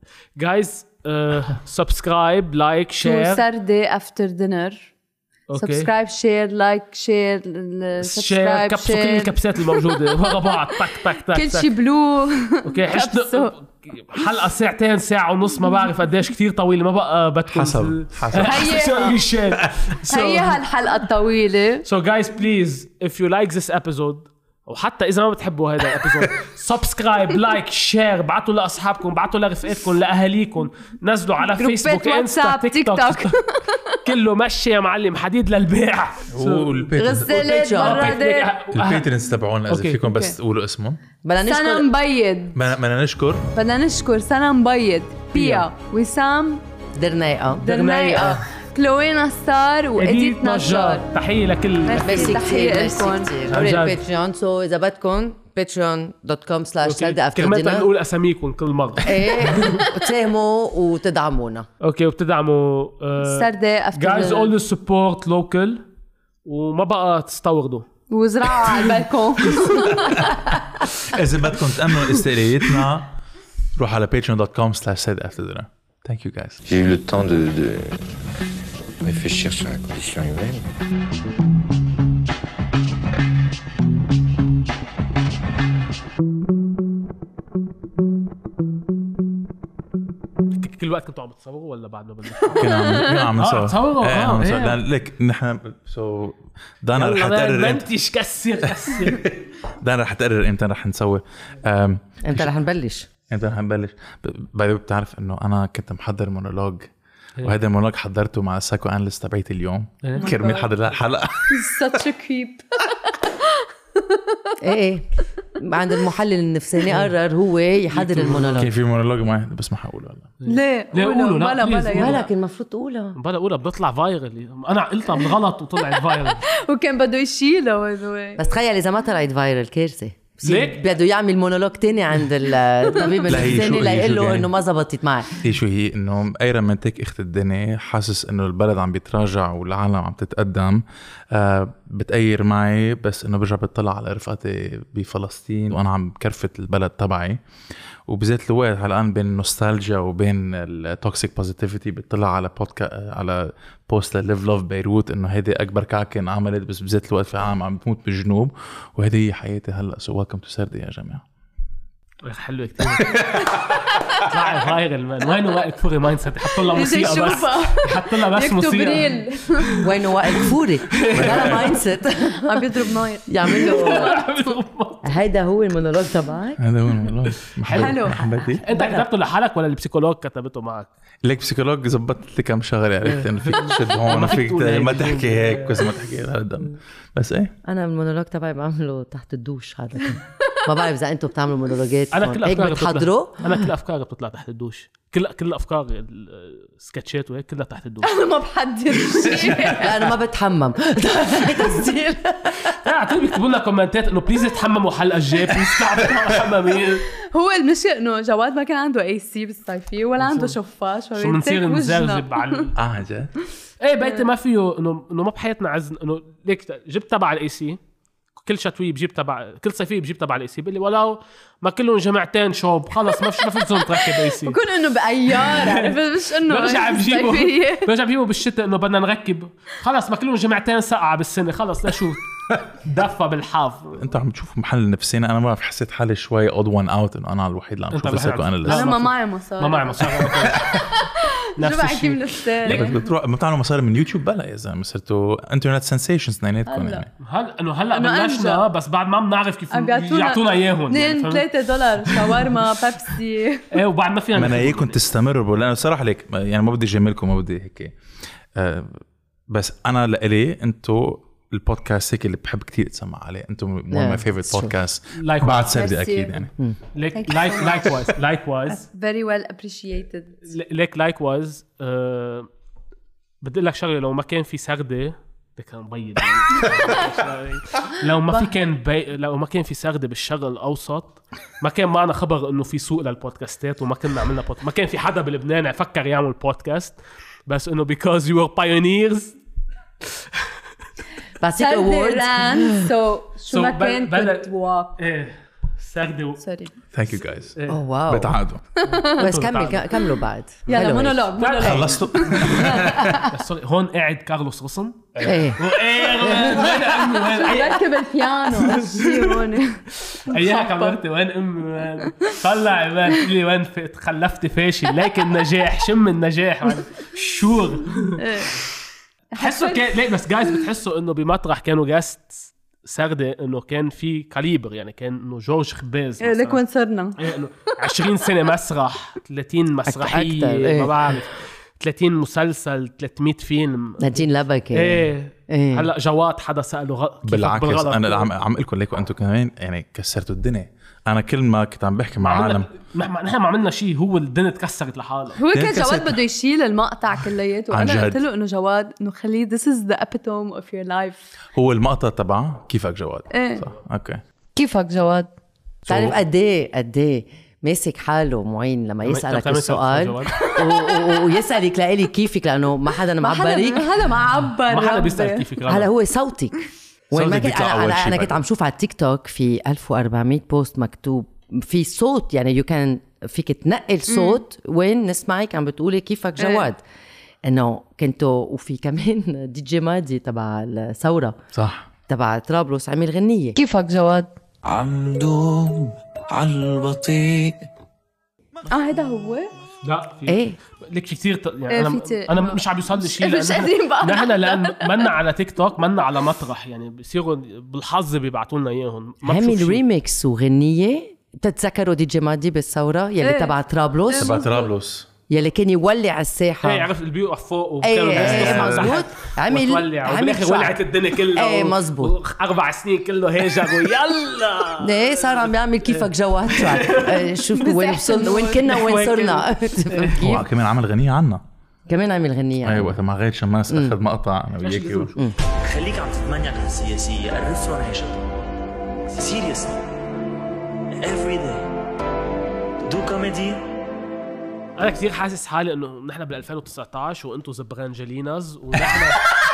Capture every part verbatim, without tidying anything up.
جايز سبسكرايب لايك شير سردي افتر دينر سبسكرايب شير لايك شير شير كبسوا كل الكبسات الموجوده ورا بعض تك تك تك كل شيء بلو. اوكي حشد حلقه ساعتين ساعه ونص ما بعرف قديش كتير طويله ما بقى بدكم حسب حسب هي هي هالحلقه الطويله. so guys please if you like this episode وحتى اذا ما بتحبوا هذا الابيزود سبسكرايب لايك شير بعتوا لاصحابكم بعتوا لرفقاتكم لاهاليكم نزلوا على فيسبوك انستا تيك توك كله مشي يا معلم حديد للبيع غسالات برادة البيترنز تبعونا اذا فيكم بس تقولوا اسمهم. بدنا نشكر سنة مبيض بدنا نشكر بدنا نشكر سنة مبيض بيا وسام درنايقة درنايقة كلوي نصار وإديت نجار. تحية لكل تحية لكم باتريون. سو إذا بدكم باتريون دوت كوم سلاش سردة أفتر دينر كرمال نقول أساميكم كل مرة إيه تساهموا وتدعمونا. أوكي وبتدعموا سردة أفتر دينر guys always support local وما بقى تستوردوا وزرعوا على البالكون. إذا بدكم تأمنوا استقلاليتنا روح على patreon dot com slash سردة أفتر دينر. Thank you guys. J'ai eu le temps de, de réfléchir sur la condition humaine. كل وقت كنتوا عم تصوروا ولا بعد ما بدنا؟ كنا عم نصور. اه تصوروا اه اه لك نحن سو دانا رح تقرر امتى منتش كسر كسر دانا رح تقرر امتى رح نسوي امتى رح نبلش امتى رح نبلش. بعد بتعرف انه انا كنت محضر مونولوج وهذا المونولوج حضرته مع السايكو اناليست تبعيتي اليوم كرمال حضر الحلقه. such a creep. ايه ايه عند المحلل النفساني قرر هو يحضر المونولوج. كيف في مونولوج معي بس ما حقوله هلا. ليه ليه قولوا بلا بلا ولكن المفروض تقولها بلا قولها بتطلع فايرل. انا قلتها بالغلط وطلعت فايرل وكان بده يشيله. بس تخيل اذا ما طلعت فايرل كارثه. ليك بده يعمل مونولوج تاني عند الطبيب النفساني ليقول له انه ما زبطت معي. هي شو هي انه اي رومانتيك اخت الدنيا حاسس انه البلد عم بيتراجع والعالم عم تتقدم آه بتأير معي بس انه برجع بتطلع على رفقتي بفلسطين وانا عم كرفت البلد تبعي وبذات الوقت الان بين النوستالجيا وبين التوكسيك بوزيتيفيتي بتطلع على بودكاست على بوست لليف لوف بيروت انه هيدي اكبر كعكه انعملت بس بذات الوقت في عالم عم بتموت بالجنوب وهذه هي حياتي هلا. سو ويلكم تو سردة يا جماعه. حلوه كتير. طلع فايرل مان. وينه وائل كفوري مايند سيت يحط لها موسيقى بس يحط لها بس موسيقى. وينه وائل كفوري ولا مايند سيت عم بيضرب ناير يعمل له هيدا هو المونولوج تبعك. هذا هو المونولوج. حلو. انت كتبته لحالك ولا البسيكولوج كتبته معك؟ ليك بسيكولوج زبطت لي كم شغله عرفت انه فيك تشد هون فيك ما تحكي هيك بس ما تحكي هذا بس ايه. انا المونولوج تبعي بعمله تحت الدوش. هذا ما بعرف اذا انتم بتعملوا مونولوجات انا كل هيك بتحضروا. انا كل افكاري بتطلع تحت الدوش. كل كل افكار السكتشات وهيك كلها تحت الدوش. انا ما بحضر شيء. انا ما بتحمم. تصير اعطوني بيكتبوا لنا كومنتات انه بليز تحمموا حلقه الجاي بليز تعرفوا حمامين. هو المشكله انه جواد ما كان عنده اي سي بالصيفيه ولا عنده شفاش شو بنصير نزرزب على اه جد ايه بيتي ما فيه انه انه ما بحياتنا عز انه ليك جبت تبع الاي سي كل شتوي بجيب تبع كل صيفيه بجيب تبع الاي سي بقول لي ولو ما كلهم جمعتين شوب خلص ما في ما في زون تركب اي سي بكون انه بايار عارف مش انه برجع بجيبه برجع بجيبه بالشتاء انه بدنا نركب خلص ما كلهم جمعتين سقعه بالسنه خلص لا شو دفى بالحاف. انت عم تشوف محل نفسينا انا ما بعرف حسيت حالي شوي اود وان اوت انه انا الوحيد اللي عم شوف السيكو انا انا ما معي مصاري ما معي مصاري نفس الشيء من الستاري بتروح بتعملوا مصاري من يوتيوب بلا يا زلمه صرتوا انترنت سنسيشنز اثنيناتكم يعني هلا انه هلا بلشنا بس بعد ما بنعرف كيف يعطونا اياهم اثنين ثلاثة دولار شاورما بيبسي ايه وبعد ما فينا انا اياكم تستمروا لانه صراحه ليك يعني ما بدي اجاملكم ما بدي هيك أه بس انا لإلي انتوا البودكاست هيك اللي بحب كتير اتسمع عليه انتم one of my favorite podcasts بعد سردة اكيد يعني like like likewise likewise very well appreciated like likewise uh, بدي لك شغله لو ما كان في سردة كان مبيض لو ما في كان بي... لو ما كان في سردة بالشرق الاوسط ما كان معنا خبر انه في سوق للبودكاستات وما كنا عملنا بود... ما كان في حدا بلبنان فكر يعمل بودكاست بس انه because you were pioneers بعطيك أوورد سو شو ما كان كنت واق ايه سردة سوري ثانك يو جايز اوه واو بتعادوا بس كمل كملوا بعد يلا حلو هيك. مونولوج مونولوج خلصتوا بس سوري هون قاعد كارلوس غصن ايه وايه وين وين امي وين ركب البيانو شي هون اياها كاميرتي وين امي وين طلع مان لي وين خلفتي فاشل لكن النجاح شم النجاح شور تحسوا كان ليه بس جايز بتحسوا انه بمطرح كانوا جاست سردة انه كان في كاليبر يعني كان انه جورج خباز إيه، لك وين صرنا إيه انه عشرين سنة مسرح ثلاثين مسرحية أكتر، إيه. ما بعرف ثلاثين مسلسل ثلاثمية فيلم نادين لبكة ايه إيه. هلا جواد حدا سأله غ... كيفك بالعكس بالغلط؟ انا عم عم لكم ليكم انتم كمان يعني كسرتوا الدنيا. انا كل ما كنت عم بحكي مع عالم نحن نحن ما عملنا شيء هو الدنيا تكسرت لحالها هو كان كسرت. جواد بده يشيل المقطع كلياته عن وانا جد. قلت له انه جواد انه خليه this is the epitome of your life. هو المقطع تبعه كيفك جواد إيه. صح اوكي كيفك جواد؟ بتعرف قد ايه قد ايه ماسك حاله معين لما يسألك السؤال و- و- ويسألك لإلي كيفك لأنه ما حدا ما حدا معبرك هذا ما عبر ما حدا ربي. بيسأل كيفك هلا هو صوتك وين ما صوتك كنت بيطلع انا أول انا, شي أنا بعد. كنت عم شوف على التيك توك في ألف وأربعمية بوست مكتوب في صوت يعني يو كان فيك تنقل صوت وين نسمعك عم بتقولي كيفك جواد انه كنتوا وفي كمان دي جي مادي تبع الثوره صح تبع طرابلس عمل غنيه كيفك جواد؟ عم دوب عالبطيء. اه هيدا هو؟ لا في ايه لك في كثير ت... يعني إيه، انا في ت- انا مش عم يوصل لي شيء مش قادرين بقى. نحن لان منا على تيك توك منا على مطرح يعني بصيروا بالحظ بيبعتوا لنا اياهم ما بشوف عمل شي. ريميكس وغنيه بتتذكروا دي جي مادي بالثوره يلي إيه. تبع طرابلس تبع طرابلس يلي كان يولع الساحه ايه عرفت اللي بيوقف فوق ايه وكانوا الناس ايه تسمع مزبوط عمل وتولع عمل وبالاخر شعر. ولعت الدنيا كلها ايه مزبوط. اربع سنين كله هيجروا يلا ايه صار عم بيعمل كيفك جواد تراك إيه، شوف وين وصلنا وين كنا وين صرنا تفهم هو كيف كمان عمل غنية عنا كمان عمل غنيه اي وقت مع غير شماس اخذ مقطع انا وياكي و- خليك عم تتمنيك على السياسية الرفرون عيشتها seriously every day do comedy. انا كثير حاسس حالي انه نحن بال ألفين وتسعطعش وانتم زبرانجليناز ونحن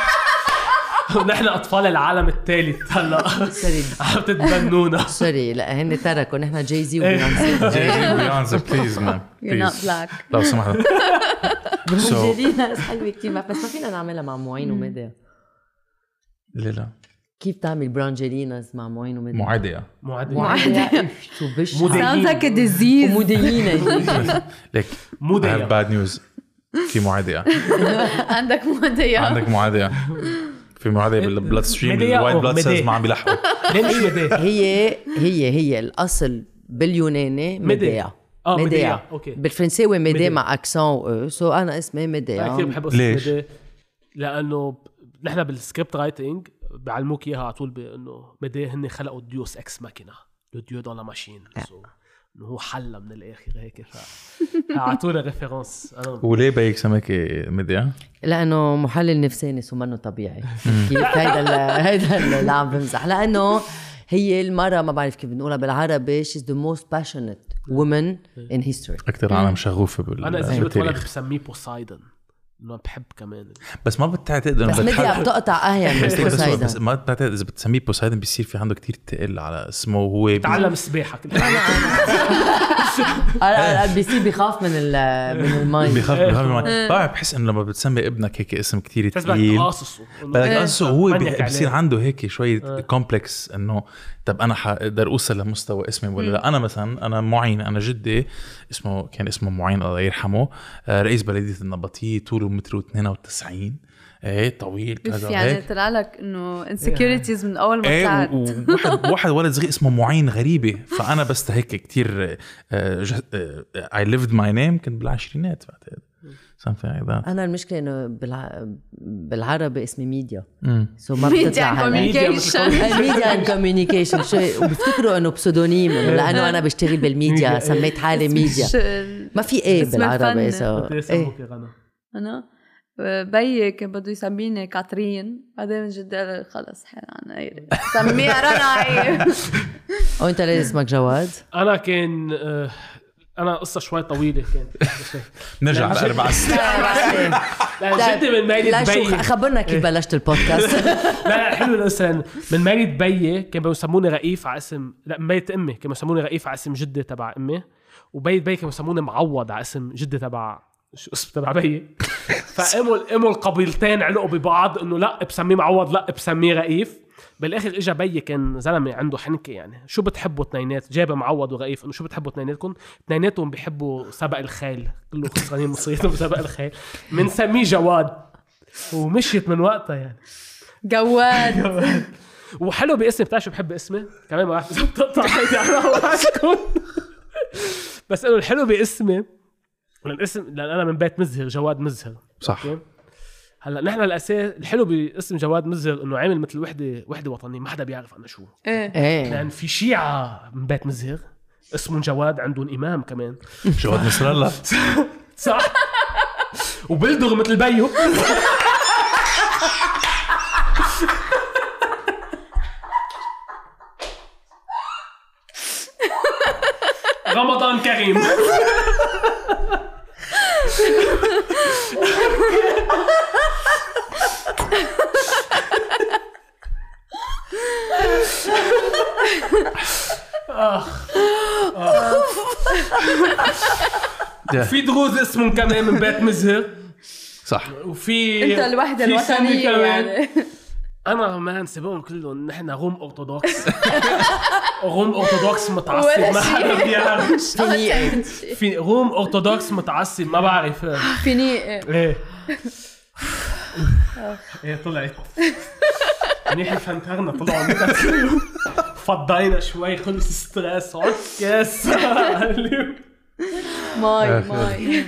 ونحن اطفال العالم الثالث هلا سوري عم تتبنونا سوري لا هن تركوا نحن جاي زي وبيونسي جاي ويانزا بليز مان You're not black. لو سمحت So- برونجيلينا حلوه كثير بس ما فينا نعملها مع معين ومدى لا لا كيف تعمل برانجيليناز مع معين ومدى معادية معدل معدية شو بش مدى. Sounds like a disease. ومدينة ليك مودية. I have bad news في معادية عندك مودية. عندك معادية في معادية بالبلاد ستريم ميديا الوايت أو بلاد ميديا؟ سيلز ما عم بيلحقوا ليه مش مدى هي هي هي الاصل باليوناني ميديا اه ميديا اوكي بالفرنساوي ميديا ميديا. مع اكسون او سو انا اسمي أنا كثير ميديا بحب اسم ليش؟ ميدي لانه ب- نحن بالسكريبت رايتنج بعلموك اياها على طول بانه ميدي هن خلقوا ديوس اكس ماكينه لو ديو دون لا ماشين انه هو حل من الاخر هيك ف على طول ريفيرونس انا وليه بيك سمكة ميديا؟ لانه محلل نفساني سو منه طبيعي كيف هيدا ال- هيدا اللي عم بمزح لانه هي المرة ما بعرف كيف بنقولها بالعربي she's the most passionate woman in history أكتر عالم شغوفة بال- انا اذا جبت ولد بالتاريخ بسميه بوسايدن انه بحب كمان بس ما بتعتقد انه بس ميديا بتحب بتقطع اهين من بس, بس, بس بوسايدن ما بتعتقد اذا بتسميه بوسايدن بيصير في عنده كتير تقل على اسمه وهو بي- تعلم السباحه بيصير بخاف من ال- من المي بيخاف بيخاف من المي. بعرف بحس انه لما بتسمي ابنك هيك اسم كتير بس بدك تقيل تقاصصه بدك قصه هو منك بي- عليه. بصير عنده هيك شوية كومبلكس انه طب انا حقدر اوصل لمستوى اسمي ولا لا. انا مثلا انا معين انا جدي اسمه كان اسمه معين الله يرحمه آه، رئيس بلدية النبطية طوله متر واثنين وتسعين ايه طويل اوف كذا يعني هيك طلع لك انه insecurities من اول ما ايه طلعت. و- وواحد واحد ولد صغير اسمه معين غريبة فانا بس هيك كتير آه، ج- آه، I lived my name كنت بالعشرينات بعتقد something like that. انا المشكله انه بالع... بالعربي اسمي ميديا مم. سو ما Media بتطلع and هلا communication. ميديا اند كوميونيكيشن شوي وبفتكروا انه بسودونيم إنه لانه انا بشتغل بالميديا سميت حالي ميديا ما في ايه اسم بالعربي الفن. سو كنت ايه يسموك يا غنى انا بيي كان بده يسميني كاترين بعدين من جد قال خلص حال عنا سميها رنا. وانت ليه اسمك جواد؟ انا كان آه، انا قصه شوي طويله كانت. نرجع لأربع سنين. لا جدي من ميلة لا شو بيي. خبرنا كيف بلشت البودكاست. لا حلو القصه. من ميلة بيي كانوا يسموني رئيف على اسم، لا من ميلة امي كانوا يسموني رئيف على اسم جدي تبع امي، وبيت بيي كانوا يسموني معوض على اسم جدي تبع شو اسم تبع بيي. فقاموا قاموا القبيلتين علقوا ببعض انه لا بسميه معوض لا بسميه رئيف. بالاخر اجى بيي كان زلمه عنده حنكه، يعني شو بتحبوا اثنينات، جاب معوض ورئيف انه شو بتحبوا اثنيناتكم؟ اثنيناتهم بيحبوا سبق الخيل، كله خسرانين مصيرهم بسبق الخيل، بنسميه جواد. ومشيت من وقتها يعني جواد. وحلو باسمي، بتعرف شو بحب اسمي كمان، ما راح تقطع حياتي على هواكم. بس انه الحلو باسمي لان اسم، لان انا من بيت مزهر، جواد مزهر صح. هلا نحن الاساس الحلو باسم جواد مزهر انه عامل مثل وحده وحده وطنيه، ما حدا بيعرف انا شو. ايه ايه لان في شيعة من بيت مزهر اسمه جواد، عندهم امام كمان جواد نصر الله. صح. وبلدغ مثل بيو. رمضان كريم. في دروز اسمهم كمان من بيت مزهر. صح. وفي انت الوحده في سنة الوطنيه كمان. يعني. انا ما نسيبهم كلهم نحن روم ارثوذكس. روم ارثوذكس متعصب، ولا ما حدا شيء. بيعرف. فيني في روم ارثوذكس متعصب، ما بعرف. فيني ايه ايه طلعت منيح فهمتنا، طلعوا عندنا كلهم فضينا شوي، خلص ستريس عكس. ماي ماي.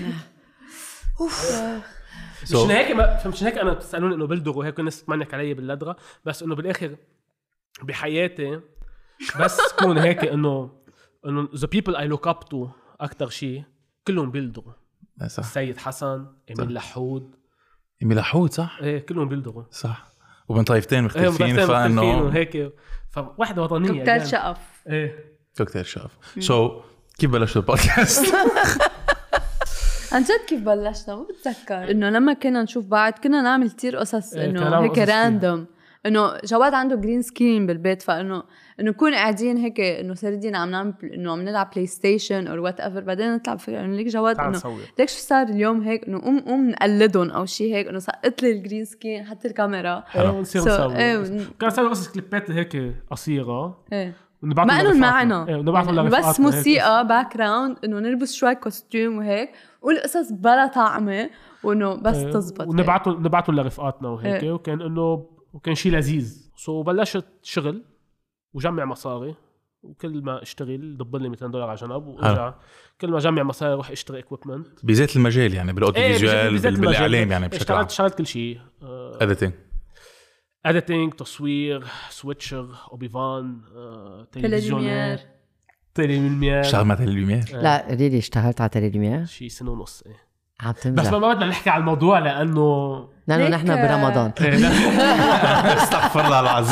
مشان هيك ما فهمتش هيك انا بتسالوني انه بلدغ وهيك الناس تمنك علي باللدغه، بس انه بالاخر بحياتي بس كون هيك انه انه the people I look up to اكثر شيء كلهم بيلدغوا. صح. السيد حسن، ايميل لحود. ايميل لحود صح. ايه كلهم بيلدغوا. صح. ومن طائفتين مختلفين، ايه فانه وهيك فواحده وطنيه. كوكتيل شقف. ايه كوكتيل شقف. سو كيف بلشت البودكاست؟ عن جد كيف بلشنا ما بتذكر. انه لما كنا نشوف بعض كنا نعمل كتير قصص إيه، كنا انه نعمل هيك قصص كتير. راندوم، انه جواد عنده جرين سكرين بالبيت، فانه انه نكون قاعدين هيك انه سردين عم نعمل انه عم نلعب بلاي ستيشن او وات ايفر، بعدين نطلع بفكره انه ليك جواد تعال انه نصور. ليك شو صار اليوم هيك، انه قوم قوم نقلدهم او شيء هيك، انه سقط لي الجرين سكرين حط الكاميرا. ايه ونصير So, نصور. إيه، ون- كان نسوي قصص كليبات هيك قصيره ايه ونبعثهم ما انه لرفقاتنا. معنا ايه ونبعثهم يعني لرفقاتنا بس هيك. موسيقى باك جراوند، انه نلبس شوي كوستيوم وهيك، والقصص بلا طعمه، وانه بس إيه، تزبط. ونبعته نبعته لرفقاتنا وهيك. إيه. وكان انه وكان شيء لذيذ. سو بلشت شغل وجمع مصاري، وكل ما اشتغل دب لي مئتين دولار على جنب، وارجع كل ما جمع مصاري روح اشتري اكويبمنت بذات المجال يعني بالاوديو فيجوال بذات المجال. بالاعلام يعني بشكل عام. اشتغلت اشتغلت كل شيء. اديتنج اديتنج، تصوير، سويتشر، اوبيفان، تلفزيونير، تلفزيونير. تلفزيونير. اشتغل مع تلفزيون. لا ريلي اشتغلت على تلفزيون شي سنة ونص. ايه عم بس تمزح ما بدنا نحكي على الموضوع لانه لانه ليك- نحن برمضان. إيه، لا. استغفر الله العظيم.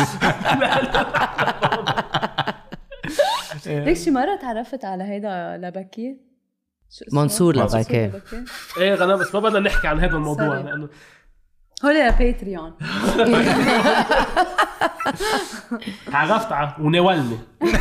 ليك شي مرة تعرفت على هيدا لبكي؟ شو اسمه؟ منصور منصور لبكي. ايه غنى، بس ما بدنا نحكي عن هذا الموضوع Sorry. لانه هولي لباتريون. تعرفت على وناولني.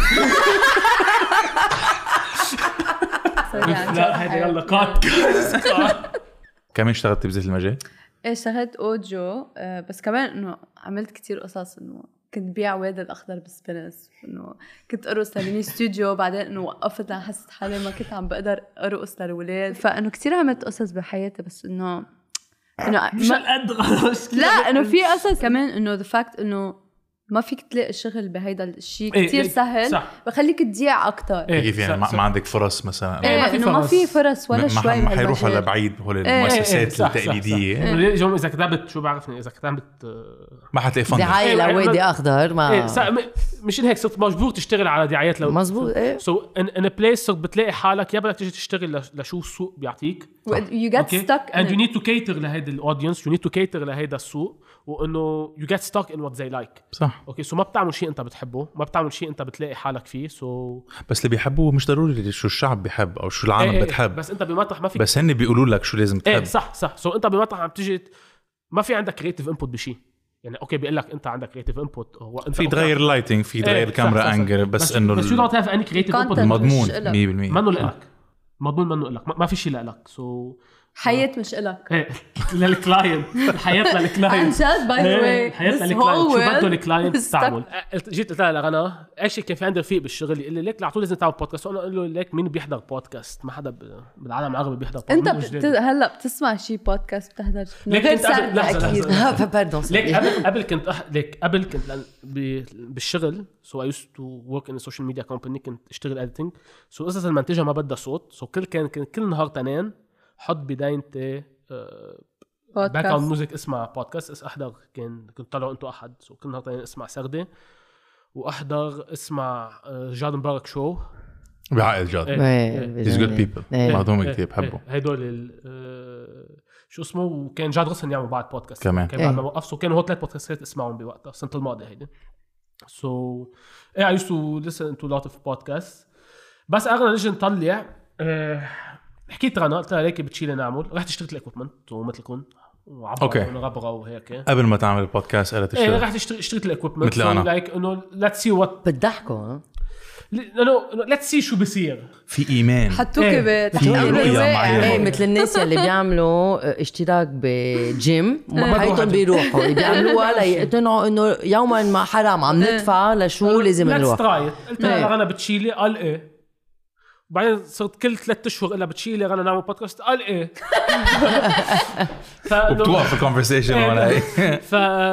لا هيدا يلا قات. كمان اشتغلت بذات المجال. ايه اشتغلت اوديو، آه، بس كمان انه عملت كتير قصص، انه كنت بيع واد الاخضر بالسبنس، انه كنت ارقص لميني ستوديو، بعدين انه وقفت لان حسيت حالي ما كنت عم بقدر ارقص للولاد، فانه كتير عملت قصص بحياتي، بس انه انه مش ما- هالقد غلط. لا انه في قصص كمان، انه ذا فاكت انه ما فيك تلاقي شغل بهيدا الشيء إيه، كتير إيه، سهل، صح. بخليك تضيع اكتر. إيه، كيف يعني صح، ما صح. ما عندك فرص مثلا؟ إيه، ما ايه في انه ما فرص. في فرص ولا ما شوي ما حيروحوا بهالمجال. لبعيد هول إيه، إيه، المؤسسات صح، صح، صح. التقليديه. إيه، اليوم اذا كتبت شو بعرفني اذا كتبت آه، ما حتلاقي فن. دعاية إيه، لوادي ما- اخضر ايه ما سا- م- مشان هيك صرت مجبور تشتغل على دعايات لو مزبوط ايه سو ان ان بليس صرت بتلاقي حالك يا بدك تيجي تشتغل لش- لشو السوق بيعطيك. you get اوكي stuck in and you it. need to cater لهيدا الاودينس، you need to cater لهيدا السوق، وانه you get stuck in what they like. صح. صح. اوكي سو ما بتعمل شيء انت بتحبه، ما بتعمل شيء انت بتلاقي حالك فيه. سو بس اللي بيحبوه مش ضروري شو الشعب بيحب او شو العالم ايه بتحب. ايه بس انت بمطرح ما في، بس هن بيقولوا لك شو لازم تحب. ايه صح صح. سو انت بمطرح عم تيجي ما في عندك كريتيف انبوت بشيء. يعني اوكي بيقول لك انت عندك كريتيف انبوت، هو انت في تغير اللايتنج، في تغير ايه الكاميرا انجل، بس, بس انه بس يو دونت هاف اني كريتيف انبوت. المضمون مية بالمية منه لك، مضمون منه لك، ما في شيء لك. سو حياة مش إلك. ايه للكلاينت، الحياة للكلاينت. عن جد باي ذا واي الحياة للكلاينت، شو بده الكلاينت تعمل. جيت قلت لها لغنا ايش كان في عندي رفيق بالشغل يقول لي ليك على طول لازم تعمل بودكاست. انا قلت له ليك مين بيحضر بودكاست؟ ما حدا بالعالم العربي بيحضر بودكاست. انت بت... هلا بتسمع شي بودكاست بتحضر ليك غير كنت قبل سردة اكيد. ها باردون ليك قبل قبل كنت أح... ليك قبل كنت لأن ب... بالشغل سو اي يوست تو ورك ان سوشيال ميديا كومباني، كنت اشتغل اديتنج. سو قصص المنتجه ما بدها صوت. سو كل كان كل نهار تنين حط بدايتي باك جراوند ميوزك اسمها بودكاست. احضر كان كنت طلعوا انتوا احد. سو كل نهار تاني اسمع سردة، واحضر اسمع جاد مبارك شو بعقل جاد. هيز جود بيبل، بعضهم كتير بحبه هدول شو اسمه. وكان جاد غصن يعمل بعد بودكاست كمان، كان بعد ما وقف. سو كانوا هو ثلاث بودكاستات اسمعهم بوقتها السنه الماضيه هيدي. سو ايه I used to listen to a lot of podcasts. بس اغلى نجي نطلع أه حكيت رنا قلت لها ليكي بتشيلي نعمل. رحت اشتريت الاكويبمنت ومثلكم وعبروا ونغبروا وهيك قبل ما تعمل البودكاست. قالت اشتري ايه رحت اشتري اشتريت الاكويبمنت مثل انا لايك انه ليتس سي وات بتضحكوا انه ليتس سي شو بصير. في ايمان حطوكي بيت في رؤيه معينه. ايه مثل الناس اللي بيعملوا اشتراك بجيم وما حيتهم بيروحوا بيعملوها ليقتنعوا انه يوما ما حرام عم ندفع لشو لازم نروح. قلت لها رنا بتشيلي؟ قال ايه. وبعدين صرت كل ثلاثة اشهر الا بتشيلي رنا نعمل بودكاست. قال ايه. وبتوقف الكونفرسيشن ولا ايه. ف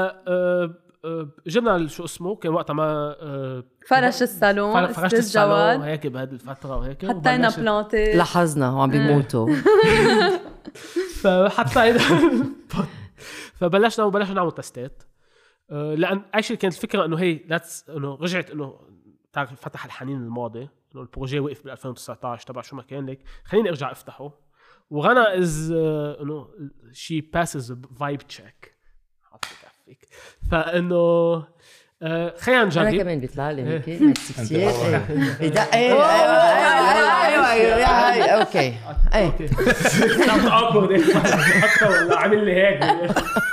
جبنا شو اسمه كان وقتها ما فرش الصالون فرشت الصالون وهيك بهذه الفتره وهيك حطينا بلانتي لاحظنا وعم بيموتوا. فحتى فبلشنا وبلشنا نعمل تستات. لان اكشلي كانت الفكره انه هي لاتس انه رجعت انه تعرف فتح الحنين الماضي انه البروجي وقف بال ألفين وتسعطعش تبع شو ما كان لك خليني ارجع افتحه. وغنا از انه شي باسز فايب تشيك فيك فانه خلينا نجرب. انا كمان بيطلع لي هيك ميرسي كثير. بدق ايوه ايوه ايوه اوكي اوكي كنت اكبر حتى ولا عامل لي هيك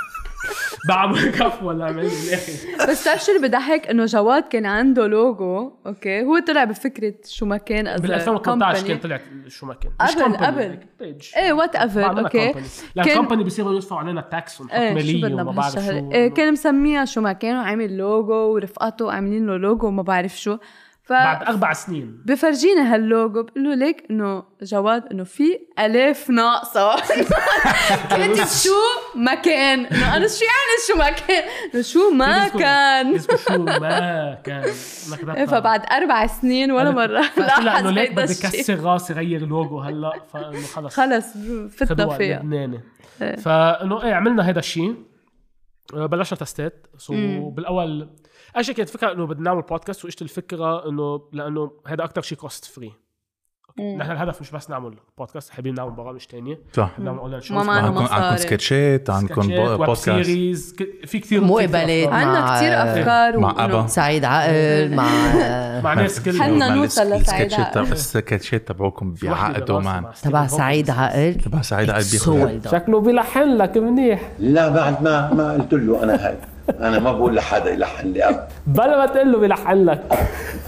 بعمل كف ولا عمل لي الاخر. بس تعرف شو اللي بضحك انه جواد كان عنده لوجو اوكي هو طلع بفكره شو ما كان از بال ألفين وثمانطعش كان طلعت شو ما كان قبل قبل ايه وات ايفر اوكي. لا كومباني بيصيروا يدفعوا علينا تاكس ونحط ماليه وما بعرف شو. ايه كان مسميها شو ما كان وعامل لوجو ورفقاته عاملين له لوجو وما بعرف شو. ف... بعد أربع سنين بفرجينا هاللوجو بقول له ليك إنه جواد إنه في ألاف ناقصة. كاتب شو ما كان إنه أنا شو يعني شو ما كان إنه شو ما كان شو ما كان. فبعد أربع سنين ولا مرة لا إنه ليك بدي كسر راسي غير لوجو هلا فإنه خلص خلص فتنا فيها لبناني. فإنه إيه عملنا هيدا الشيء بلشنا تستات. سو بالأول أشياء كانت فكرة إنه بدنا نعمل بودكاست وإجت الفكرة إنه لأنه هذا أكتر شيء كوست فري. نحن الهدف مش بس نعمل بودكاست حابين نعمل برامج تانية. صح. نعمل أونلاين شو. عندكم سكتشات عندكم بودكاست سيريز في كتير مقابلات عندنا كتير أفكار مع أبا سعيد عقل مع مع ناس كل حنا نوصل لسعيد عقل. السكتشات تبعوكم بيعقدوا معنا تبع سعيد عقل تبع سعيد عقل بياخذ شكله بيلحن لك منيح. لا بعد ما ما قلت له أنا هاي أنا ما بقول لحدا يلحن لي أبدا بلا ما تقول له بيلحن لك.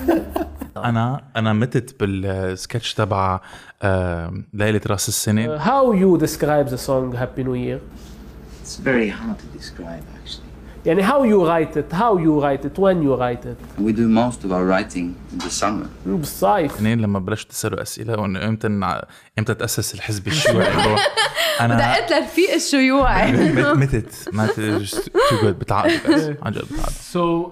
أنا أنا متت بالسكتش تبع ليلة رأس السنة. How you describe the song Happy New Year? It's very hard to describe actually. يعني how you write it, how you write it, when you write it. We do most of our writing in the summer. بالصيف. اثنين لما بلشت تسألوا أسئلة وإنه إمتى إمتى تأسس الحزب الشيوعي. أنا دقت لرفيق الشيوعي. متت ما تقول بتعقد عن جد بتعقد. So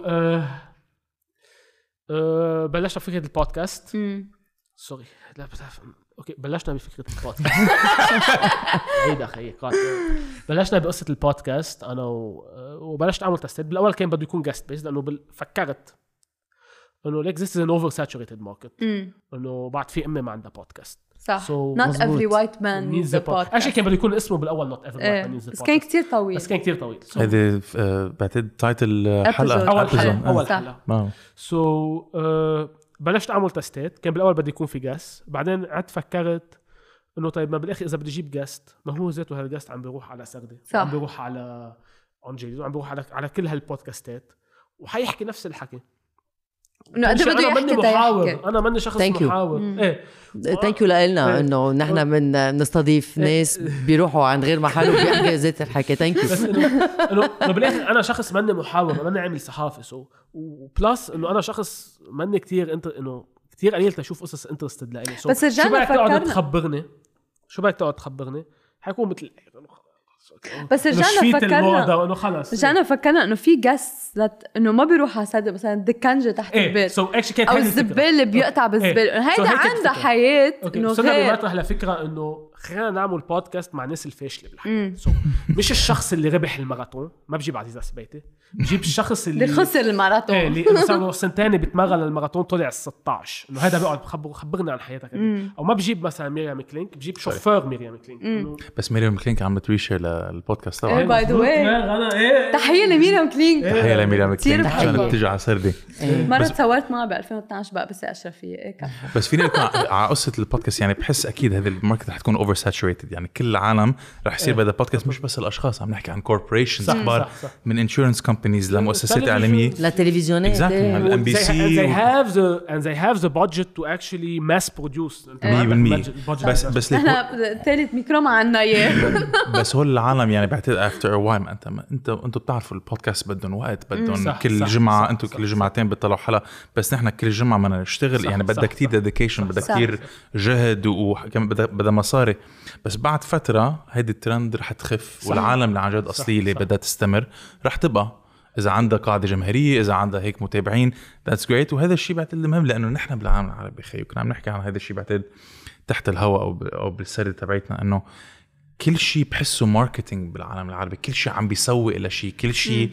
بلشنا فكرة البودكاست. سوري لا بتعرف اوكي بلشنا بفكره البودكاست. هيدا خيي قاعد بلشنا بقصه البودكاست انا و... وبلشت اعمل تستات. بالاول كان بده يكون جاست بيس لانه بل... فكرت انه ليك this is an oversaturated market انه بعد في امي ما عندها بودكاست صح. So not every white man needs a podcast. عشان كان بده يكون اسمه بالاول not every white man needs a podcast. بس كان كتير طويل. بس كان كتير طويل. هذه بعتقد تايتل حلقه اول حلقه اول صح. حلقه. سو so, uh, بلشت اعمل تستات. كان بالاول بدي يكون في جاست، بعدين قعدت فكرت انه طيب ما بالاخر اذا بدي اجيب جاست ما هو ذاته هالجاست عم بيروح على سردة، عم بيروح على اون جي، وعم بيروح على على كل هالبودكاستات وحيحكي نفس الحكي. انه قد بده يحكي محاور. انا ماني شخص Thank محاور. ايه ثانك يو لنا انه نحن من نستضيف ناس بيروحوا عند غير محل وبيحكي ذات الحكي. ثانك يو. بس انه انه بالاخر انا شخص ماني محاور، ماني عامل صحافه، سو وبلس انه انا شخص ماني كتير انت انه كتير قليل تشوف قصص انترستد لإلي. بس رجعنا فكرنا تقعد تخبرني شو بدك تقعد تخبرني حيكون مثل بس رجعنا فكرنا انه خلص رجعنا فكرنا انه في جاس انه ما بيروح على سادة مثلا دكنجه تحت إيه. البيت so او الزبال اللي بيقطع بالزبال. هيدا so عندها حياه انه غير بنطرح لفكره انه خلينا نعمل بودكاست مع الناس الفاشله بالحياه. so مش الشخص اللي ربح الماراثون، ما بجيب عزيز عسبيتي، بجيب الشخص اللي اللي خسر الماراثون ايه اللي مثلا سنتين بيتمرن للماراثون طلع ستة عشر، انه هذا بيقعد بخبر خبرنا عن حياتك. او ما بجيب مثلا ميريام كلينك، بجيب شوفير ميريام كلينك. بس ميريام كلينك عم بتريشر للبودكاست تبعها. ايه باي ذا واي تحيه لميريام كلينك. تحيه لميريام كلينك عشان بتيجي على سردة. مره تصورت معها ب ألفين واثني عشر بقى بس اشرفيه. ايه بس فيني اكون على قصه البودكاست، يعني بحس اكيد هذا الماركت رح تكون اوفر ساتوريتد، يعني كل العالم رح يصير بهذا البودكاست مش بس الاشخاص، عم نحكي عن كوربوريشنز اخبار من انشورنس كومبانيز لمؤسسات اعلاميه للتلفزيونات. exactly ام بي سي they have the and they have the budget to actually mass produce. مية بالمية. بس بس احنا ثالث ميكرو ما عندنا اياه. بس هو العالم يعني بعتقد after a while انت انت انتوا بتعرفوا البودكاست بدهم وقت، بدهم كل صح جمعه انتوا كل جمعتين بتطلعوا حلقه، بس نحن كل جمعه بدنا نشتغل. يعني بدها كتير ديديكيشن، بدها كتير جهد وكمان بدها بدها مصاري. بس بعد فتره هيدي الترند رح تخف، والعالم اللي عن جد اصليه اللي بدها تستمر رح تبقى اذا عندها قاعده جماهيريه، اذا عندها هيك متابعين. ذاتس جريت. وهذا الشيء بعتقد مهم لانه نحن بالعالم العربي خي كنا عم نحكي عن هذا الشيء بعتقد تحت الهواء او او بالسرد تبعتنا، انه كل شيء بحسه ماركتينج بالعالم العربي، كل شيء عم بيسوق لشيء، كل شيء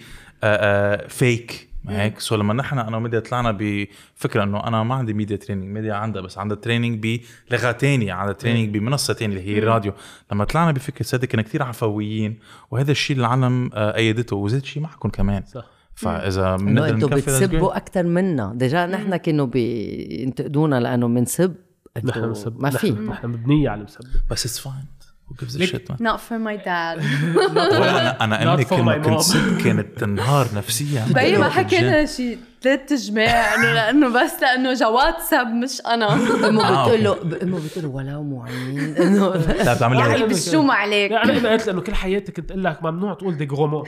فيك هيك. سو لما نحن انا وميديا طلعنا بفكره انه انا ما عندي ميديا تريننج، ميديا عندها بس عندها تريننج بلغه تانية، عندها تريننج بمنصه تانية اللي هي الراديو. لما طلعنا بفكره صدق كنا كتير عفويين، وهذا الشيء العالم ايدته وزيد شيء معكم كمان. صح. فاذا بنقدر نكفي بتسبوا اكثر منا ديجا. نحن كانوا بينتقدونا لانه بنسب، نحن بنسب ما في، نحن مبنيه على المسب. بس اتس فاين. Who gives a shit, man? Not for my dad. أنا أنا أمي كل كنت كانت تنهار نفسيا. بقى ما حكينا شيء ثلاث جماع إنه لأنه بس لأنه جواد سب مش أنا. أمه بتقول له أمه بتقول له ولا معين إنه لا بتعمل لي بشو ما عليك. لا أنا قلت لأنه كل حياتي كنت أقول لك ممنوع تقول دي غرومو.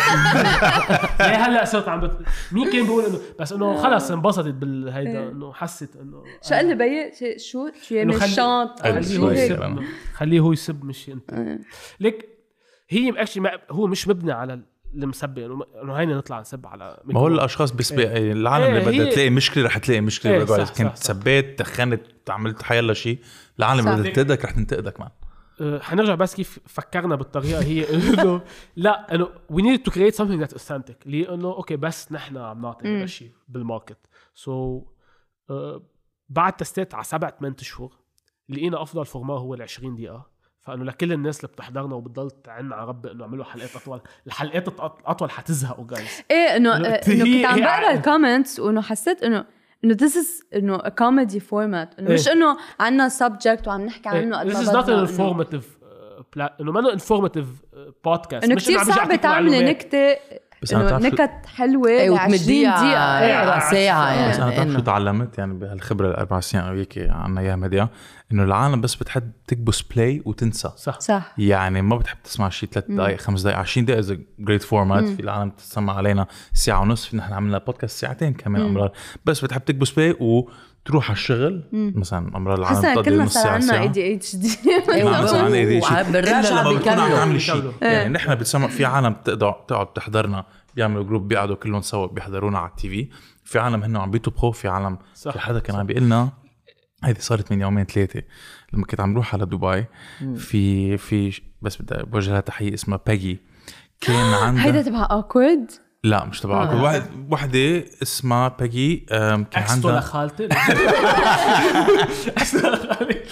ليه هلا صرت عم بت... مين كان بيقول إنه بس إنه خلاص انبسطت بالهيدا إنه حست إنه شو قال لي بيي شو شو يعني شانط خليه هو يسب، خليه هو يسب مش أنت. ليك هي اكشلي هو مش مبني على المسبه انه هينا نطلع نسب على ما هو الاشخاص بيسبق ايه. العالم ايه اللي بدها تلاقي مشكله رح تلاقي مشكله. ايه صح كنت صح سبيت دخنت عملت حيلا شيء، العالم بدها تنتقدك رح تنتقدك مان. أه حنرجع بس كيف فكرنا بالطريقه هي انه لا انه we need to create something that's authentic، لانه اوكي بس نحن عم نعطي هذا شيء بالماركت. سو so, أه بعد تستات على سبعة ثمانية شهور لقينا افضل فورما هو ال عشرين دقيقه. فانه لكل الناس اللي بتحضرنا وبتضل تعنا على رب انه عملوا حلقات اطول، الحلقات الاطول حتزهقوا جايز. ايه انه انه كنت عم بقرا الكومنتس وانه حسيت انه انه this is انه a comedy format، انه مش انه عنا subject وعم نحكي عنه قد ما بدنا. this is not an informative انه ما انه informative podcast، انه كثير صعب تعمل نكته انه نكت حلوه ل عشرين دقيقه على ساعه. يعني بس انا تعرف شو تعلمت يعني بهالخبره الاربع سنين او هيك عنا اياها ميديا، انه العالم بس بتحب تكبس بلاي وتنسى. صح صح يعني ما بتحب تسمع شيء ثلاث دقائق خمس دقائق عشرين دقيقه از جريت فورمات. في العالم بتسمع علينا ساعه ونص، نحن عملنا بودكاست ساعتين كمان امرار، بس بتحب تكبس بلاي وتروح على الشغل. مثلا امرار العالم بتقضي نص ساعه ساعه اي دي اتش دي مثلا اي دي اتش دي بالرجعه بيكملوا شيء. يعني نحن بتسمع في عالم بتقدر تقعد تحضرنا، بيعملوا جروب بيقعدوا كلهم سوا بيحضرونا على التي في. في عالم هنو عم بيطبخوا، في عالم صح. في حدا كان عم بيقلنا هذه صارت من يومين ثلاثه لما كنت عم روح على دبي في في بس بدي بوجه لها تحيه اسمها باجي، كان عندها هيدا تبع اوكورد. لا مش تبع اوكورد. واحد وحده اسمها باجي كان عندها خالتي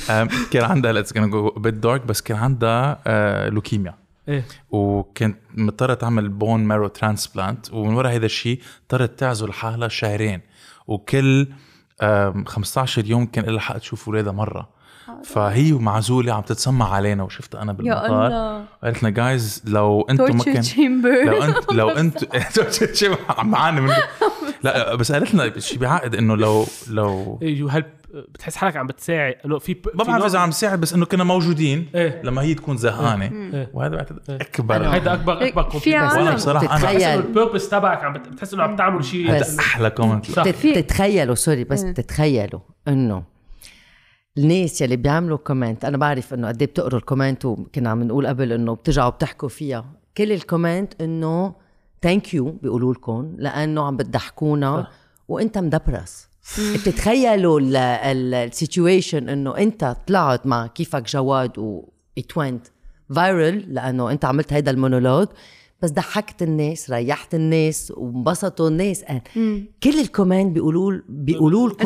كان عندها let's gonna go a bit dark بس كان عندها آه لوكيميا إيه؟ وكانت مضطرة تعمل بون مارو ترانسبلانت ومن وراء هذا الشيء اضطرت تعزل حالها شهرين وكل خمسة عشر يوم كان لها حق تشوف ولادها مرة فهي معزولة عم تتسمع علينا وشفتها أنا بالمطار قالت لنا جايز لو أنتم ما كان لو أنت لو أنت معانا من لا بس قالت لنا شيء بعقد إنه لو لو هل بتحس حالك عم بتساعد إنه في ما بعرف إذا عم تساعد بس إنه كنا موجودين إيه؟ لما هي تكون زهقانة إيه؟ وهذا بعتقد أكبر هذا أكبر أكبر كومنت وأنا بصراحة أنا بحس إنه البيربس تبعك عم بتحس إنه عم تعمل شيء هذا أحلى كومنت تتخيلوا سوري بس تتخيلوا إنه الناس يلي بيعملوا كومنت أنا بعرف إنه قديه بتقروا الكومنت وكنا عم نقول قبل إنه بترجعوا بتحكوا فيها كل الكومنت إنه thank you بيقولوا لكم لأنه عم بتضحكونا وإنت مدبرس. بتتخيلوا السيتويشن إنه أنت طلعت مع كيفك جواد و it went viral لأنه أنت عملت هيدا المونولوج بس ضحكت الناس ريحت الناس وانبسطوا الناس كل الكومنت بيقولوا بيقولوا لكم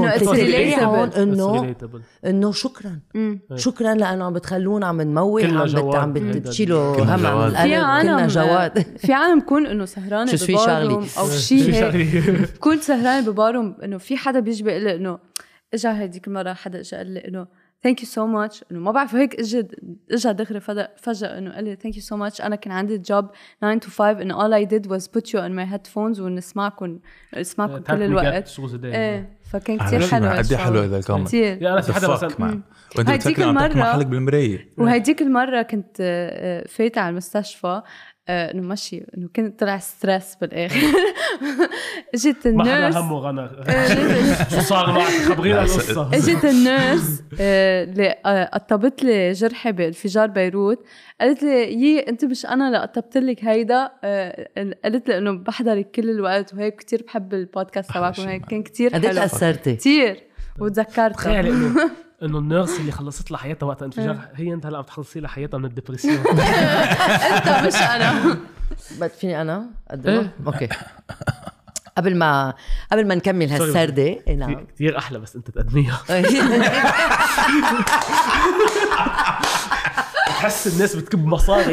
انه انه شكرا مم. شكرا لانه عم بتخلونا عم نموت عم عم بتشيلوا هم عن القلب كلنا جواد. في عالم بكون انه سهرانه ببارهم او شيء هيك بكون سهرانه ببارهم انه في حدا بيجي بيقول لي انه اجى هديك المره حدا اجى قال لي انه thank you so much انه ما بعرف هيك اجى اجى دغري فجأة انه قال لي thank you so much انا كان عندي job nine to five انه all I did was put you on my headphones ونسمعكم نسمعكم كل الوقت ايه فكان كتير حلو. قد ايه حلو هذا الكومنت يا انا في حدا مثلا وانت بتفكر عم تحكي محلك بالمرايه وهيديك المره كنت فايته على المستشفى انه ماشي انه كنت طلع ستريس بالاخر اجت النيرس ما حدا همه غنى شو صار معك خبرينا القصه. اجت النيرس اللي قطبت لي جرحي بانفجار بيروت قالت لي يي انت مش انا اللي قطبت لك هيدا قالت لي انه بحضرك كل الوقت وهيك كتير بحب البودكاست تبعكم وهيك كان كتير حلو قد تاثرتي كتير وتذكرت تخيل انه انه النيرس اللي خلصت لها حياتها وقت انفجار هي انت هلا عم تخلصي لها حياتها من الدبرسيون. انت مش انا بس فيني انا قد اوكي قبل ما قبل ما نكمل هالسردة نعم كثير احلى بس انت تقدميها. بحس الناس بتكب مصاري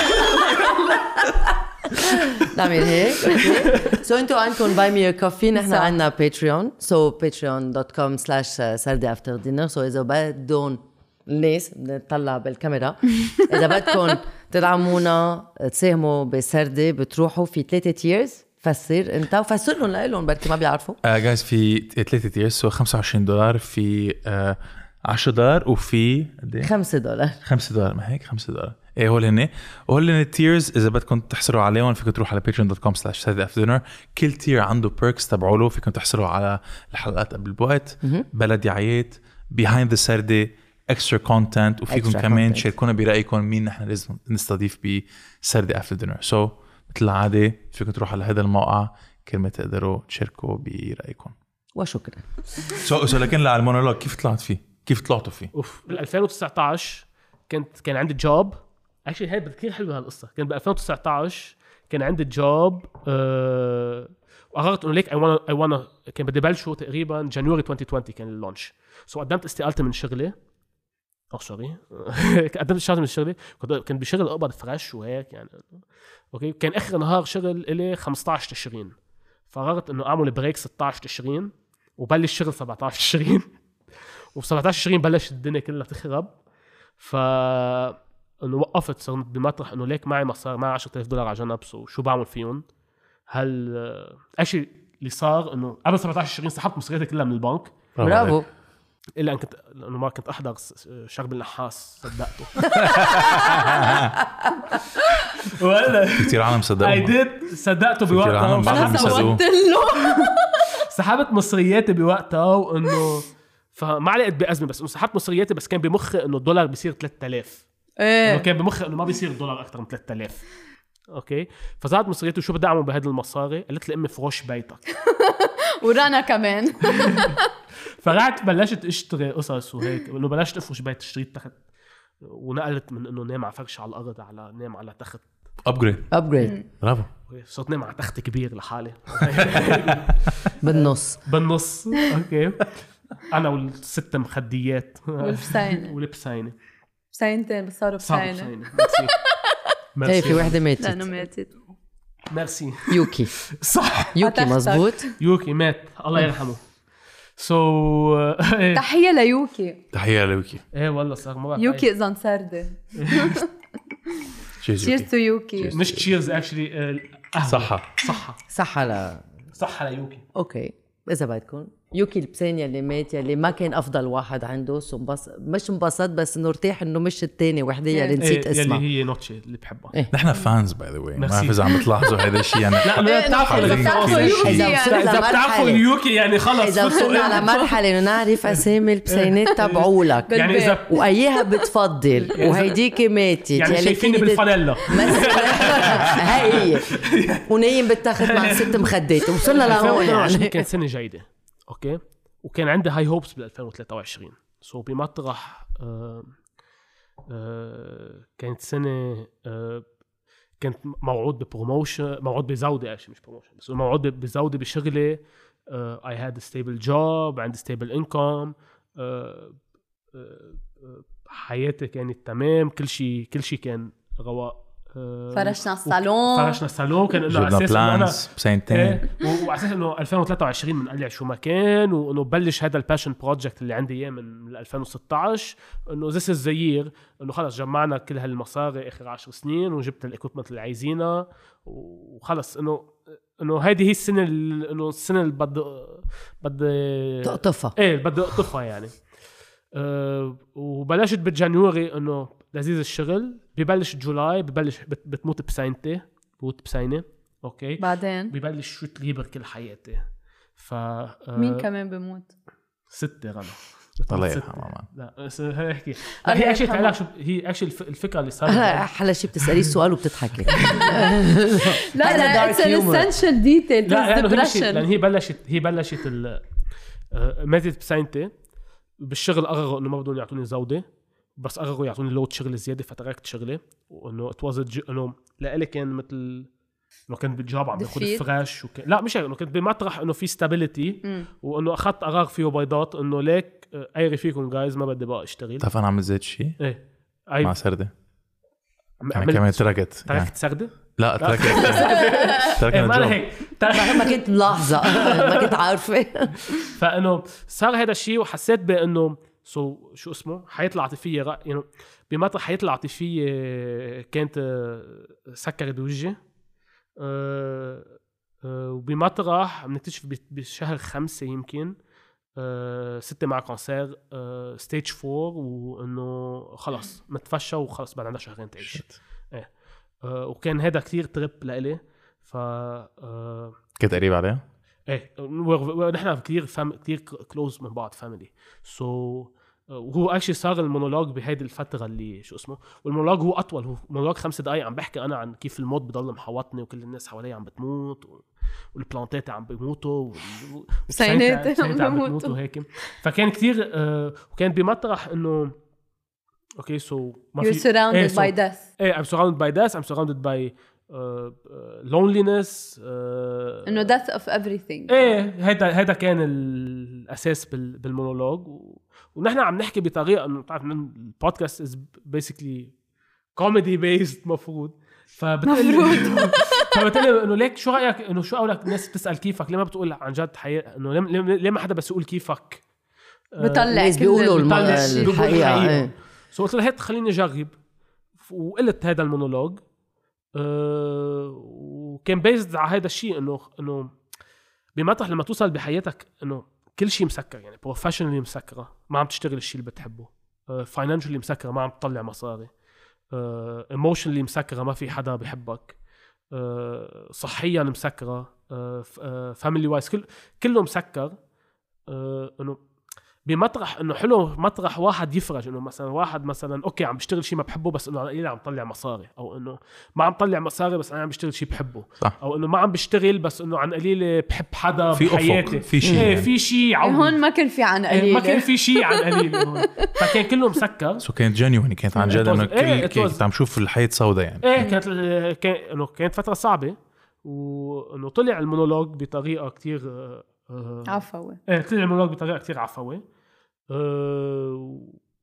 نعمل هيك سو انتو عندكم باي مي كوفي نحن عندنا باتريون سو باتريون دوت كوم سلاش سردة افتر دينر سو اذا بدهم الناس بنطلع بالكاميرا اذا بدكم تدعمونا تساهموا بسردة بتروحوا في ثلاثة تيرز فسر انت وفسر لهم لهم بركي ما بيعرفوا جايز uh, في ثلاثة تيرز سو خمسة وعشرين دولار في uh, عشرة دولار وفي خمسة دولار خمسة دولار ما هيك خمسة دولار ايه هول هن وهول هن التيرز اذا بدكم تحصلوا عليهم فيكم تروحوا على patreon دوت كوم سلاش سردة افتر دينر كل تير عنده بيركس تبعوله فيكم تحصلوا على الحلقات قبل بوقت بلديعيات behind the سردة extra content وفيكم extra كمان content. تشاركونا برأيكم مين نحن لازم نستضيف بسردة افتر دينر سو so, مثل العادة فيكم تروحوا على هذا الموقع كل ما تقدروا تشاركوا برأيكم وشكرا. سو so, so, لكن لا المونولوج كيف طلعت فيه كيف طلعتوا فيه؟ اوف بال ألفين وتسعطعش كنت كان عندي جوب اكشلي هاي كثير حلوه هالقصه كان ب ألفين وتسعطعش كان عندي جوب أه... وقررت انه ليك اي وانا اي وانا كان بدي بلشه تقريبا جانوري ألفين وعشرين كان اللانش سو قدمت استقالتي من شغلي او سوري قدمت استقالتي من شغلي كنت بشغل اقبض فريش وهيك يعني اوكي كان اخر نهار شغل الي خمسطعش تشرين فقررت انه اعمل بريك ستطعش تشرين وبلش شغل سبعطعش تشرين وفي سبعطعش تشرين بلشت الدنيا كلها تخرب ف انه وقفت صرت بمطرح انه ليك معي مصاري معي عشرة آلاف دولار على جنب وشو بعمل فيهم هل اشي اللي صار انه قبل سبعطعش تشرين سحبت مصارياتي كلها من البنك برافو الا ان كنت انه ما كنت احضر شغب النحاس صدقته ولا كثير عالم صدقوا اي ديد صدقته بوقتها انا صوتت له سحبت مصرياتي بوقتها وانه فما علقت بأزمة بس انه سحبت مصرياتي بس كان بمخي انه الدولار بيصير ثلاثة آلاف ايه كان بمخي انه ما بيصير الدولار اكثر من ثلاثة آلاف اوكي فزادت مصرياتي وشو بدي اعمل بهذه المصاري قالت لي امي فروش بيتك ورانا كمان فرعت بلشت اشتري قصص وهيك انه بلشت افرش بيت اشتريت تخت ونقلت من انه نام على فرش على الارض على نام على تخت ابجريد ابجريد برافو صرت نام على تخت كبير لحالي بالنص بالنص اوكي انا والست مخديات والبسينة والبسينة بسينتين بس صاروا صار بسينة. بسينة. ميرسي ايه في وحده لأنه ماتت ماتت. ميرسي يوكي صح يوكي هتحتك. مزبوط. يوكي مات الله يرحمه. سو ايه تحية ليوكي. تحيه لوكي. ايه والله صار مرة يوكي إذا انسردة. تشيرز Cheers يوكي. to يوكي. مش تشيرز اكشلي. صحة. صحة صح على صحة ليوكي. اوكي اذا بدكم يوكي البسين يلي مات يلي ما كان افضل واحد عنده سو مبس... مش انبسط بس انه ارتاح انه مش الثاني وحده اللي نسيت إيه اسمها. يلي هي نوتشي اللي بحبها. إيه. نحن فانز باي ذا واي، ما ميرسي. بعرف اذا عم تلاحظوا هذا الشيء يعني. لا ما بتعرفوا إذا بتعرفوا إذا يوكي إذا يعني. وصلنا إذا بتعرفوا لمرحلة- اليوكي يعني خلص اذا وصلنا على مرحله انه نعرف اسامي البسينات تبعولك يعني اذا وايها بتفضل وهيديك ماتت يعني يلي شايفيني فيني بت- بالفانيلا. هاي هي ونايم بتاخذ مع ست مخدات وصلنا لهون ألفين واثنين وعشرين يعني. كانت سنة جيدة اوكي، وكان عندي هاي هوبس بال ألفين وثلاثة وعشرين. سو بمطرح آه آه كانت سنة آه كنت موعود ببروموشن، موعود بزودة اكشلي مش بروموشن بس موعود بزودة بشغلي. آه I had a stable job، عندي stable income. آه آه آه حياتي كانت تمام، كل شيء كل شيء كان رواق. آه فرشنا الصالون. فرشنا الصالون كان انه جبنا اساس انه انا بلانز بسنتين. ايه و- وعلى اساس انه ألفين وثلاثة وعشرين بنقلع شو ما كان، وانه بلش هذا الباشن بروجكت اللي عندي اياه من ألفين وستة عشر، انه ذس از ذا يير انه خلص جمعنا كل هالمصاري اخر عشر سنين وجبت الايكويبمنت اللي عايزينها وخلص انه انه هذه هي السنه ال- انه السنه اللي بدي بدي تقطفها. ايه بدي اقطفها يعني. أه وبلشت بالجانيوري انه لذيذ الشغل، ببلش جولاي ببلش بت بتموت بسينتي بموت بسينه اوكي، بعدين ببلش شو تليبر كل حياتي. ف آه، مين كمان بموت؟ ستة غلا الله ستة. يرحمه مان. لا بس هيك لا الله هي اكشلي يرحمه. تعالى شو هي اكشلي الفكره اللي صارت هلا احلى شيء بتساليه السؤال وبتضحكي. لا هذا لا dark it's an humor. essential detail. لا It's لانه هي مشيت- لان depression. هي بلشت هي بلشت ال آه، ماتت بسينتي بالشغل، قرروا انه ما بدهم يعطوني زوده بس قرروا يعطوني لود شغل زياده، فتركت شغلي. وانه اتوزد انه لإلي كان مثل انه كنت بالجوب عم باخذ دفيت. فريش وك... لا مش هيك، انه كنت بمطرح انه في ستابيليتي مم. وانه اخذت قرار فيه بيضات انه ليك آه، ايري فيكم جايز ما بدي بقى اشتغل. بتعرف انا عملت زيت شيء ايه اي مع سردة يعني عملت- كمان تركت يعني. تركت سردة. لا تركت ايه تركنا ما انا الجوب. هيك تركت. ما كنت ملاحظه ما كنت عارفه. فانه صار هذا الشيء وحسيت بانه سو شو اسمه حياة العاطفيه رأ... يعني بمطرح حياة العاطفيه كانت آه، سكرت بوجهي. أه أه وبمطرح بنكتشف ب- بشهر خمسة يمكن أه ستة مع كانسير أه ستيج فور، وانه خلص متفشى وخلص بعد عندها شهرين تعيش. ايه أه وكان هذا كتير تريب لإلي. ف أه كنت قريب عليها. ايه و- نحن كثير فام كثير كلوز من بعض فاميلي. سو وهو اكشلي صار المونولوج بهيدي الفتره اللي شو اسمه، والمونولوج هو اطول، هو مونولوج خمس دقائق عم بحكي انا عن كيف الموت بضل محوطني وكل الناس حوالي عم بتموت و... والبلانتات عم بيموتوا وال- بسينات والبسينات عم عم بيموتوا. بتموت وهيك. فكان كثير آه وكان بمطرح انه اوكي سو ما You're surrounded so- by death. ايه I'm surrounded by death, I'm surrounded by uh, uh, loneliness. uh, إنه death of everything. ايه هيدا هيدا كان الاساس بال بالمونولوج و... ونحن عم نحكي بطريقه انه بتعرف من البودكاست از بيسكلي كوميدي بيست مفروض. فبالتالي فبالتالي انه ليك شو رايك انه شو اقولك الناس بتسال كيفك، ليه ما بتقول عن جد حقيقه، انه ليه, ليه, ليه ما حدا بس يقول كيفك. بطلع الناس كل بيقولوا الم- بطلع بطلع- شيء. بيقولوا الحقيقة، الحقيقة. إيه. سو قلت له هيك خليني اجرب وقلت هذا المونولوج. أه وكان بيزد على هذا الشيء انه انه بمطرح لما توصل بحياتك انه كل شيء مسكر، يعني بروفيشنالي مسكره ما عم تشتغل الشيء اللي بتحبه، فاينانشالي مسكره ما عم تطلع مصاري، ايموشنالي مسكره ما في حدا بيحبك، أه صحيا مسكره، فاميلي وايز كل كله مسكر. أه انه بمطرح انه حلو مطرح واحد يفرج، انه مثلا واحد مثلا اوكي عم بيشتغل شيء ما بحبه بس انه قليل عم طلع مصاري، او انه ما عم طلع مصاري بس انا عم بشتغل شيء بحبه، صح. او انه ما عم بشتغل بس انه عن قليل بحب حدا في أفق، بحياتي، في شيء ايه يعني. في شيء عم هون ما كان في عن إيه، قليل. ما كان في شيء عن قليل هون. فكان كله مسكر. سو كانت جينيون، كانت عن جد It was- انه إيه، كل it was- كنت عم شوف الحياة سوداء يعني. ايه كانت كان انه كانت فتره صعبه، وانه طلع المونولوج بطريقه كتير آه، آه، عفوي. ايه طلع المونولوج بطريقه كتير عفوي. أه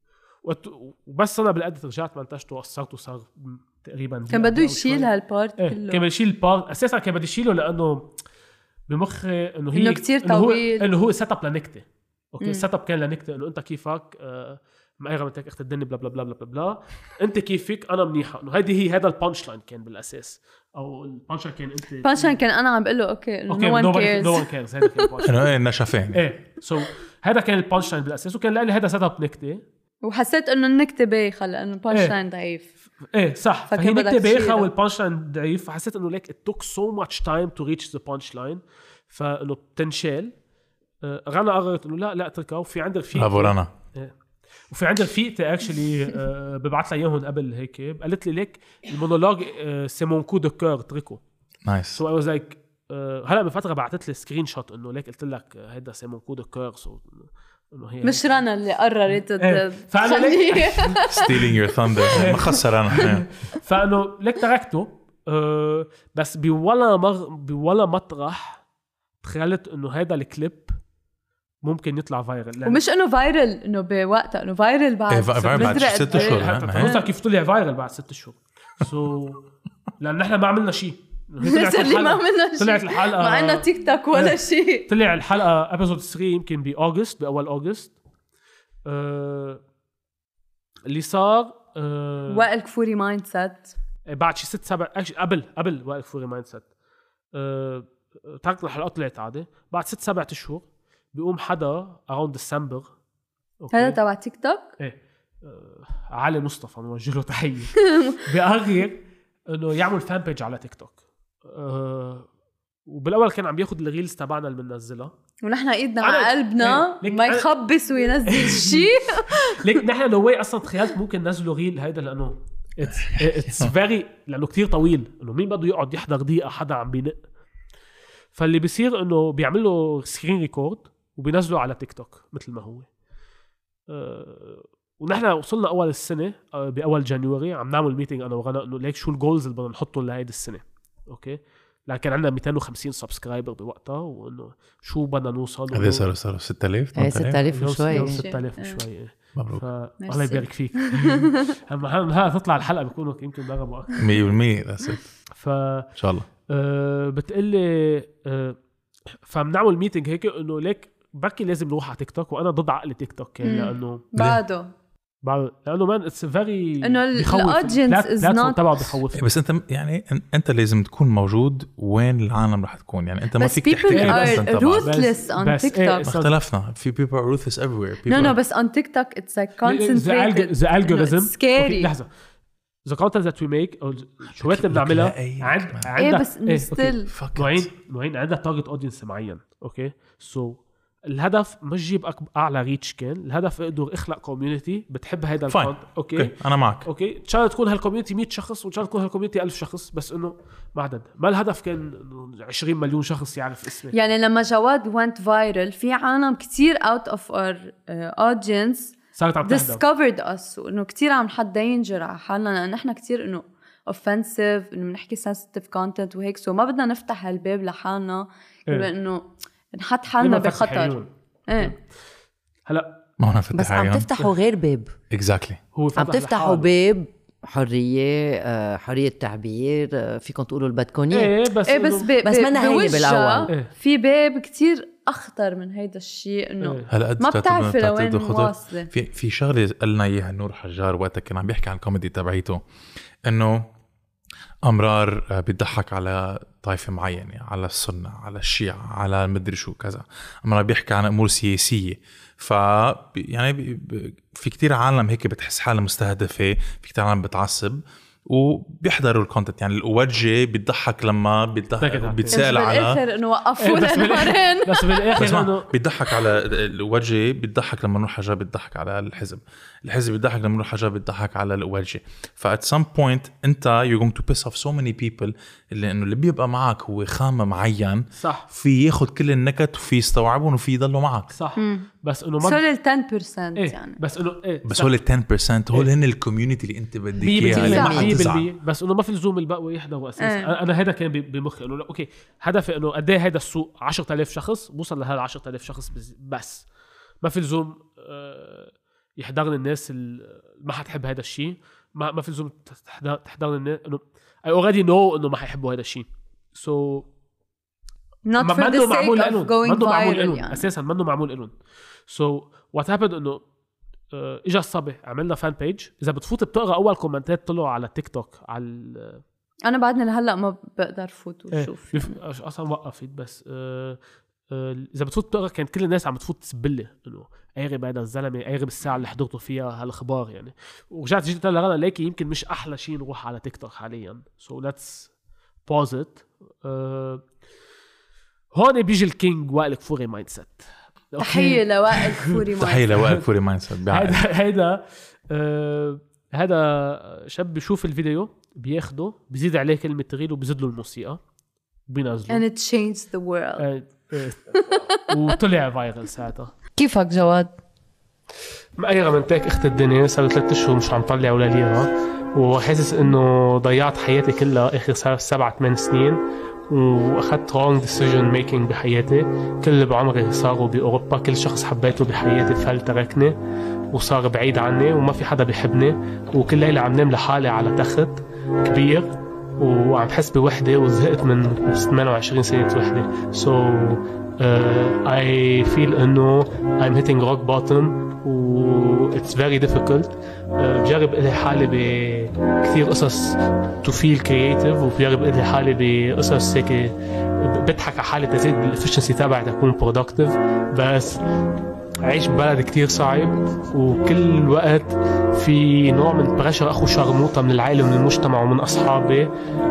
وبس انا بالادت رجعت منتجته وقصرته صار تقريبا كان بده يشيل هالبارت ايه كله. كان بده يشيل البارت اساسا كان بده يشيله لانه بمخي انه هي انه كتير طويل، انه هو سيت اب لنكته. اوكي مم. سيت اب كان لنكته انه انت كيفك آه مقيره من تك اخت الدنيا بلا بلا بلا بلا بلا انت كيفك انا منيحه انه هيدي هي هذا البانش لاين كان بالاساس او البانش لاين كان انت بانشان كان انا عم بقول له اوكي انه نو ون نو كيرز ون كيرز هذا كان البانش انه ايه نشفين. ايه سو هذا كان البانش لاين بالاساس وكان لي هذا سيت اب نكته وحسيت انه النكته بايخه لانه البانشلاين ضعيف. ايه صح فكان فهي بدك نكته بايخه تشيلها. والبانش لاين ضعيف فحسيت انه ليك it took so much time to reach the punch line فانه بتنشال. آه، رنا قررت انه لا لا اتركها وفي عندها رفيقتي برافو رنا. وفي عندها رفيقتي اكشلي ببعث لها اياهم قبل هيك قالت لي ليك المونولوج سي مون كو دو كور اتركه. نايس. سو اي واز لايك هلا من فتره بعثت لي سكرين شوت انه ليك قلت لك هيدا سي مون كو دو كور سو انه هي مش رنا اللي قررت إيه. فأنا تخليه ستيلينج يور ثاندر ما خسر انا. فانه ليك تركته. أه بس بولا مر بولا مطرح تخيلت انه هذا الكليب ممكن يطلع فايرل ومش انه فايرل انه بوقتها انه فايرل بعد إيه، فايرل بعد مدري ست قد إيه. أشهر. حتى ما فنوصل كيف طلع فايرل بعد ست شهور سو لان نحن ما عملنا شيء. لسه اللي ما عملنا شيء طلعت الحلقه ما عندنا تيك توك ولا شيء. طلع الحلقه ابيسود ثلاثة يمكن باوغست باول اوغست. أه اللي صار أه وائل كفوري مايند سيت بعد شي ست سبع قبل قبل وائل كفوري مايند سيت. أه تركنا الحلقات طلعت عادي بعد ست سبع اشهر بيقوم حدا اراوند ديسمبر هذا تبع تيك توك. ايه أه علي مصطفى نوجه له تحيه بيقرر انه يعمل فان بيج على تيك توك. أه وبالاول كان عم بياخد الريلز تبعنا اللي بننزلها ونحن ايدنا أنا- على قلبنا إيه، ليك ما أنا- يخبص وينزل شيء. ليك نحن لو واي اصلا تخيلت ممكن نزلوا ريل هيدا لانه اتس اتس فيري لانه كتير طويل انه مين بده يقعد يحضر دقيقه حدا عم بينق. فاللي بيصير انه بيعمل له سكرين ريكورد وبينزله على تيك توك مثل ما هو. أه ونحن وصلنا اول السنه أه باول جانيوري عم نعمل ميتينج انا وغنا انه ليك شو الجولز اللي بدنا نحطهم لهيدي السنه. اوكي لكن كان عندنا مئتين وخمسين سبسكرايبر بوقتها وانه شو بدنا نوصل. هذا صار صار ستة آلاف ايه ستة آلاف وشوي. ستة آلاف وشوي. مبروك. الله يبارك فيك. هم ها تطلع الحلقه بيكونوا يمكن ضربوا اكثر مية بالمية. بس ف ان شاء الله. أه بتقلي أه فبنعمل ميتينج هيك انه ليك بركي لازم نروح على تيك توك وانا ضد عقل تيك توك كان لانه بعده بعد لانه مان اتس فيري إنه ال- الaudience is not- تبعه بخوف. بس انت يعني أن- انت لازم تكون موجود وين العالم رح تكون. يعني انت ما بس فيك people تحكي are البسن تبعك. ruthless on بس- TikTok. إيه، ما اختلفنا. في people are ruthless everywhere. No, People no, are- بس on TikTok it's like the concentrated. algorithm No, it's scary. لحظه the content that we make او الشوات اللي بنعملها أي عند كمان. عندك ايه بس انه أوكي. ستيل Fuck it. نوعين نوعين عندها تارجت اودينس معين. اوكي سو so, الهدف مش جيب أك... اعلى ريتش كان الهدف اقدر اخلق كوميونتي بتحب هيدا Fine. الكونت. اوكي اوكي انا معك. اوكي ان شاء الله تكون هالكوميونتي مية شخص وان شاء الله تكون هالكوميونتي ألف شخص بس انه ما عدد ما الهدف كان إنه عشرين مليون شخص يعرف اسمي. يعني لما جواد went viral في عالم كتير out of our uh, audience صارت عم تحضر. discovered us وانه كتير عم نحط danger على حالنا لان نحن كتير انه offensive انه بنحكي sensitive content وهيك سو ما بدنا نفتح هالباب لحالنا إيه. لانه نحط حالنا لما فتح بخطر. عيون. ايه هلا ما انا فتح بس عم عيون. تفتحوا غير باب. اكزاكتلي. هو عم فتح تفتحوا لحاله. باب حرية آه، حرية تعبير آه، فيكم تقولوا اللي بدكم اياه. ايه بس ايه بس إنه- ب... بس ب- منا هينة بوجهها بالأول. إيه. في باب كتير اخطر من هيدا الشيء انه إيه. هلا قد ما بتعتبر- بتعرفي لوين بتعتبر خطر. واصله. في في شغله قالنا اياها نور حجار وقتها كان عم بيحكي عن الكوميدي تبعيته انه امرار آه، بيضحك على طائفه معينه على السنه على الشيعة على مدري شو كذا. امرار بيحكي عن امور سياسيه. ف يعني بي- بي- في كتير عالم هيك بتحس حالها مستهدفه. في كتير عالم بتعصب وبيحضروا الكونتنت. يعني الوجه بيضحك لما بيضحك بس بيتسال على بالاخر انه وقفوا إيه، بس لنهارين. بالآخر- بس بس بالاخر ما انه بيضحك على الوجه بيضحك لما نروح حجاب بيضحك على الحزب. الحزب بيضحك لما نروح حجاب بيضحك على الوجه. فات سم بوينت انت you're going to piss off so many people اللي انه اللي بيبقى معك هو خامة معين صح في ياخد كل النكت وفي يستوعبهم وفي يضلوا معك. صح بس انه ما سوري ال عشرة بالمية إيه يعني بس انه ايه بس هول ال عشرة بالمية هول هن الكوميونتي اللي انت بدك اياها اللي ما مية بالمية حتزعل. بس انه ما في لزوم البقوة يحضروا اساسا. إيه. انا أنا هذا كان ب- بمخي انه لا، اوكي هدفي انه قد ايه هذا السوق عشرة آلاف شخص بوصل لهذا عشرة آلاف شخص بز- بس ما في لزوم يحضرني الناس اللي ما حتحب هذا الشيء. ما ما في لزوم تحضرني الناس انه I already know انه ما حيحبوا هذا الشيء. so not for the sake of going viral يعني. اساسا منه معمول لهم. so what happened انه آه اجى الصبح عملنا فان بيج. اذا بتفوت بتقرا اول كومنتات طلعوا على تيك توك على انا بعدني لهلا ما بقدر فوت وشوف ايه اصلا وقفت بس آه آه اذا بتفوت بتقرا كانت كل الناس عم تفوت تسبلي انه ايغب هذا الزلمه ايغب الساعه اللي حضرته فيها هالاخبار يعني. ورجعت جيت لغدا ليكي يمكن مش احلى شيء نروح على تيك توك حاليا. so let's pause it. آه هون بيجي الكينج وائل كفوري مايند سيت. تحيه لوائل كفوري مايند سيت. تحيه لوائل كفوري مايند سيت. هذا هذا آه هذا شاب بيشوف الفيديو بياخده بيزيد عليه كلمه تغيير وبيزيد له الموسيقى بينزله and it changed the world. آه آه وطلع فايرل ساعتها. كيفك جواد؟ مقيرة من تاك اخت الدنيا. صار ثلاثة اشهر مش عم طلع ولا ليرة وحاسس انه ضيعت حياتي كلها اخر سبعة ثمان سنين واخذت wrong decision making بحياتي. كل اللي بعمري صاروا باوروبا. كل شخص حبيته بحياتي فل تركني وصار بعيد عني وما في حدا بيحبني. وكل ليلة عم نام لحالي على تخت كبير وعم حس بوحدة وزهقت من ثمانية وعشرين سنة وحدة. so uh, I feel انه I'm hitting rock bottom و it's very difficult. uh, بجرب إلي حالي بكثير قصص to feel creative وبجرب إلي حالي بقصص هيك بضحك على حالي تزيد بالefficiency تبعي تكون productive. بس عيش ببلد كتير صعب وكل وقت في نوع من بريشر أخو شرموطة من العائلة ومن المجتمع ومن أصحابي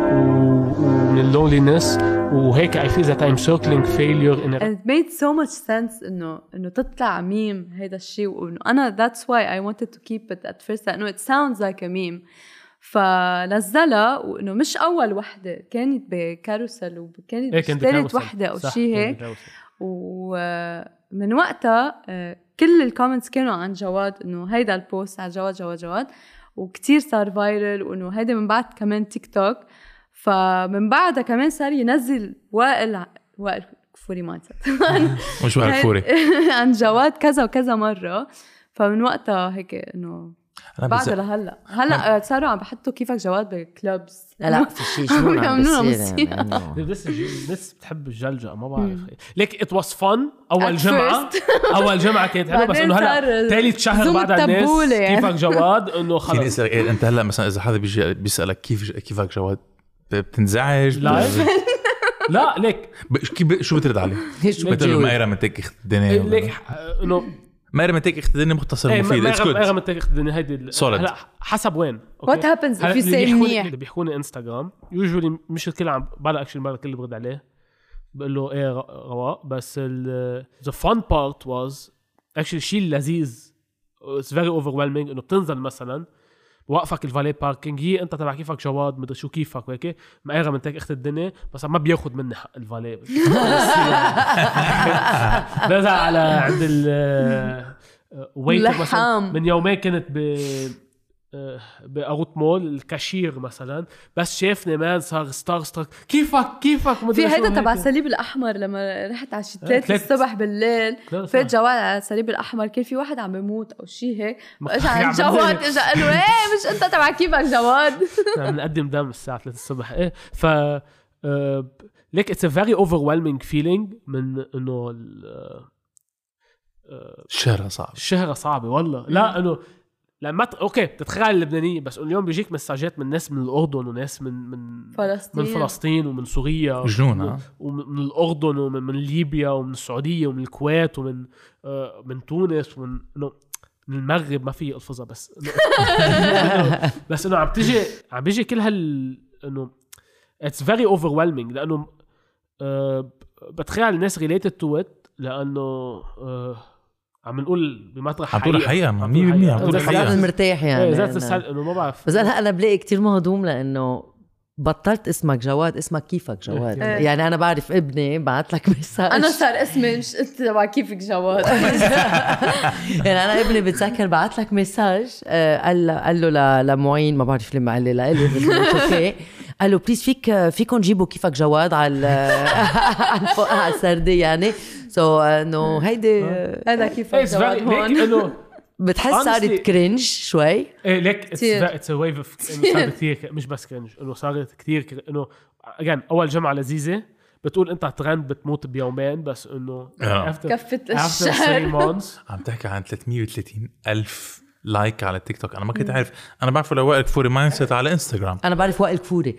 ومن اللونلينس وهيك I feel that I'm circling failure in it. It made so much sense إنه إنه تطلع ميم هيدا الشيء وإنه أنا that's why I wanted to keep it at first لأنه it sounds like a meme. فنزلها وإنه مش أول وحدة كانت بكاروسل وكانت إيه ثالث وحدة أو شيء هيك. ومن وقتها كل الكومنتس كانوا عن جواد إنه هيدا البوست عن جواد جواد جواد وكتير صار فايرل وإنه هيدا من بعد كمان تيك توك. فمن بعدها كمان صار ينزل وائل وائل كفوري مايند سيت مش وائل كفوري عن جواد كذا وكذا مرة. فمن وقتها هيك إنه بعد لهلا هلا صاروا عم بحطوا كيفك جواد بالكلوبز. لا لا في شيء شو عم بيصير بس الناس بتحب الجلجة ما بعرف ليك it was fun أول جمعة. أول جمعة كانت حلوة بس إنه هلا ثالث شهر بعد الناس كيفك جواد إنه خلص. أنت هلا مثلا إذا حدا بيجي بيسألك كيف كيفك جواد بتنزعج لا لا ليك كيف شو بترد عليه؟ شو بتقول له مايرة من تك اخت الدنيا ليك إنه مايرة من تك اخت الدنيا مختصر مفيد. مايرة من تك اخت الدنيا هيدي هلا حسب وين. What happens if you say منيح؟ اللي بيحكوني انستغرام usually مش الكل عم بلا اكشن مرة الكل برد عليه بقول له ايه رواق. بس ال the fun part was actually الشيء اللذيذ it's very overwhelming انه بتنزل مثلا وقفك الفالي باركينج هي انت تبع كيفك جواد مدري شو كيفك وهيك مقيرة من تك اخت الدنيا بس ما بياخد مني حق الفالي نزل على عند ال ويتر مثلا من يومين كنت ب بأروت مول الكاشير مثلا بس شافني مان صار ستار ستار كيفك كيفك في هيدا تبع الصليب الأحمر لما رحت على شي ثلاثة الصبح بالليل فات جواد على الصليب الأحمر كان في واحد عم بيموت أو شي هيك اجى عند جواد اجى قال له ايه مش انت تبع كيفك جواد عم نقدم دم الساعة ثلاثة الصبح ايه ف ليك it's a very overwhelming feeling من انه الشهرة صعبة الشهرة صعبة والله. لا انه لما ت... اوكي بتتخيل اللبنانية بس اليوم بيجيك مساجات من ناس من الأردن وناس من من فلسطين من فلسطين ومن سوريا جنون ومن الأردن ومن من ليبيا ومن السعودية ومن الكويت ومن آه من تونس ومن إنه من المغرب ما في ألفظة بس إنه بس إنه عم تيجي عم بيجي كل هال إنه it's very overwhelming لأنه آه بتخيل الناس related to it لأنه آه عم نقول بمطرح حقيقة عم تقول الحقيقة مية بالمية عم تقول الحقيقة مرتاح يعني ايه ذات السهل انه ما بعرف. بس انا انا بلاقي كتير مهضوم لانه بطلت اسمك جواد اسمك كيفك جواد. يعني انا بعرف ابني بعت لك مساج انا صار اسمي مش انت تبع كيفك جواد يعني انا ابني بتذكر بعت لك مساج قال قال له لمعين ما بعرف لما قال لي لا لي اوكي قالوا بليز فيك فيكم جيبوا كيفك جواد على على الفوق على السرديه يعني سو انه هيدي هذا كيفك جواد هون بتحس صارت كرنج شوي. ايه ليك اتس ا ويف اوف صارت كثير مش بس كرنج انه صارت كثير انه اجين اول جمعه لذيذه بتقول انت ترند بتموت بيومين بس انه كفت الشهر. عم تحكي عن ثلاثمية وثلاثين ألف لايك على تيك توك. انا ما كنت عارف. انا بعرف لو وائل كفوري مايند سيت على انستغرام. انا بعرف وائل كفوري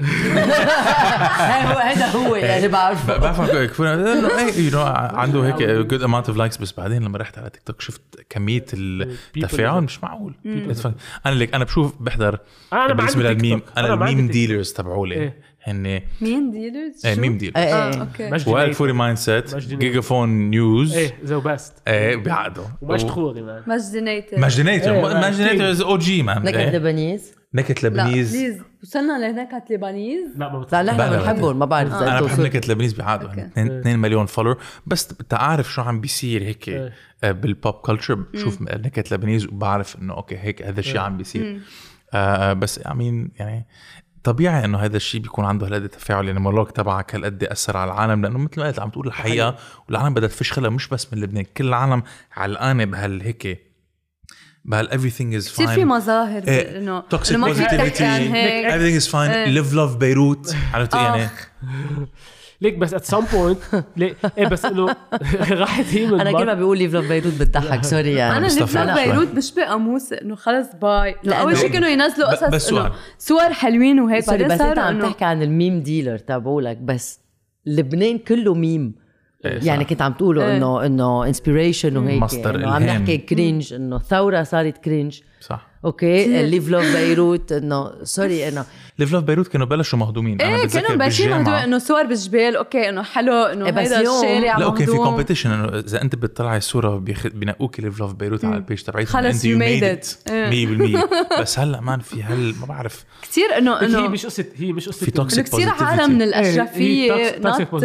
هو هذا هو يعني بعرف بعرف وائل كفوري يو نو عنده هيك جود اماونت اوف لايكس. بس بعدين لما رحت على تيك توك شفت كميه التفاعل مش معقول. انا ليك انا بشوف بحضر بالنسبه للميم انا الميم ديلرز تبعولي هن مين ديلرز ايه ميم ديلرز اه اوكي وائل كفوري مايند سيت جيجافون نيوز ايه زو باست ايه بيعقدوا ومش تخوري مان ماجدينيتر ماجدينيتر ماجدينيتر او جي مان نكت لبنيز نكت لبنيز. لا بليز وصلنا لنكت لبنيز. لا ما لا نحن بنحبهم ما بعرف اذا انا بحب نكت لبنيز بيعادوا اثنين مليون فولور. بس تعرف شو عم بيصير هيك بالبوب كلتشر. بشوف نكت لبنيز وبعرف انه اوكي هيك هذا الشيء عم بيصير. آه بس امين يعني طبيعي انه هذا الشيء بيكون عنده هالقد تفاعل. يعني المونولوج تبعك هالقد اثر على العالم لانه مثل ما قلت عم تقول الحقيقه والعالم بدها تفشخلها مش بس من لبنان. كل العالم علقانه بهالهيك بهال everything is fine. بصير في مظاهر انه toxic positivity everything is fine live love بيروت عرفت يعني ليك بس at some point ليه ايه بس انه راحت هي من انا كل ما بيقول ليف لوف بيروت بتضحك سوري يعني انا ليف لوف بيروت بشبه قاموس انه خلص باي. اول شيء كانوا ينزلوا قصص انه صور حلوين وهيك بعدين بس انت عم تحكي عن الميم ديلر تبعولك بس لبنان كله ميم يعني كنت عم تقولوا انه انه انسبيريشن وهيك مصدر عم نحكي كرينج انه ثوره صارت كرينج صح اوكي ليف لوف بيروت انه سوري انه ليف لوف بيروت كانوا بلشوا مهضومين. ايه كانوا بلشوا مهضومين انه صور بالجبال اوكي انه حلو انه هذا الشارع لا اوكي في كومبيتيشن انه اذا انت بتطلعي الصوره بينقوكي ليف لوف بيروت على البيج تبعتك انت يو ميد ات مية بالمية. بس هلا مان في هل ما بعرف كثير انه انه هي مش قصه هي مش قصه في توكسيك كثير عالم من الاشرفيه نوت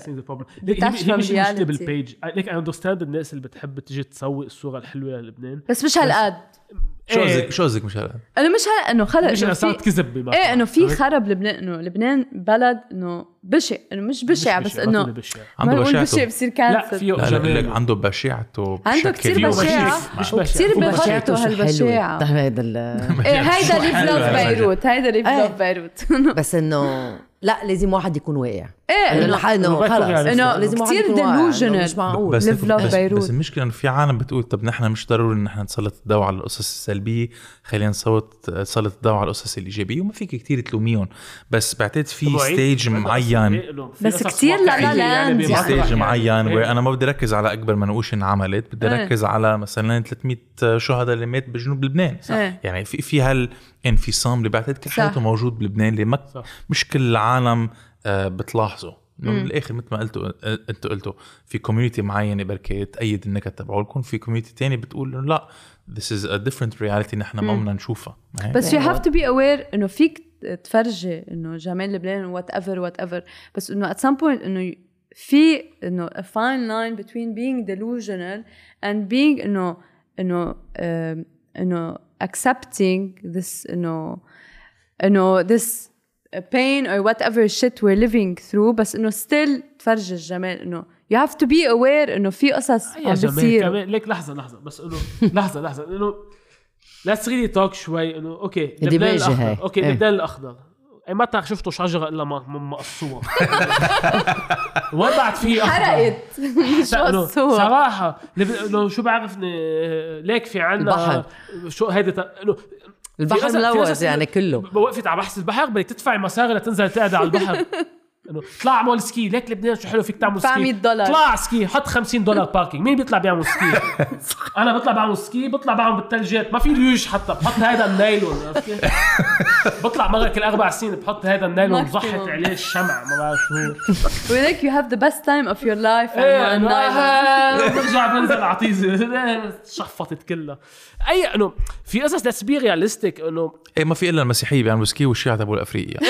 هي مش مشكله بالبيج. ليك اي اندرستاند الناس اللي بتحب تيجي تسوي الصوره الحلوه للبنان بس مش هالقد. شو قصدك شو قصدك مش هلا انا مش هلا انه خلق مش صارت كذب بما ايه انه في خرب لبنان انه لبنان بلد انه بشع انه مش بشع بس انه عنده بشاعته بصير كانسل. لا فيه لا عنده بشاعته عنده كثير بشاعه وكثير بفرطوا هالبشاعه. هيدا ايه هيدا ليف لوف بيروت هيدا ليف لوف بيروت بس انه لا لازم واحد يكون واقع. ايه انه خلص انه لازم كثير ديلوجنال مش معقول بس, ليف لوف بيروت. بس المشكله انه في عالم بتقول طب نحن مش ضروري ان نحن نسلط الضوء على القصص السلبيه خلينا نصوت نسلط الضوء على القصص الايجابيه وما فيك كتير تلوميهم. بس بعتقد في ستيج معين بس كتير لا لا لاند في ستيج معين وانا ما بدي ركز على اكبر منقوش انعملت بدي ركز على مثلا ثلاثمية شهداء اللي مات بجنوب لبنان. يعني في في هالانفصام اللي بعتقد كل حياته موجود بلبنان اللي ما مش كل العالم بتلاحظوا. انه بالاخر مثل ما قلتوا انتوا قلتوا في كوميونتي معينه بركي تأيد النكت تبعولكم في كوميونتي تاني بتقول انه لا this is a different reality نحن ما بدنا نشوفها. بس you have to be aware انه فيك تفرجي انه جمال لبنان وات ايفر وات ايفر بس انه at some point انه في انه a fine line between being delusional and being انه انه انه accepting this انه انه this pain or whatever shit we're living through بس انه still تفرج الجمال انه you have to be aware انه في قصص عم بتصير. ليك لحظه لحظه بس انه لحظه لحظه انه let's really talk شوي انه اوكي لبنان الاخضر اوكي لبنان الاخضر اي متى شفتوا شجره الا ما مقصوها وين بعد في حرقت شو صراحه انه شو بعرفني ليك في عنا شو هيدا انه البحر ملوث يعني كله. وقفت على بحث البحر بدك تدفعي مصاري لتنزل تقعد على البحر. انه طلع اعمل سكي ليك لبنان شو حلو فيك تعمل سكي طلع سكي حط خمسين دولار باركينج. مين بيطلع بيعمل سكي؟ انا بطلع بعمل سكي بطلع بعمل بالثلجات ما في ليوش حتى بحط هذا النايلون بطلع مره كل اربع سنين بحط هذا النايلون بزحت عليه الشمع ما بعرف شو وليك you have the best time of your life and برجع بنزل عطيزه شفطت كلها. اي انه في قصص that's be realistic انه ايه ما في الا المسيحيه بيعملوا سكي والشيعة تبعوا الافريقيا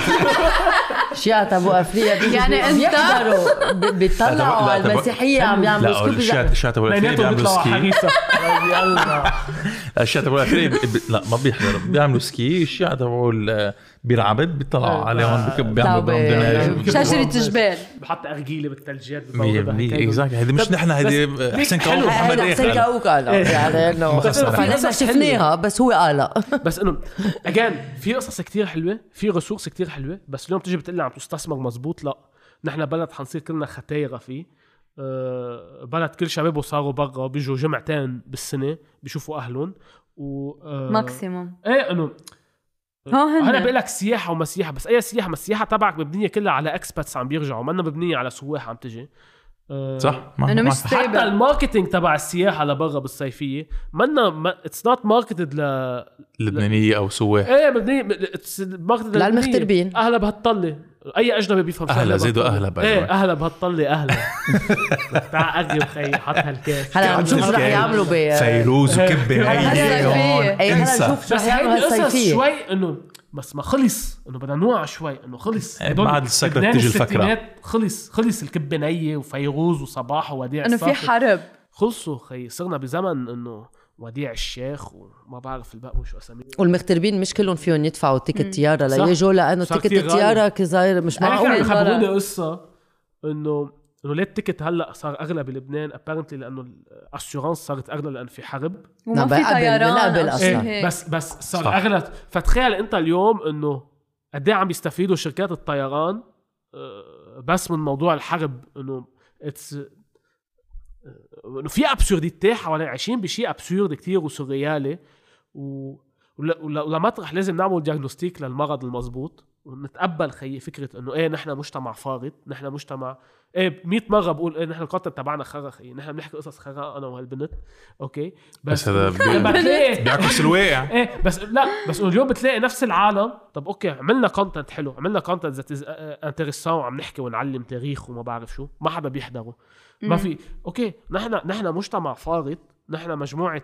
الشيعة تبعوا افريقيا يعني انت بيطلعوا على المسيحيه عم يعملوا سكي. لا الشيعة تبعوا الافريقيا بيعملوا سكي. الشيعة تبعوا الافريقيا لا ما بيحضروا بيعملوا سكي. الشيعة تبعوا بيرعبد بيطلع عليهم بيعملوا طب- بهم دناج شجرة جبال. بحط أرجيلة بالثلجات مية بالمية اكزاكتلي. هيدي مش نحن، هيدي حسين كاوك محمد هلا حسين ايه كاوك قال يعني انه ما خسرنا. فعلا ما شفناها بس هو قالها. بس انه اجان في قصص كتير حلوه، في ريسورس كتير حلوه، بس اليوم تيجي بتقلي عم تستثمر مزبوط، لا نحن بلد حنصير كلنا ختايره فيه. أه بلد كل شبابه صاروا برا، بيجوا جمعتين بالسنه بيشوفوا اهلهم و أه ماكسيموم. ايه انه ها انا هن بقول لك سياحه وما سياحه، بس اي سياحه؟ ما السياحه تبعك مبنيه كلها على اكسباتس عم بيرجعوا، ما مبنيه على سواح عم تجي. أه صح. ما انه ما- مش حتى ستيبل. الماركتينج تبع السياحه لبرا بالصيفيه منا اتس نوت ماركتد ل لبنانيه او سواح. ايه مبني اتس ماركتد للمغتربين. اهلا بهالطله، اي اجنبي بيفهم شو أهلا، زيدوا بهالطلة. أهلا by the ايه way. اهلا بهالطله اهلا. تعال اجي وخي حط هالكاس. هلا عم نشوف شو رح يعملوا ب فيروز وكبه هيدي هون ايه هلا انسى. نشوف شو بس رح يعملوا هيدي قصص هالصيفيه. شوي انه بس ما خلص، انه بدنا نوعى شوي انه خلص. إيه، هدول بعد السكرة لبنان بتيجي الفكرة. الستينات خلص خلص الكبه نيه وفيروز وصباح ووديع انه في الصافي. حرب. خلصوا خي، صرنا بزمن انه وديع الشيخ وما بعرف الباقي شو اساميه. والمغتربين مش كلهم فيهم يدفعوا تيكت طياره صح. ليجوا، لانه صار تيكت كتير غالي. الطياره كصاير مش معقول معقول. خبروني قصه انه انه ليه التيكت هلا صار اغلى بلبنان ابارنتلي، لانه الاسيورانس صارت اغلى لان في حرب. وما نعم، في قبل- طيران من قبل أو أصلاً. شي إيه هيك. بس بس صار صح. اغلى. فتخيل انت اليوم انه قد ايه عم بيستفيدوا شركات الطيران آه، بس من موضوع الحرب، انه اتس انه في ابسورديتي حوالي عايشين بشيء ابسورد كتير وسوريالي و... ول- ول- ولمطرح لازم نعمل دياغنوستيك للمرض المزبوط ونتقبل خي فكره انه ايه نحن مجتمع فارط، نحن مجتمع ايه مية مره بقول ايه نحن الكونتنت تبعنا خرا خي، نحن بنحكي قصص خرا انا وهالبنت اوكي، بس هذا لما بي- تلاقي بيعكس الواقع. ايه بس لا بس انه اليوم بتلاقي نفس العالم، طب اوكي عملنا كونتنت حلو، عملنا كونتنت ذات از انتريسون وعم نحكي ونعلم تاريخ وما بعرف شو، ما حدا بيحضره ما في اوكي. نحن نحن مجتمع فارط، نحن مجموعه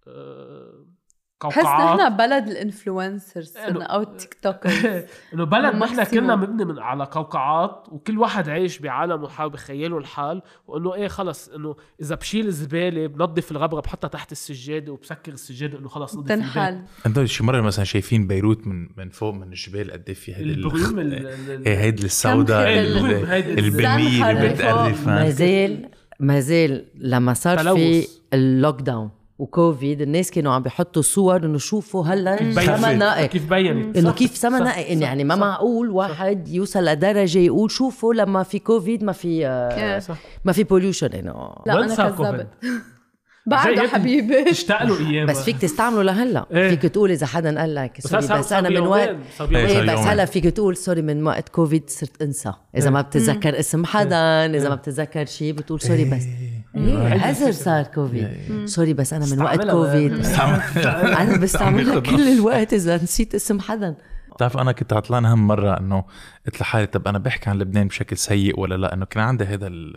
آه، بحس قوقعات. نحن بلد الانفلونسرز إنه- او تيك توكرز. انه بلد نحن ماكسيموم. كلنا مبني من على قوقعات وكل واحد عايش بعالم وحاول بخيله الحال، وانه ايه خلص انه اذا بشيل الزباله بنظف الغبره بحطها تحت السجاده وبسكر السجاده انه خلص نظف البيت. تنحل. انتوا شي مره مثلا شايفين بيروت من من فوق من الجبال قد ايه في هيدي البروم ال- ال- ال- ايه هيدي السوداء كم ال- البروم هيدي البرمية اللي الزنخة اللي بتقرف. ما زال ما زال لما صار في تلوث. اللوك داون وكوفيد الناس كانوا عم بيحطوا صور انه شوفوا هلا سما نقي، كيف بينت انه صح، كيف سما صح، نقي، إنه صح، يعني ما صح. معقول واحد يوصل لدرجه يقول شوفوا لما في كوفيد ما في آه، صح. ما في بوليوشن انه. لا وين انا صار كذبت. كوفيد؟ بعده زي هيك حبيبي. تشتاق له ايام بس فيك تستعمله لهلا، إيه. فيك تقول اذا حدا قال لك بس سوري صار- بس صار انا من بيومين، وقت صار إيه، بيومين. ايه بس يومين. هلا فيك تقول سوري من وقت كوفيد صرت انسى اذا ما بتتذكر اسم حدا، اذا ما بتتذكر شيء بتقول سوري بس ايه عذر صار كوفيد سوري بس انا من وقت استعملها كوفيد انا بستعملها ياخد كل الوقت اذا نسيت اسم حدا. بتعرف انا كنت عطلان هم مره انه قلت لحالي طب انا بحكي عن لبنان بشكل سيء ولا لا، انه كان عندي هذا ال-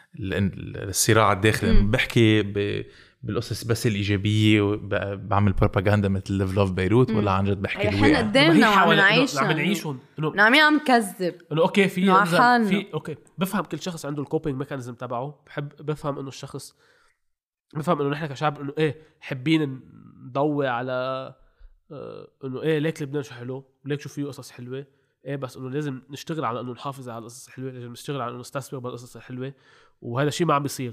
ال- الصراع الداخلي إنه بحكي ب بالقصص بس الايجابيه وبعمل بروباغندا مثل ليف لوف بيروت ولا عن جد بحكي احنا الواقع. قدامنا وعم عم نعيشها. نعيشهم انه نعم عم نكذب. انه اوكي في إنه أنزل- عحالنا. في اوكي بفهم كل شخص عنده الكوبينج ميكانيزم تبعه، بحب بفهم انه الشخص بفهم انه نحن كشعب انه ايه حابين نضوي على آه انه ايه ليك لبنان شو حلو وليك شو فيه قصص حلوه، ايه بس انه لازم نشتغل على انه نحافظ على القصص الحلوه، لازم نشتغل على انه نستثمر بالقصص الحلوه، وهذا الشيء ما عم بيصير.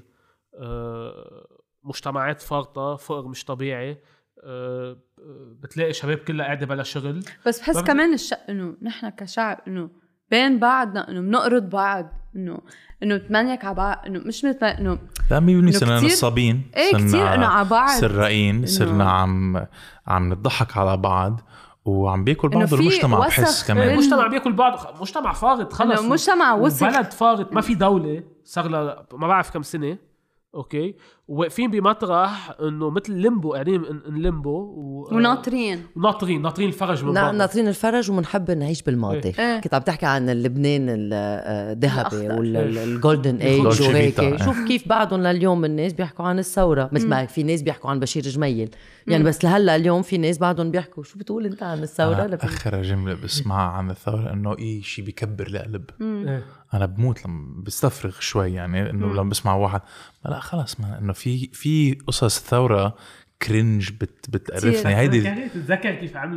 آه مجتمعات فارطه، فقر مش طبيعي، آه بتلاقي شباب كلها قاعده بلا شغل. بس بحس ما- كمان الش... انه نحن كشعب انه بين بعضنا انه بنقرض بعض، انه انه تمنيك على بعض، انه مش مثل انه لا مية بالمية إنه صرنا كتير- نصابين، ايه كتير انه على بعض، سرائين، إنه- صرنا عم عم نضحك على بعض وعم بياكل إنه بعض في المجتمع. وسخ بحس إيه، كمان بين- مجتمع بياكل بعض، مجتمع فارط خلص، انه مجتمع وسخ. بلد فارط، ما في دولة صار لها ما بعرف كم سنة اوكي، وواقفين بمطرح انه مثل ليمبو، قاعدين ان ليمبو و... وناطرين. وناطرين ناطرين الفرج من نعم بعض. ناطرين الفرج ومنحب نعيش بالماضي. إيه. كنت عم تحكي عن اللبنان الذهبي الأخضر. والجولدن ايج دولتشي وهيك، فيتا. شوف كيف بعدهم لليوم الناس بيحكوا عن الثوره، مثل ما في ناس بيحكوا عن بشير جميل يعني، بس لهلا اليوم في ناس بعدهم بيحكوا شو بتقول انت عن الثوره. أنا اخر جمله بسمعها عن الثوره انه ايه شيء بيكبر القلب. إيه. انا بموت لما بستفرغ شوي يعني، انه لما بسمع واحد لا خلص ما انه في في قصص ثوره كرنج بت بتقرفني. هيدي يعني تتذكر كيف عملوا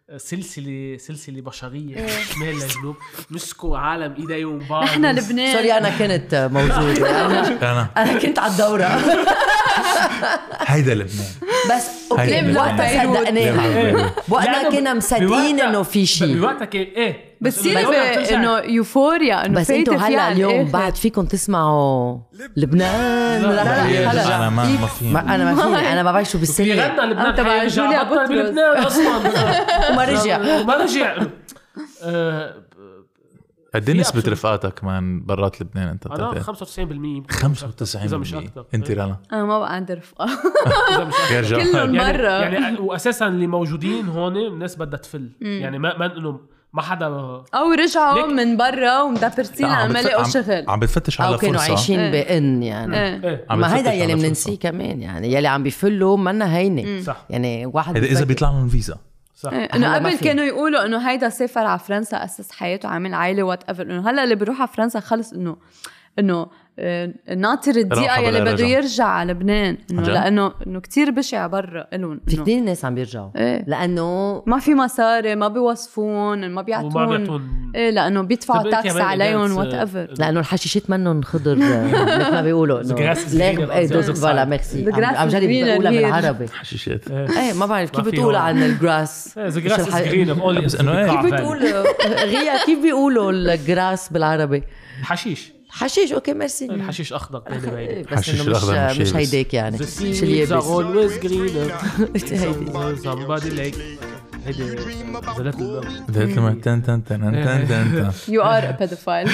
سلسله سلسله بشريه شمال لجنوب مسكوا عالم ايديهم بعض. نحن لبنان سوري انا كنت موجوده انا انا انا كنت على الدوره. هيدا لبنان. بس اوكي هيدا وقتها لبنان. صدقناها وقتها كنا مصدقين انه في شيء بوقتها كان ايه بتصير انه يوفوريا انه بس انتوا هلا اليوم الآخر. بعد فيكم تسمعوا لبنان. لا، لا لا، خلص. انا ما ما في ما انا ما فيني انا ما بعرف شو في بالسنه غنى لبنان تبع حيرجع جوليا بطل بطرس. بلبنان اصلا وما رجع. وما رجع. آه، قد ايه في نسبة أبسط. رفقاتك كمان برات لبنان انت انا بتعتقد؟ خمسة وتسعين بالمية يمكن. خمسة وتسعين إذا مش بالمية. أكتر. انت رنا انا ما بقى عندي رفقه إذا مش أكتر. غير جوهر. كلهم يعني مرة. يعني واساسا اللي موجودين هون الناس بدها تفل يعني ما ما انه ما حدا او رجعوا ليك- من برا ومدبرتين لا، عم عم بتف- يلاقوا عم- شغل. عم بتفتش او على كانوا فرصة. عايشين إيه. بان يعني إيه. ايه عم ما بتفتش هيدا على يلي فرصة. بننسيه كمان يعني يلي عم بيفلوا منا هينه صح يعني واحد هيدا اذا بفكر- بيطلع لهم فيزا. صح إيه، انه هلا ما قبل في. كانوا يقولوا انه هيدا سافر على فرنسا اسس حياته عامل عائله وات ايفر انه هلا اللي بيروح على فرنسا خلص انه انه آه، ناطر الدقيقه راحة يلي بلا بده رجع. يرجع على لبنان انه عن جد؟ لانه انه كتير بشع برا الهم في إنه كثير ناس عم بيرجعوا إيه. لانه ما في مصاري ما بيوصفون ما بيعطون وما بيعطون ايه لانه بيدفعوا طب تاكس كمان عليهم events، وات آه، ايفر لانه الحشيشات منهم خضر مثل ما بيقولوا The grass is greener لا on the other فوالا side. ميرسي The grass عم is جرب greener بقولها here. بالعربي. حشيشات. ايه ما بعرف كيف ما في بتقول هون. عن الجراس ذا جراس از جرين اونلي بس إنه إيه. كيف بتقول غيا كيف بيقولوا الجراس بالعربي؟ حشيش حشيش. اوكي ميرسي. الحشيش اخضر باي إيه، باي بس حشيش انه مش الأخضر مش مش يابس. هيداك يعني The مش seeds are اليابس. always greener هيدي. somebody like هيدي زلات الماء بدأت لما تن تن تن تن تن تن. يو ار ا بيدوفايل.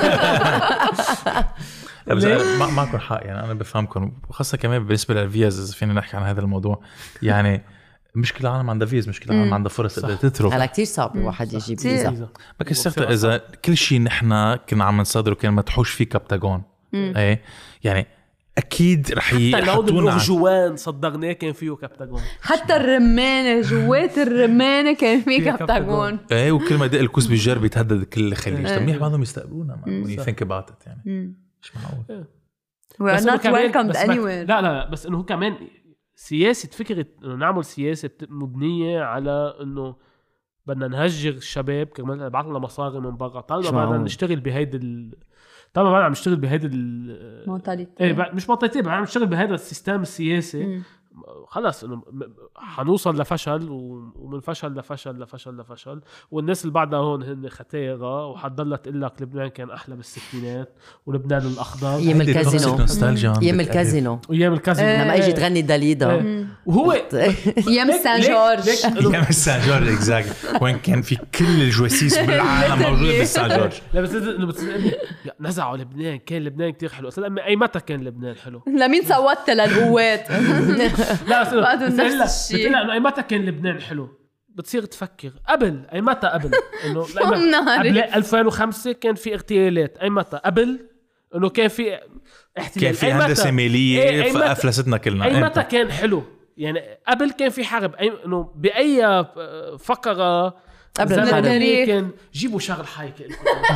لا، بس أنا ما معكم حق يعني انا بفهمكم وخاصة كمان بالنسبة للفيز اذا فينا نحكي عن هذا الموضوع يعني مش كل العالم عندها فيز مش كل العالم عندها فرص تقدر تترك. هلا كتير صعب الواحد يجيب كتير. فيزا. ما كنت اذا كل شيء نحن كنا عم نصدره كان مدحوش فيه كابتاجون ايه يعني اكيد رح حتى لو يحطونا الأرجوان صدقناه كان فيه كابتاجون حتى الرمانه جوات الرمانه كان في فيها كابتاجون. ايه وكل ما يدق الكوس بالجر بيتهدد كل الخليج. إيه. طب منيح بعضهم يستقبلونا when you think about it يعني مم. مش معقول. we are بس إنه not كمان- welcomed بس ما- anywhere. لا لا بس انه هو كمان سياسه فكره انه نعمل سياسه بت- مبنيه على انه بدنا نهجر الشباب كمان نبعث لنا مصاري من برا طالما مش بدنا معقول. نشتغل بهيدي ال... طالما بدنا عم نشتغل بهيدي ال... مونتاليتي. ايه بقى- مش منطقتي بدنا عم نشتغل بهذا السيستم السياسي خلص انه م- م- حنوصل لفشل و- ومن فشل لفشل لفشل لفشل والناس اللي بعدها هون هن ختيرة وحتضلها تقول لك لبنان كان احلى بالستينات ولبنان الاخضر ايام هيدي الكازينو toxic nostalgia عم ايام بتألف. الكازينو وايام الكازينو لما اجت تغني داليدا إيه. وهو ايام سان ليك- جورج. ليك- إنه- ايام السان جورج اكزاكت وين كان في كل الجواسيس بالعالم موجوده بالسان جورج. لا بس انه بتصدقني نزعوا لبنان كان لبنان كتير حلو صدقني اي متى كان لبنان حلو لمين صوتت للقوات؟ لا بس إنه- بعده بس نفس إلا- الشيء. بتقلها انه اي متى كان لبنان حلو بتصير تفكر قبل اي متى قبل انه لا، ما- نهاري. قبل ألفين وخمسة كان في اغتيالات اي متى قبل انه كان في احتلال كان في أي متى؟ هندسه إيه، ماليه أي متى- فافلستنا كلنا. اي إمتى؟ متى كان حلو يعني قبل كان في حرب اي انه باي فقره قبل زمنية الحرب. كان جيبوا شغل حي كأنكم.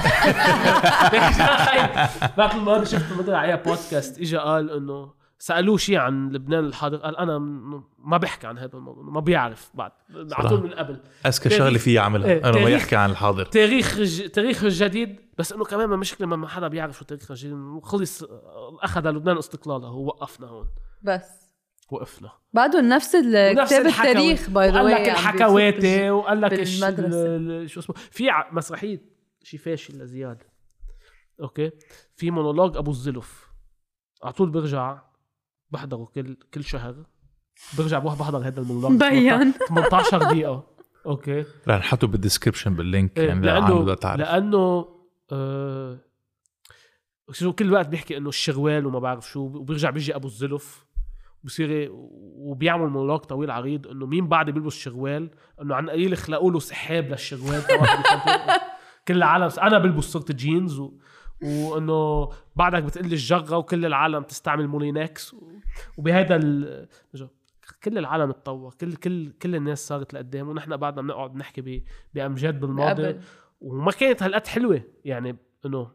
بعد الماضي شفت مدري عليها بودكاست اجى قال انه سالوه شيء عن لبنان الحاضر قال انا م- ما بحكي عن هذا الموضوع ما بيعرف بعد على طول من قبل اذكى تاريخ- شغله فيه يعملها إيه، انه ما تاريخ- يحكي عن الحاضر. تاريخ ج... تاريخ الجديد بس انه كمان ما مشكله ما حدا بيعرف شو تاريخ الجديد خلص اخذ لبنان استقلاله هو وقفنا هون بس وقفنا بعده نفس ونفس كتاب الحكاوي. التاريخ باي ذا وقال لك واي الحكواتي وقال لك الش- بالمدرسة. ال- ال- شو اسمه في ع- مسرحيه شي فاشل لزياد اوكي في مونولوج ابو الزلف على طول برجع بحضره كل كل شهر برجع بروح بحضر هذا المونولوج بين. ثمانية عشر دقيقه اوكي رح نحطه بالديسكربشن باللينك إيه، يعني لانه لانه بدها تعرف. لانه آه شو كل وقت بيحكي انه الشغوال وما بعرف شو وبيرجع بيجي ابو الزلف بصير وبيعمل مونولوج طويل عريض انه مين بعد بيلبس شغوال انه عن قليل خلقوا له سحاب للشغوال كل العالم انا بلبس صورة جينز و... وانه بعدك بتقلي الجغه وكل العالم تستعمل مولينكس و... وبهذا ال... كل العالم اتطور كل كل كل الناس صارت لقدام ونحن بعدنا بنقعد نحكي ب... بامجاد بالماضي قبل. وما كانت هالقد حلوه يعني انه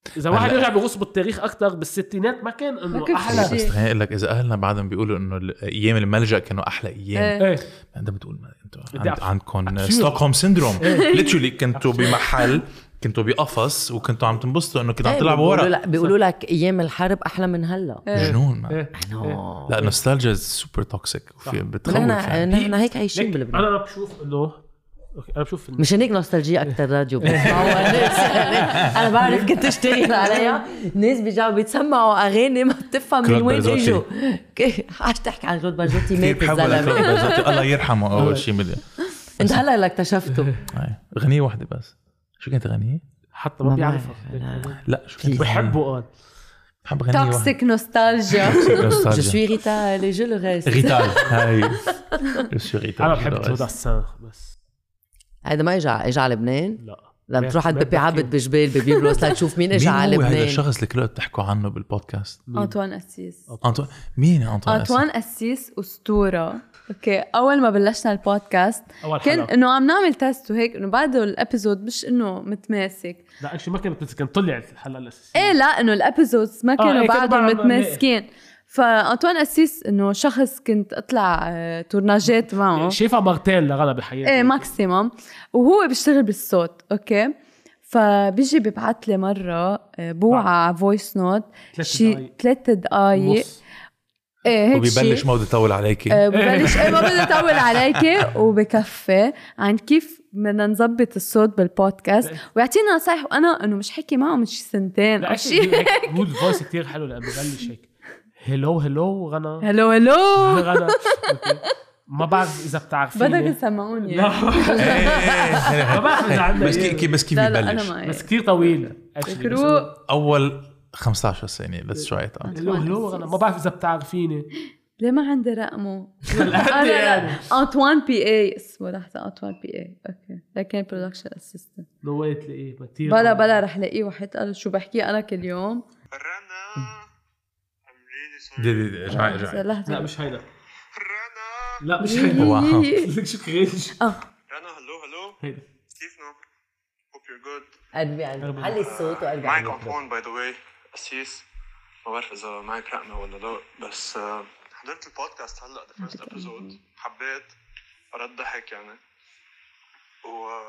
اذا واحد هلا. يرجع بيغوص بالتاريخ اكثر بالستينات ما كان ما انه كان احلى. في بس شيء. خليني اقول لك اذا اهلنا بعدهم بيقولوا انه ال- ايام الملجأ كانوا احلى ايام، إيه. ايه انت بتقول ما انتوا بدي عند أعرف. عندكم أكيد. ستوكهولم سيندروم. ليترلي كنتوا بمحل، كنتوا بقفص وكنتوا عم تنبسطوا انه كنتوا عم تلعبوا بيقولوا ورق. لك بيقولوا لك ايام الحرب احلى من هلا. إيه. جنون ما. ايه نو لا نوستالجيا سوبر توكسيك وفي بتخوف نحن يعني. نحن هيك عايشين ليك بلبنان. انا بشوف انه اوكي انا بشوف إنه مشان هيك نوستالجيا اكثر راديو بيسمعوا الناس. انا بعرف كنت اشتغل عليها، الناس بيجوا بيتسمعوا اغاني ما بتفهم من كلود وين برزوتي. اجوا. عاش تحكي عن كلود برزوتي؟ كثير مات بحبها لكلود الزلمه. برزوتي، الله يرحمه اول شيء ملي. انت هلا اللي اكتشفته. هاي غنية واحدة بس. شو كانت غنية؟ حتى ما ما بيعرفها. لا شو كانت؟ بحبه قال بحب غنية واحدة. توكسيك نوستالجيا. جو سوي ريتا لي جو لو ريست. ريتال هاي جو سوي ريتال. انا بحب جودا السان بس هذا ما اجى اجى على لبنان. لا لما تروح عند ما بيبي عبد بحكي. بجبال ببيبلوس لتشوف مين اجى مين على هو هذا لبنان. الشخص اللي كله بتحكوا عنه بالبودكاست؟ أنطوان أسيس. أنطوان مين أنطوان؟ أنطوان أسيس أسطورة. اوكي اول ما بلشنا البودكاست اول كان حلقه انه عم نعمل تيست وهيك انه بعده الابيزود مش انه متماسك. لا اكشلي ما كانت بتمسك، كان طلع الحلقه الاساسيه. ايه لا انه الابيزودز ما كانوا إيه، كانوا بعدهم بعد- متماسكين. فأنطوان أسيس انه شخص كنت اطلع آه، تورناجات معه شايفها مرتين لغلا بحياتي. ايه ماكسيموم، وهو بيشتغل بالصوت. اوكي فبيجي بيبعت لي مره آه، بوعة فويس نوت ثلاث شي دقايق. ثلاث دقايق. نص. ايه هيك وبيبلش شي. ما بده يطول عليكي. آه، ببلش ايه ما بدي اطول عليكي وبكفي عن كيف بدنا نظبط الصوت بالبودكاست ويعطينا نصايح. وانا انه مش حكي معه من شي سنتين لا او اكشلي شيء. هيك هو الفويس كتير حلو لما ببلش هيك هلو هلو غنى هلو هلو غنى أوكي. ما بعرف اذا بتعرفيني. بدك تسمعوني. لا ما بعرف اذا عندنا بس كي- كي بس كيف لا لا انا يبلش؟ معي بس كتير طويل actually. بس كروق. أول خمسة عشر سنة let's try it out. هلو هلو غنى ما بعرف اذا بتعرفيني. ليه ما عندي رقمه؟ هالقد انا يعني. انطوان بي اي اسمه. لحظه انطوان بي اي اوكي لكن برودكشن اسيستنت. نويت لاقيه ما كتير بلا بلا رح لاقيه وحيت قال شو بحكي انا كل يوم. دي دي دي ارجعي ارجعي. لا لحظه مش هيدا لا مش هيدا واو. شو كريج اه رنا هلو هلو هيدا كيف نو؟ hope you're good. قلبي عندي علي الصوت وقلبي معك عندي. أنطوان باي ذا واي أسيس. ما بعرف إذا معك رقمة ولا لا بس آه، حضرت البودكاست هلا ذا فيرست ابيزود حبيت قرأت ضحك يعني و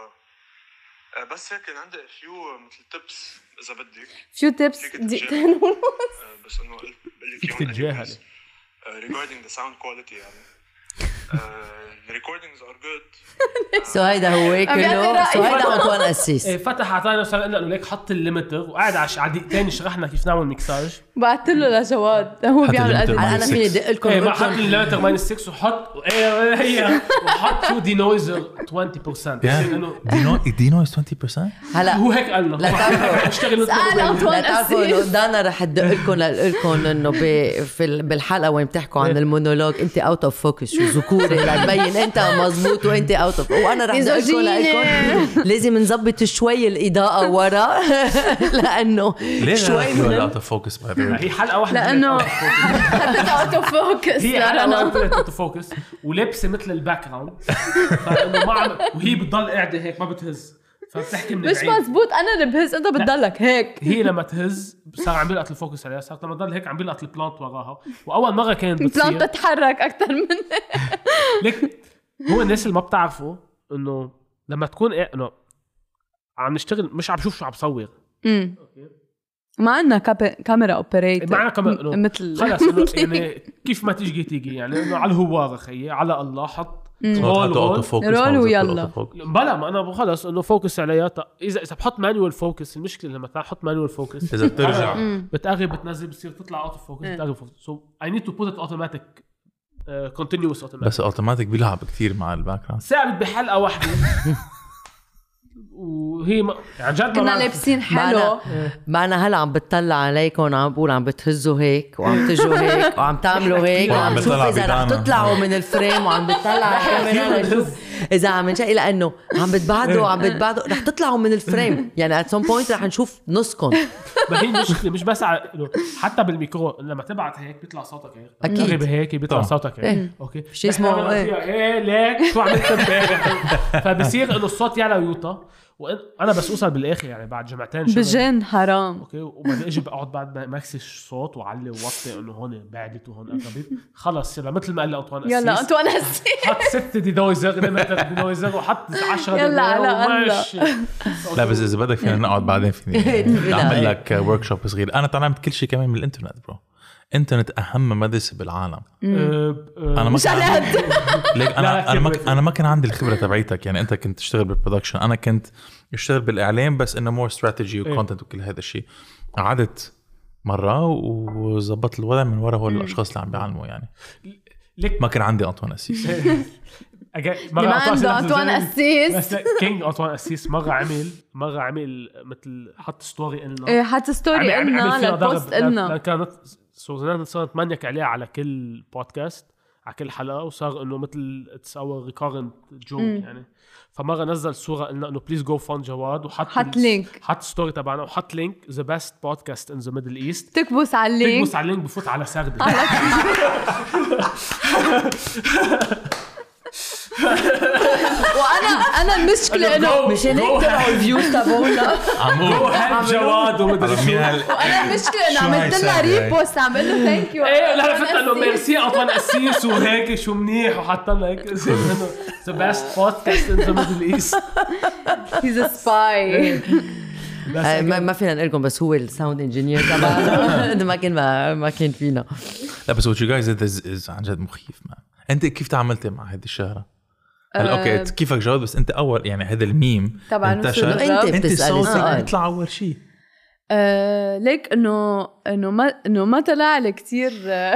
آه، بس هيك كان عندي فيو مثل تيبس إذا بدك فيو تيبس دقيقتين ونص. آه، بس إنه قلت بقول لك فيك تتجاهلي. regarding the sound quality يعني uh, the recordings are good. سو هيدا هو كله سو هيدا أنطوان أسيس. إيه، فتح اعطاني وصار قال له ليك حط الليمتر وقاعد على على دقيقتين شرحنا كيف نعمل ميكساج. بعثت له لجواد هو حتى بيعمل الليمتر أدب. معي. انا فيني دق لكم ايه ما أقول حط لكم الليمتر ماينس ستة وحط ايه هي وحط شو دي نويزر عشرين بالمية انه دينو دينو is twenty percent. هلا هو هيك قال لنا لا تعرفوا اشتغل سأل أنطوان لا تعرفوا انه أسيس. دانا رح ادق لكم لأقول لكم انه ب- في ال- بالحلقه وين بتحكوا عن المونولوج انت اوت اوف فوكس شو ذكوري لتبين انت مزبوط وانت اوت اوف. وانا رح ادق لكم لكم لازم نظبط شوي الاضاءه ورا لانه ليه شوي شوي من اوت اوف فوكس باي ذا هي حلقه واحده لأنه حطيت اوتو فوكس. هي حلقه واحده اوتو فوكس ولبسه مثل الباك جراوند فانه ما عم وهي بتضل قاعده هيك ما بتهز فبتحكي من مش بعيد. مزبوط انا اللي بهز انت بتضلك هيك. هي لما تهز صار عم بيلقط الفوكس عليها صارت لما تضل هيك عم بيلقط البلانت وراها واول مره كانت البلان بتصير تتحرك اكثر من ليك هو الناس اللي ما بتعرفوا انه لما تكون إيه انه عم نشتغل مش عم بشوف شو عم بصور ما عندنا كاميرا اوبريتور معنا كمان إنه مثل خلص إنه يعني كيف ما تيجي تيجي يعني انه على الهوار خيي على الله حط رول اوتو رول فوكس رول ويلا. بلا ما انا خلص انه فوكس عليها ط- اذا اذا بحط مانوال فوكس المشكله لما تحط مانوال فوكس اذا بترجع بتقرب بتنزل بتصير تطلع اوتو فوكس بتقرب فوكس سو اي نيد تو بوت ات اوتوماتيك كونتينيوس اوتوماتيك بس اوتوماتيك بيلعب كتير مع الباك جراوند. ثابت بحلقه واحده وهي ما يعني جد ما كنا بعرف. لابسين حلو. معنا معنا هلا عم بتطلع عليكم عم بقول عم بتهزوا هيك وعم تجوا هيك وعم تعملوا هيك وعم وعم بشوف بتطلع اذا رح بدانا. تطلعوا من الفريم وعم بتطلع على الكاميرا لشوف اذا عم نشقي لانه عم بتبعدوا عم بتبعدوا رح تطلعوا من الفريم يعني at some point رح نشوف نصكم. ما هي مشكله مش بس على إنه حتى بالميكرو لما تبعت هيك بيطلع صوتك هيك أكيد. تقرب هيك بيطلع طبعا. صوتك هيك اوكي شي اسمه إيه. ايه ليك شو عملت امبارح فبصير انه الصوت يعلى ويوطى وانا بس اوصل بالاخر يعني بعد جمعتين شغل بجن حرام اوكي وبعدين اجي بقعد بعد ما ماكسش صوت وعلي ووطي انه هون بعدت وهون قربت خلص يلا مثل ما قال لي انطوان أسيس يلا انطوان أسيس حط ست دينويزر ليميتد دينويزر وحط عشرة يلا على وماشي لا بس اذا بدك فينا نقعد بعدين فيني اعمل لك ورك شوب صغير. انا تعلمت كل شيء كمان من الانترنت برو. انترنت اهم مدرسه بالعالم. انا ما كان عندي ليك انا انا ما انا ما كان عندي الخبره تبعيتك يعني. انت كنت تشتغل بالبرودكشن انا كنت اشتغل بالاعلام بس انه مور استراتيجي وكونتنت وكل هذا الشيء. قعدت مره وزبط الوضع من وراء هول الاشخاص اللي عم بيعلموا يعني. ليك ما كان عندي انطوان أسيس مرة عنده أنطوان أسيس كينج أنطوان أسيس مرة عمل مرة عمل مثل حط ستوري إلنا إيه حط ستوري إلنا للبوست إلنا كانت صرنا صرنا نتمنيك عليها على كل بودكاست على كل حلقة وصار إنه مثل تصور ريكورنت جوك يعني. فمرة نزل صورة إلنا إنه بليز جو فون جواد وحط حط لينك حط ستوري تبعنا وحط لينك the best podcast in the middle east. تكبس على اللينك تكبس على اللينك بفوت على سردة وانا انا المشكله انه مش هيك طلعوا الفيوز تبعونا عمو هل جواد ومدري شو. وانا المشكله انه عملت لنا ريبوست عم بقول له ثانك يو ايه لا فتت له ميرسي أنطوان أسيس وهيك شو منيح وحط لنا هيك انه the best podcast in the middle east. he's a spy. ما ما فينا نقولكم بس هو الساوند انجينير تبعنا ما كان ما ما كان فينا. لا بس what you guys did is عن جد مخيف. ما انت كيف تعاملتي مع هذه الشهرة؟ هلا اوكي كيفك جاوب بس انت اول يعني هذا الميم طبعا انتشر انت بتسالي سؤال يطلع اول شيء أه ليك انه انه ما انه ما طلع لي كثير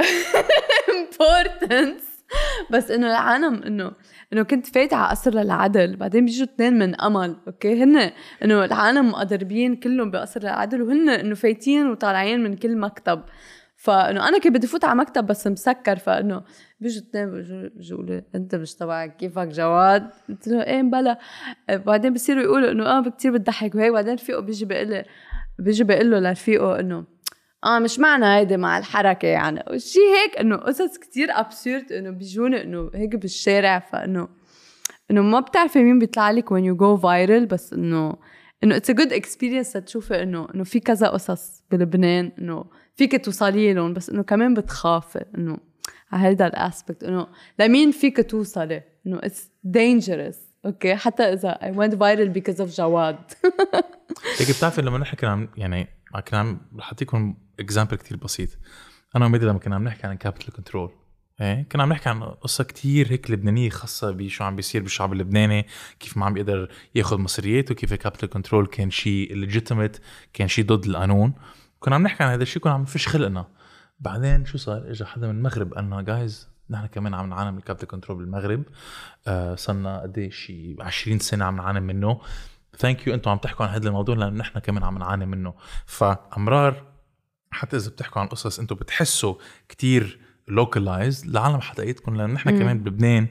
importance بس انه العالم انه انه كنت فايته على قصر للعدل بعدين بيجوا اثنين من امل اوكي هن انه العالم مقدربين كلهم بقصر للعدل وهن انه فايتين وطالعين من كل مكتب. فانه انا كنت بدي فوت على مكتب بس مسكر فانه بيجوا اثنين بيجوا لي انت مش تبعك كيفك جواد قلت له ايه بلا. بعدين بصيروا يقولوا انه اه كثير بتضحك وهيك بعدين رفيقه بيجي بيقول لي بيجي بيقول له لرفيقه انه اه مش معنا هيدي مع الحركه يعني وشي هيك انه قصص كتير ابسورد انه بيجوني انه هيك بالشارع. فانه انه ما بتعرفي مين بيطلع لك when you go viral بس انه انه it's a good experience تشوفي انه انه في كذا قصص بلبنان انه فيك توصلي لهم بس انه كمان بتخافي انه على هذا الاسبكت انه لمين فيك توصلي انه it's dangerous اوكي حتى اذا I went viral because of جواد. هيك بتعرفي لما نحكي عن يعني كنا عم رح اعطيكم اكزامبل كتير بسيط. انا وميدي لما كنا عم نحكي عن كابيتال كنترول ايه كنا عم نحكي عن قصه كتير هيك لبنانيه خاصه بشو عم بيصير بالشعب اللبناني كيف ما عم بيقدر ياخذ مصرياته وكيف كابيتال كنترول كان شيء ليجيتيميت كان شيء ضد القانون. كنا عم نحكي عن هذا الشيء كنا عم نفش خلقنا. بعدين شو صار اجى حدا من المغرب قال لنا جايز نحن كمان عم نعاني من الكابيتال كنترول بالمغرب. آه صرنا قد ايه شيء عشرين سنه عم نعاني منه. ثانك يو انتم عم تحكوا عن هذا الموضوع لان نحن كمان عم نعاني منه. فامرار حتى اذا بتحكوا عن قصص انتم بتحسوا كتير لوكالايز العالم حتلاقيتكم لان نحن كمان بلبنان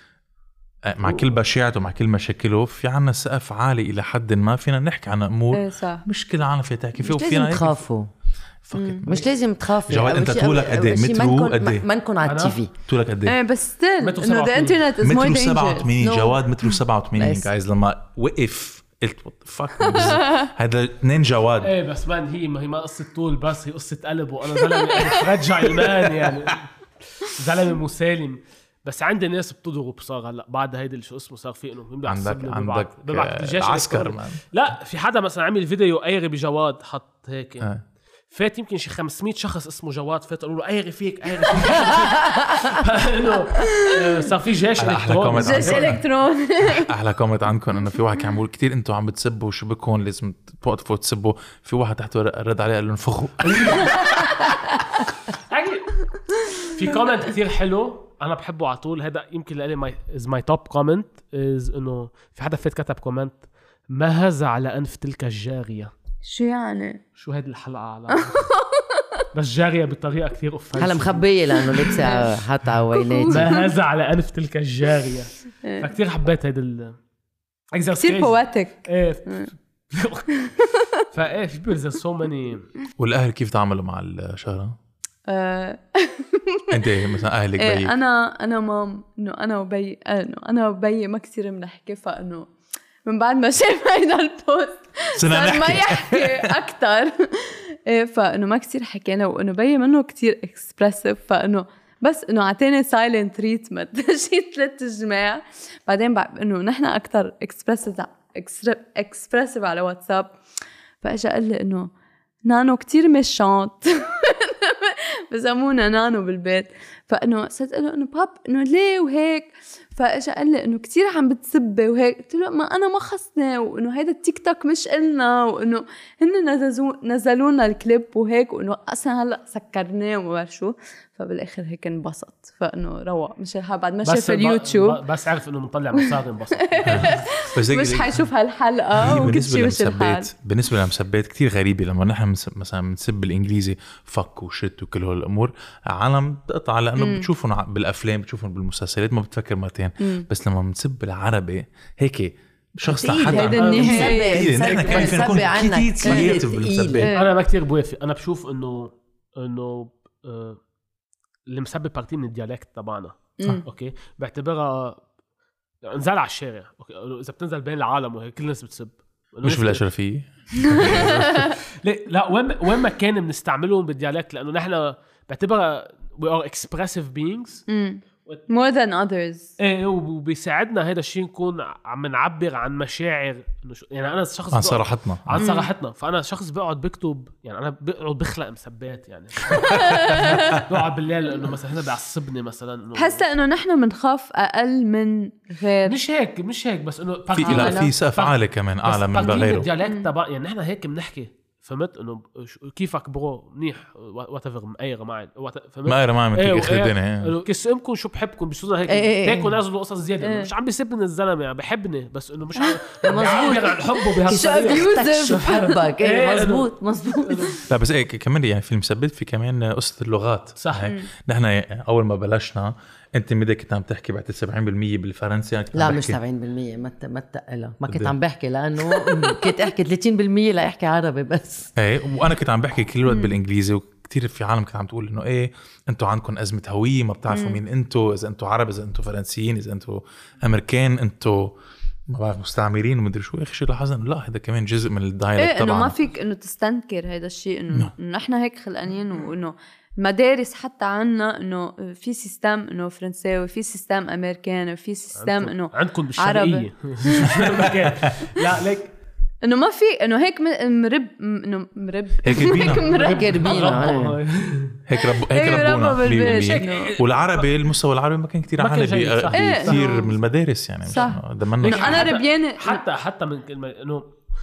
مع كل بشاعته مع كل مشاكله في عنا سقف عالي الى حد ما فينا نحكي عن امور ايه صح. مش كل العالم فيها تحكي فيه مش وفينا لازم تخافوا مش لازم تخافوا. جواد انت طولك قد ايه مترو قد ايه ما نكون على التي في طولك قد ايه ايه بس ستيل انه الانترنت از مور مترو سبعة وثمانين جواد مترو سبعة وثمانين جايز لما وقف قلت فاك هذا اثنين جواد. ايه بس مان هي ما هي ما قصه طول بس هي قصه قلب وانا زلمه رجع المان يعني زلمه مسالم. بس عندي ناس بتضرب صار هلا بعد هيدا شو اسمه صار في انه عندك عندك عسكر مان. لا في حدا مثلا عمل فيديو ايري بجواد حط هيك آه. فات يمكن شي خمسمية شخص اسمه جواد فات قالوا له ايري فيك ايري فيك انه صار في جيش الكتروني جيش الكتروني. احلى كومنت عندكم انه في واحد كان بيقول كتير انتم عم بتسبوا شو بكون لازم توقفوا تسبوا. في واحد تحته رد عليه قال له انفخوا. في كومنت كتير حلو انا بحبه على طول هذا يمكن لي ماي از ماي توب كومنت از انه في حدا فات كتب كومنت ما هذا على انف تلك الجاريه. شو يعني شو هذه الحلقه على بس جاريه بطريقه كثير اوفنسيف هلا مخبيه لانه لبسه حاطه عوينات. ما هذا على انف تلك الجاريه. فكتير حبيت هذا ال كثير بواتك. ايه فايه في بيرز سو ماني. والاهل كيف تعاملوا مع الشهره؟ انت مثلا اهلك إيه بيك؟ انا انا مام انه انا وبي انه انا وبي ما كثير بنحكي فانه من بعد ما شاف هيدا البوست صار ما يحكي اكثر. إيه فانه ما كتير حكينا وانه بين منه كتير اكسبرسيف فانه بس انه عطيني سايلنت تريتمنت شي ثلاث جماع. بعدين بعد انه نحن اكثر اكسبرسيف اكسبرسيف على واتساب فاجا قال لي انه نانو كتير ميشانت بسمونا نانو بالبيت. فانه صرت له انه باب انه ليه وهيك. فاجا قال لي انه كتير عم بتسبي وهيك. قلت له ما انا ما خصني وانه هيدا التيك توك مش إلنا وانه هن نزلوا نزلوا لنا الكليب وهيك وانه اصلا هلا سكرناه وما بعرف شو. فبالاخر هيك انبسط فانه روق مش الحال بعد ما شاف اليوتيوب بس عرف انه مطلع مصاري انبسط. مش حيشوف هالحلقه وكل شيء مش الحال. بالنسبه للمسبات كتير غريبه لما نحن مثلا بنسب بالانجليزي فك وشت وكل هول الامور عالم بتقطع لانه بتشوفهم بالافلام بتشوفهم بالمسلسلات ما بتفكر مرتين. بس لما بنسب بالعربي هيك شخص لحد هيدا النهايه نحن كمان فينا نكون كتير كرياتيف بالمسبات. انا ما كتير بوافق. انا بشوف انه انه آه اللي مسبب بارتي من الديالكت تبعنا اوكي بعتبرها انزل على الشارع اوكي اذا بتنزل بين العالم وهيك كل الناس بتسب مش بالاشرفيه. لا لا وين وين ما كان بنستعملهم بالديالكت لانه نحن بعتبرها we are expressive beings more than others. ايه وبيساعدنا هذا الشيء نكون عم نعبر عن مشاعر يعني انا شخص عن صراحتنا عن صراحتنا. فانا شخص بقعد بكتب يعني انا بقعد بخلق مسبات يعني بقعد بالليل انه مثلا هنا بيعصبني مثلا بحس انه نحن بنخاف اقل من غير. مش هيك مش هيك بس انه في لا في سقف عالي كمان اعلى من غيره الديالكت تبع يعني نحن هيك بنحكي فهمت انه كيفك برو منيح واتفر مقيره معي فهمت مقيره معي من تيجي اخر الدنيا كسمكم شو بحبكم بصوره هيك تاكل نازلوا قصص زياده مش عم بيسبني الزلمه يعني بحبني بس انه مش مظبوط عن حبه بهالطريقه شو بحبك مزبوط مزبوط. لا بس هيك كمان يعني في المسبت في كمان قصه اللغات صح. نحن اول ما بلشنا انت مدى كنت عم تحكي بعد سبعين بالمية بالفرنسي يعني لا مش سبعين بالمية ما ما تقلها ما كنت عم بحكي لانه كنت احكي ثلاثين بالمية لا احكي عربي بس ايه وانا كنت عم بحكي كل الوقت بالانجليزي وكتير في عالم كانت عم تقول انه ايه انتوا عندكم ازمه هويه ما بتعرفوا مين انتوا اذا انتوا عرب اذا انتوا فرنسيين اذا انتوا امريكان انتوا ما بعرف مستعمرين ومدري شو. اخر شيء لاحظنا انه لا هذا كمان جزء من الدايلكت إيه طبعا انه ما فيك انه تستنكر هذا الشيء انه نحن هيك خلقانين وانه مدارس حتى عنا انه في سيستم انه فرنساوي في سيستم امريكاني في سيستم انه عندكم بالشرقيه لا ليك انه ما في انه هيك مرب انه مرب هيك ربينا هيك ربينا هيك رب هيك ربونا. والعربي المستوى العربي ما كان كتير عالي كثير من المدارس يعني دمنا انا ربيانه حتى حتى من كلمه انه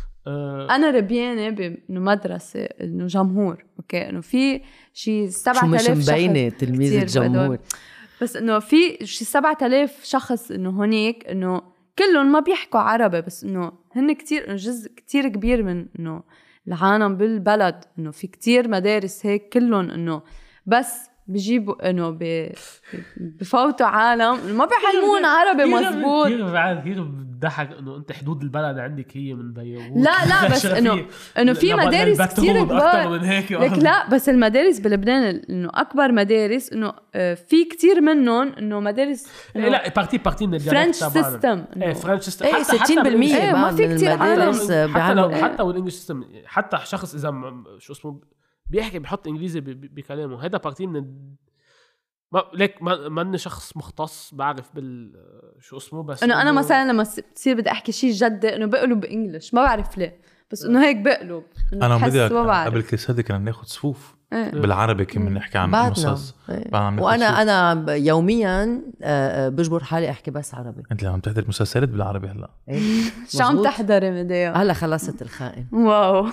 انا ربيانه بانه مدرسه انه جمهور اوكي انه في شي سبعة آلاف شخص مبينه تلميذ الجمهور بس انه في شي سبعة آلاف شخص انه هنيك انه كلهم ما بيحكوا عربي بس انه هن كتير انه جزء كتير كبير من انه العالم بالبلد انه في كتير مدارس هيك كلهم انه بس بيجيبوا انه بفوتوا عالم ما بيعلمون عربي مزبوط. كثير بعد كثير بضحك انه انت حدود البلد عندك هي من بيروت لا لا بس انه انه في مدارس كثير كبار لك لا بس المدارس بلبنان انه اكبر مدارس انه في كثير منهم انه مدارس إنه لا بارتي بارتي من الفرنش سيستم ايه فرنش سيستم ايه ستين بالمية ايه ما في كثير مدارس حتى لو حتى والانجليش سيستم حتى شخص اذا شو اسمه بيحكي بيحط انجليزي بكلامه هذا بارتي من ما ليك ما ماني شخص مختص بعرف بال شو اسمه بس انه انا مثلا لما بتصير بدي احكي شيء جدي انه بقلب بانجلش ما بعرف ليه بس انه هيك بقلب انا بدي قبل كل سنه كنا ناخذ صفوف إيه. بالعربي كنا نحكي عن نصوص إيه. وانا انا يوميا بجبر حالي احكي بس عربي. انت لما بتحضر مسلسلات بالعربي هلا إيه. شو عم تحضري مديا هلا خلصت الخائن واو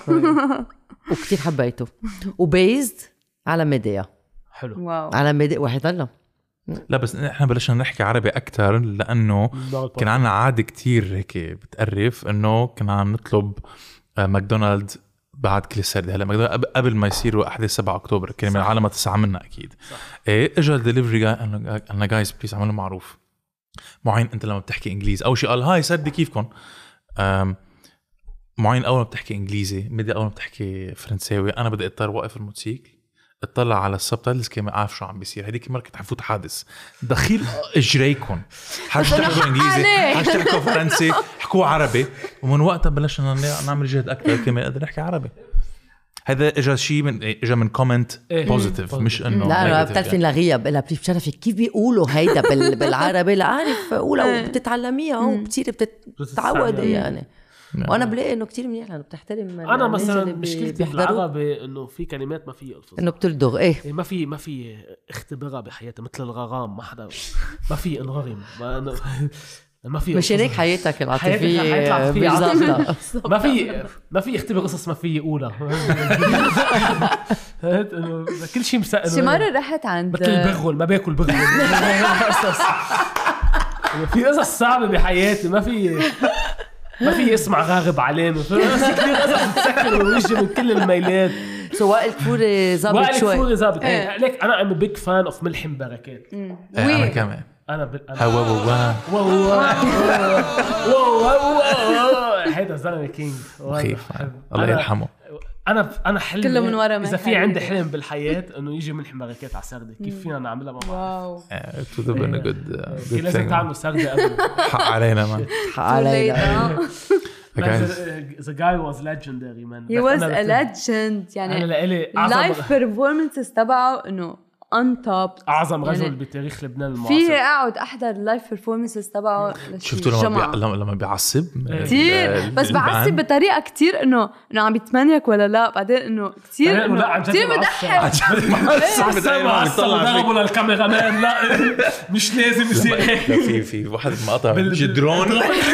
وكتير حبيته وبيزد على ميديا حلو واو على ميديا واحد ضل لا بس احنا بلشنا نحكي عربي اكتر لانه كان عنا عادة كتير هيك بتقرف انه كنا عم نطلب ماكدونالد بعد كل سردة. هلا ماكدونالد قبل ما يصيروا احداث سبعة اكتوبر كان من العالم تسعة منا اكيد صح. ايه اجى الدليفري جاي قالنا جايز بليز عملوا معروف معين انت لما بتحكي انجليزي اول شيء قال هاي سردي كيفكم معين اول ما بتحكي انجليزي مدي اول ما بتحكي فرنساوي انا بدي اضطر وقف الموتوسيكل اطلع على السبتايتلز كمان عارف شو عم بيصير. هديك مرة كنت حفوت حادث دخيل اجريكم حاج تحكوا انجليزي حاج تحكوا فرنسي حكوا عربي، ومن وقتها بلشنا نعمل جهد اكثر كمان قدر نحكي عربي. هذا اجى شيء من اجى من كومنت بوزيتيف مش انه لا لا بتعرفين لغياب لها بشرفك كيف بيقولوا هيدا بالعربي لا عارف قولها وبتتعلميها وبتصير بتتعودي يعني. وانا بلاقي انه كتير منيح لانه بتحترم. انا مثلا مشكلتي بالعربي انه في كلمات ما في الفظ انه بتلدغ ايه ما في ما في اختبرها بحياتي مثل الغرام ما حدا ما في انغرم ما, ما في مش هيك حياتك العاطفيه بالضبط ما في ما في اختبر قصص ما في اولى انه كل شيء مسأل. شي مره رحت عند مثل البغل ما باكل بغل في قصص صعبه بحياتي ما في ما في اسمع غاغب علينا كثير قصص بتسكر وجهي من كل الميلات. سواء الكفوري ظابط شوي وائل الكفوري ظابط ليك انا ام بيج فان اوف ملحم بركات. انا كمان انا ب... هوا ووا ووا هيدا زلمه كينج مخيف الله يرحمه. انا انا حلم كله من ورا اذا في عندي حلم بالحياه انه يجي ملحم بركات على سردة كيف فينا نعملها مع بعض. واو it would have been a good good thing. لازم تعملوا سردة قبل حق علينا man حق علينا. The guy was legendary man. He was a legend يعني. أنا لإلي live performances تبعه إنه on top أعظم رجل يعني بتاريخ لبنان المعاصر. فيه أقعد أحضر live performances تبعه. شفتوا لما بي... لما بيعصب كتير بس بعصب بطريقة كتير إنه إنه عم بيتمنيك ولا لا بعدين إنه كتير إنه كتير بضحك. معصب ضربوا للكاميرا مان لا مش لازم يصير هيك. في في واحد مقطع جدرون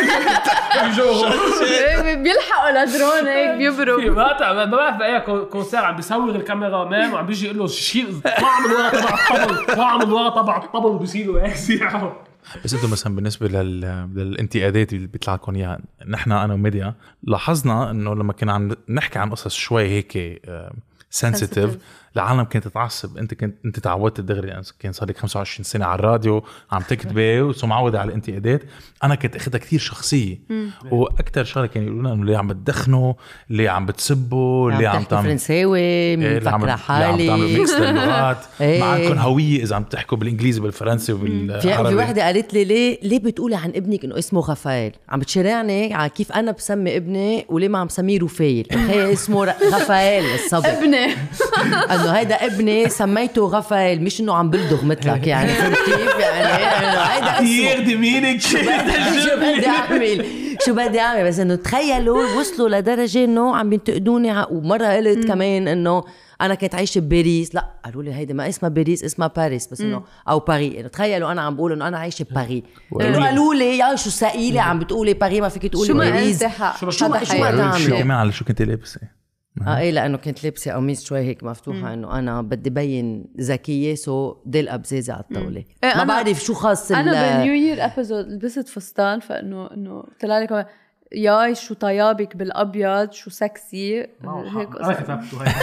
بيلحقوا لدرون هيك بيبروا. في مقطع ما بعرف بأي كونسير عم بيصور الكاميرا مان وعم بيجي يقول له شيل طلع من ورا تبع الطبل طلع من ورا تبع الطبل وبيصيروا هيك سيعوا. بس انتم مثلا بالنسبه لل... للانتقادات اللي بيطلع لكم اياها نحن انا وميديا لاحظنا انه لما كنا عم نحكي عن قصص شوي هيك سنسيتيف العالم كانت تتعصب. انت كنت انت تعودت دغري يعني كان صار لك خمسة وعشرين سنه على الراديو عم تكتبي ومعوده على الانتقادات. انا كنت اخذها كثير شخصيه واكثر شغله كانوا يقولوا انه ليه عم بتدخنوا ليه عم بتسبوا ليه عم تعملوا فرنساوي مفكره حالي عم تعملوا ميكس للغات ما عندكم هويه اذا عم تحكوا بالانجليزي بالفرنسي وبالعربي. في وحده قالت لي ليه ليه بتقولي عن ابنك انه اسمه غفايل عم بتشرعني على كيف انا بسمي ابني وليه ما عم سميه رفيل هي اسمه غفايل الصبي ابني انه هيدا ابني سميته غفايل مش انه عم بلدغ مثلك يعني فهمت كيف يعني انه هيدا اسمه دي مينك شو بدي اعمل شو بدي اعمل بس انه تخيلوا وصلوا لدرجه انه عم بينتقدوني. ومره قلت كمان انه انا كنت عايشه بباريس لا قالوا لي هيدا ما اسمها باريس اسمها باريس بس انه او باري انه تخيلوا انا عم بقول انه انا عايشه بباريس قالوا لي يا شو ثقيله عم بتقولي باريس ما فيك تقولي باريس شو شو ما تعمل شو كمان على شو كنت لابسه اه ايه لانه كنت لابسه قميص شوي هيك مفتوحه انه انا بدي بين ذكيه سو ديل ابزازه على الطاوله إيه ما بعرف شو خاص انا بالنيو يير ابيزود لبست فستان فانه انه طلع لي ياي شو طيابك بالابيض شو سكسي هيك انا كتبته هيك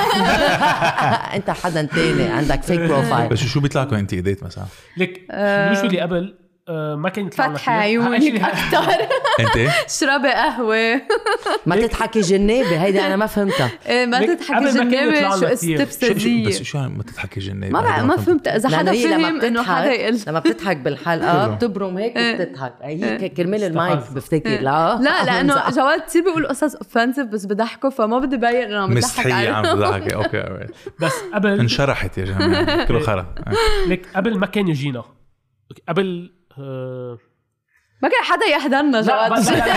انت حدا تاني عندك فيك بروفايل. بس شو بيطلع لكم انتقادات مثلا لك مش اللي قبل ما كان يطلع لك فتح عيونك اكثر انت اشربي قهوه ما تضحكي جنابه هيدي انا ما فهمتها. ايه ما تضحكي جنابه شو استفساديه بس شو ما تضحكي جنابه ما ما فهمت اذا حدا فهم انه حدا يقول لما بتضحك بالحلقه بتبرم هيك بتضحك هي كرمال المايك بفتكر لا لا لانه جواد كثير بيقول قصص اوفنسيف بس بضحكوا فما بدي باين انه عم بضحك عليه عم بضحك اوكي بس قبل انشرحت يا جماعه كله خرا لك قبل ما كان يجينا قبل ما كان حدا يحضرنا جواد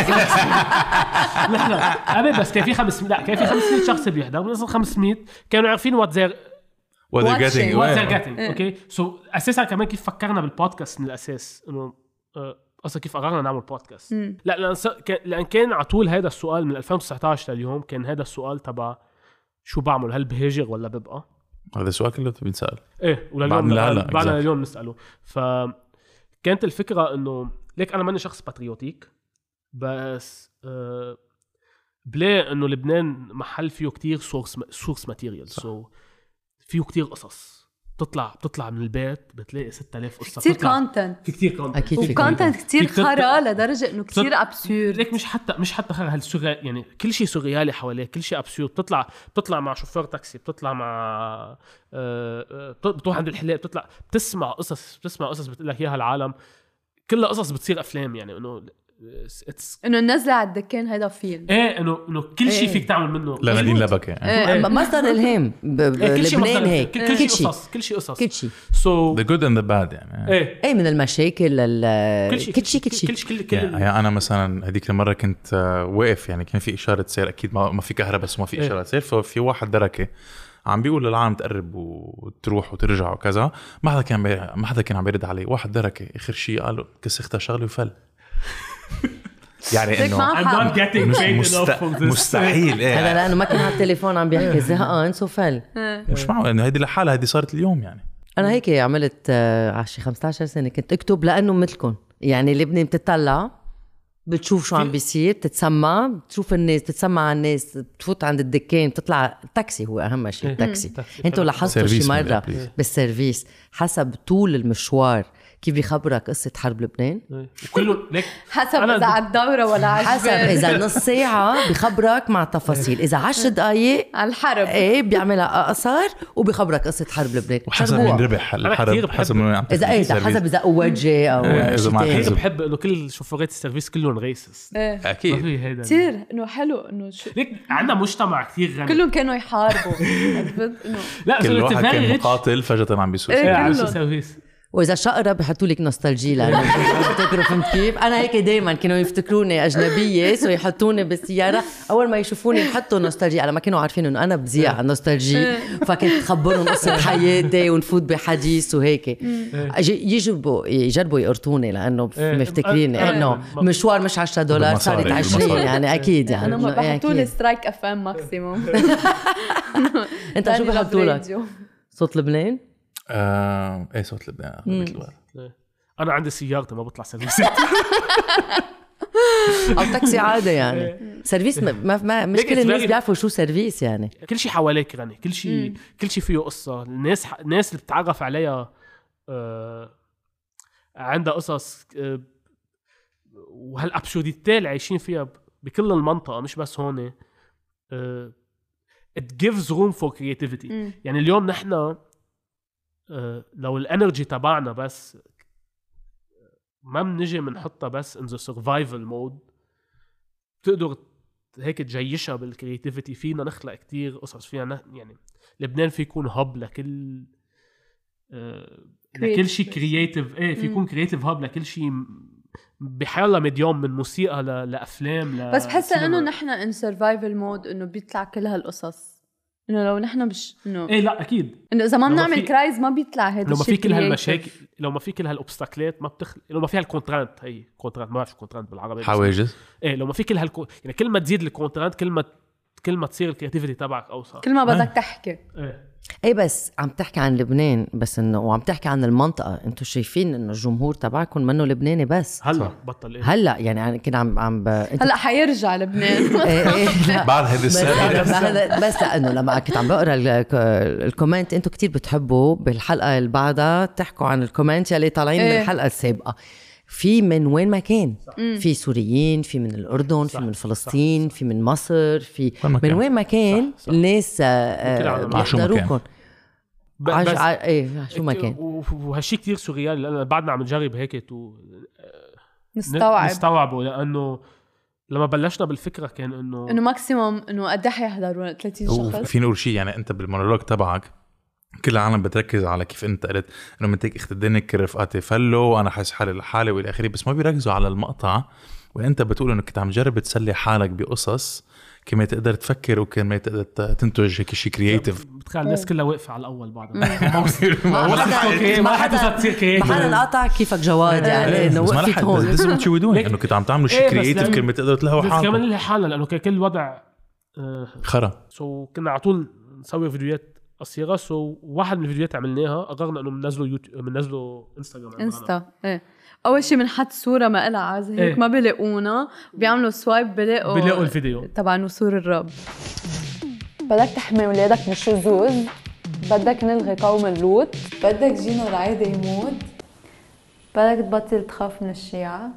نحن قبل بس كان في خمسمية لا كان في خمسمية شخص بيحضر من اصل خمسمية كانوا عارفين وات زير وات they're getting وات they're getting اوكي سو اساسا كمان كيف فكرنا بالبودكاست من الاساس انه اصلا كيف قررنا نعمل بودكاست لا لان لان كان على طول هذا السؤال من ألفين وتسعطعش لليوم كان هذا السؤال تبع شو بعمل هل بهاجر ولا ببقى هذا السؤال كله بينسال ايه ولليوم بعدنا اليوم نساله. ف كانت الفكرة إنه ليك أنا ماني شخص باتريوتيك بس أه بلا إنه لبنان محل فيه كتير سورس سورس ماتيريال سو فيه كتير قصص بتطلع بتطلع من البيت بتلاقي ستة آلاف قصه كتير بتطلع- كونتنت في كتير كونتنت أكيد في وكونتنت كتير فيك تطلع- خرا لدرجه انه كتير ابسورد. ليك مش حتى مش حتى خير هالسوري يعني كل شيء سوريالي حواليك، كل شيء ابسورد. بتطلع بتطلع مع شوفير تاكسي، بتطلع مع آه، آه، بتروح عند الحلاق، بتطلع بتسمع قصص بتسمع قصص بتقول لك اياها العالم كلها قصص بتصير افلام يعني انه اتس انه النزله على الدكان هيدا فيلم. ايه انه انه كل شيء إيه. فيك تعمل منه لنادين مزبوط. لبكة يعني. إيه، مصدر الهام ب- ب- إيه، كل شيء لبنان مصدر هيك كل, كل شيء قصص كل شيء قصص كل شيء سو the good and the bad يعني. ايه اي من المشاكل لل كل شيء كل شيء كل شيء كل شيء كل يعني, يعني انا مثلا هذيك المره كنت آه، واقف يعني كان في اشاره سير اكيد ما, ما في كهرباء بس ما في إيه. اشاره سير، ففي واحد دركه عم بيقول للعالم تقرب وتروح وترجع وكذا، ما حدا كان بي... ما حدا كان عم يرد عليه. واحد دركه اخر شيء قال له كسختها شغله وفل. يعني ليك انه معه I'm not getting paid مست... enough from this. مستحيل هذا ايه لانه ما كان على التليفون عم بيحكي زهقان سو فل. مش معه انه هيدي لحالها هيدي صارت اليوم يعني. انا هيك عملت آه، على شي خمسة عشر سنه كنت اكتب لانه مثلكم يعني لبنان بتطلع بتشوف شو عم بيصير، بتتسمع، بتشوف الناس، بتتسمع على الناس، بتفوت عند الدكان، بتطلع التاكسي هو اهم شيء التاكسي. انتوا لاحظتوا شي سيرفيس مره من بالسيرفيس حسب طول المشوار كيف بيخبرك قصه حرب لبنان؟ وكله ليك حسب أنا اذا ب- على الدوره ولا على حسب الجبال. اذا نص ساعه بخبرك مع تفاصيل، اذا عشر دقائق على الحرب ايه بيعملها قصر وبيخبرك قصه حرب لبنان. وحسب جربوها. مين ربح كتير الحرب بحب- حسب مين عم اذا ايه إذا حسب اذا قوات جي او إيه، إذا شيء مع تاني. هيك الحزب. بحب انه كل شوفيرات السيرفيس كلهم ريسست ايه ما اكيد. في هيدا كتير انه حلو انه شو ليك عندنا مجتمع كتير غني كلهم كانوا يحاربوا. عرفت انه لا كل واحد كان كان مقاتل فجأة عم بيسوق. إيه. ايه على كلهم. سيرفيس واذا شقره بحطوا لك نوستالجي لانه بتفتكروا فهمت كيف؟ انا هيك دائما كانوا يفتكروني اجنبيه سو يحطوني بالسياره، اول ما يشوفوني يحطوا نوستالجي على ما كانوا عارفين انه انا بذيع على نوستالجي، فكنت خبرهم قصه حياتي ونفوت بحديث وهيك يجي- يجربوا يجربوا يقرطوني لانه إيه. مفتكرين أنا- انه أنا- مشوار مش عشرة دولار صارت بالمصاري، عشرين بالمصاري. يعني اكيد يعني انا ما إنه إيه بحطوا لي أكيد. سترايك اف ام ماكسيموم. انت شو بحطوا لك؟ صوت لبنان؟ آه، ايه صوت لبنان أغلبية الوقت. انا عندي سيارتي ما بطلع سيرفيس او تاكسي عادي يعني سيرفيس ما, ما, ما مش ليك كل الناس it's very- بيعرفوا شو سيرفيس يعني. كل شيء حواليك غني، كل شيء كل شيء فيه قصه. الناس الناس اللي بتتعرف عليها آه عندها قصص آه وهالابسوديتي اللي عايشين فيها ب- بكل المنطقه مش بس هون. آه it gives room for creativity. مم. يعني اليوم نحن آه لو الانرجي تبعنا بس ما بنجي بنحطها بس in the survival mode، بتقدر هيك تجيشها بالكرياتيفيتي. فينا نخلق كتير قصص فينا نه... يعني لبنان في يكون هب لكل آه... لكل شيء كرياتيف. ايه في يكون كرياتيف هب لكل شيء بحيالله مديوم من موسيقى ل... لافلام ل... بس بحس انه سينما. نحن ان سرفايفل مود انه بيطلع كل هالقصص، انه لو نحن مش انه ايه لا اكيد انه اذا ما لو ما بنعمل في- كرايز ما بيطلع هذا لو ما الشيء في كل creative. هالمشاكل، لو ما في كل هالاوبستاكلات ما بتخلق، لو ما في هالكونترانت، هي كونترانت ما بعرف كونترانت بالعربي بس- حواجز. ايه لو ما في كل هالكو... يعني كل ما تزيد الكونترانت كل ما كل ما تصير الكرياتيفيتي تبعك اوسع. كل ما بدك تحكي. ايه ايه بس عم تحكي عن لبنان بس انه وعم تحكي عن المنطقه، انتم شايفين انه الجمهور تبعكم منه لبناني بس هلا بطل ايه هلا يعني انا كنت عم عم ب... انتوا- هلا حيرجع لبنان. إيه إيه لا. بعد هيدي بس, السنة بس, بس لانه لما كنت عم بقرا ال- الكومنت انتم كتير بتحبوا بالحلقه اللي بعدها تحكوا عن الكومنت يلي طالعين من إيه. الحلقه السابقه. في من وين ما كان، في سوريين، في من الاردن، في من فلسطين، في من مصر، في وين ما من كان. وين ما كان صح، صح. الناس كل عالم. مع شو ما كان. بيحضروكم. ب- عش... بس ع... ايه شو ما كان. و- وهالشيء كتير سوريالي لأن بعدنا عم نجرب هيك تو نستوعب نستوعبه لانه لما بلشنا بالفكره كان انه انه ماكسيموم انه قد ايه حيحضروا ثلاثين شخص. وفي نقول شيء يعني انت بالمونولوج تبعك كل العالم بتركز على كيف انت قلت انه من تيك اخت الدنك رفقاتي فلو وانا حاسس حالي لحالي والى اخره، بس ما بيركزوا على المقطع وانت بتقول انه كنت عم جرب تسلي حالك بقصص كما تقدر تفكر وكما تقدر تنتج هيك شيء كرياتيف. بتخيل الناس كلها واقفه على الاول بعد ما حدا ما حدا تصير ما كرياتيف. حدا قطع كيفك جواد يعني انه بس ما وقفت لحد هون. this is what you were doing انه كنت عم تعملوا شيء إيه، بس كرياتيف لأن- كلمه تقدر تلهوا بس كمان حالكم اللي حالنا لانه كان كل وضع آه، خرا. سو كنا على طول نسوي فيديوهات قصيره. سو واحد من الفيديوهات عملناها قررنا انه بننزله يوتيوب بننزله انستغرام عندنا. انستا ايه اول شيء بنحط صوره ما لها عازه هيك إيه. ما بيلاقونا بيعملوا سوايب بيلاقوا بيلاقوا الفيديو. تبع نسور الرب. بدك تحمي ولادك من الشذوذ بدك نلغي قوم اللوط، بدك جينو العيدة يموت، بدك تبطل تخاف من الشيعة.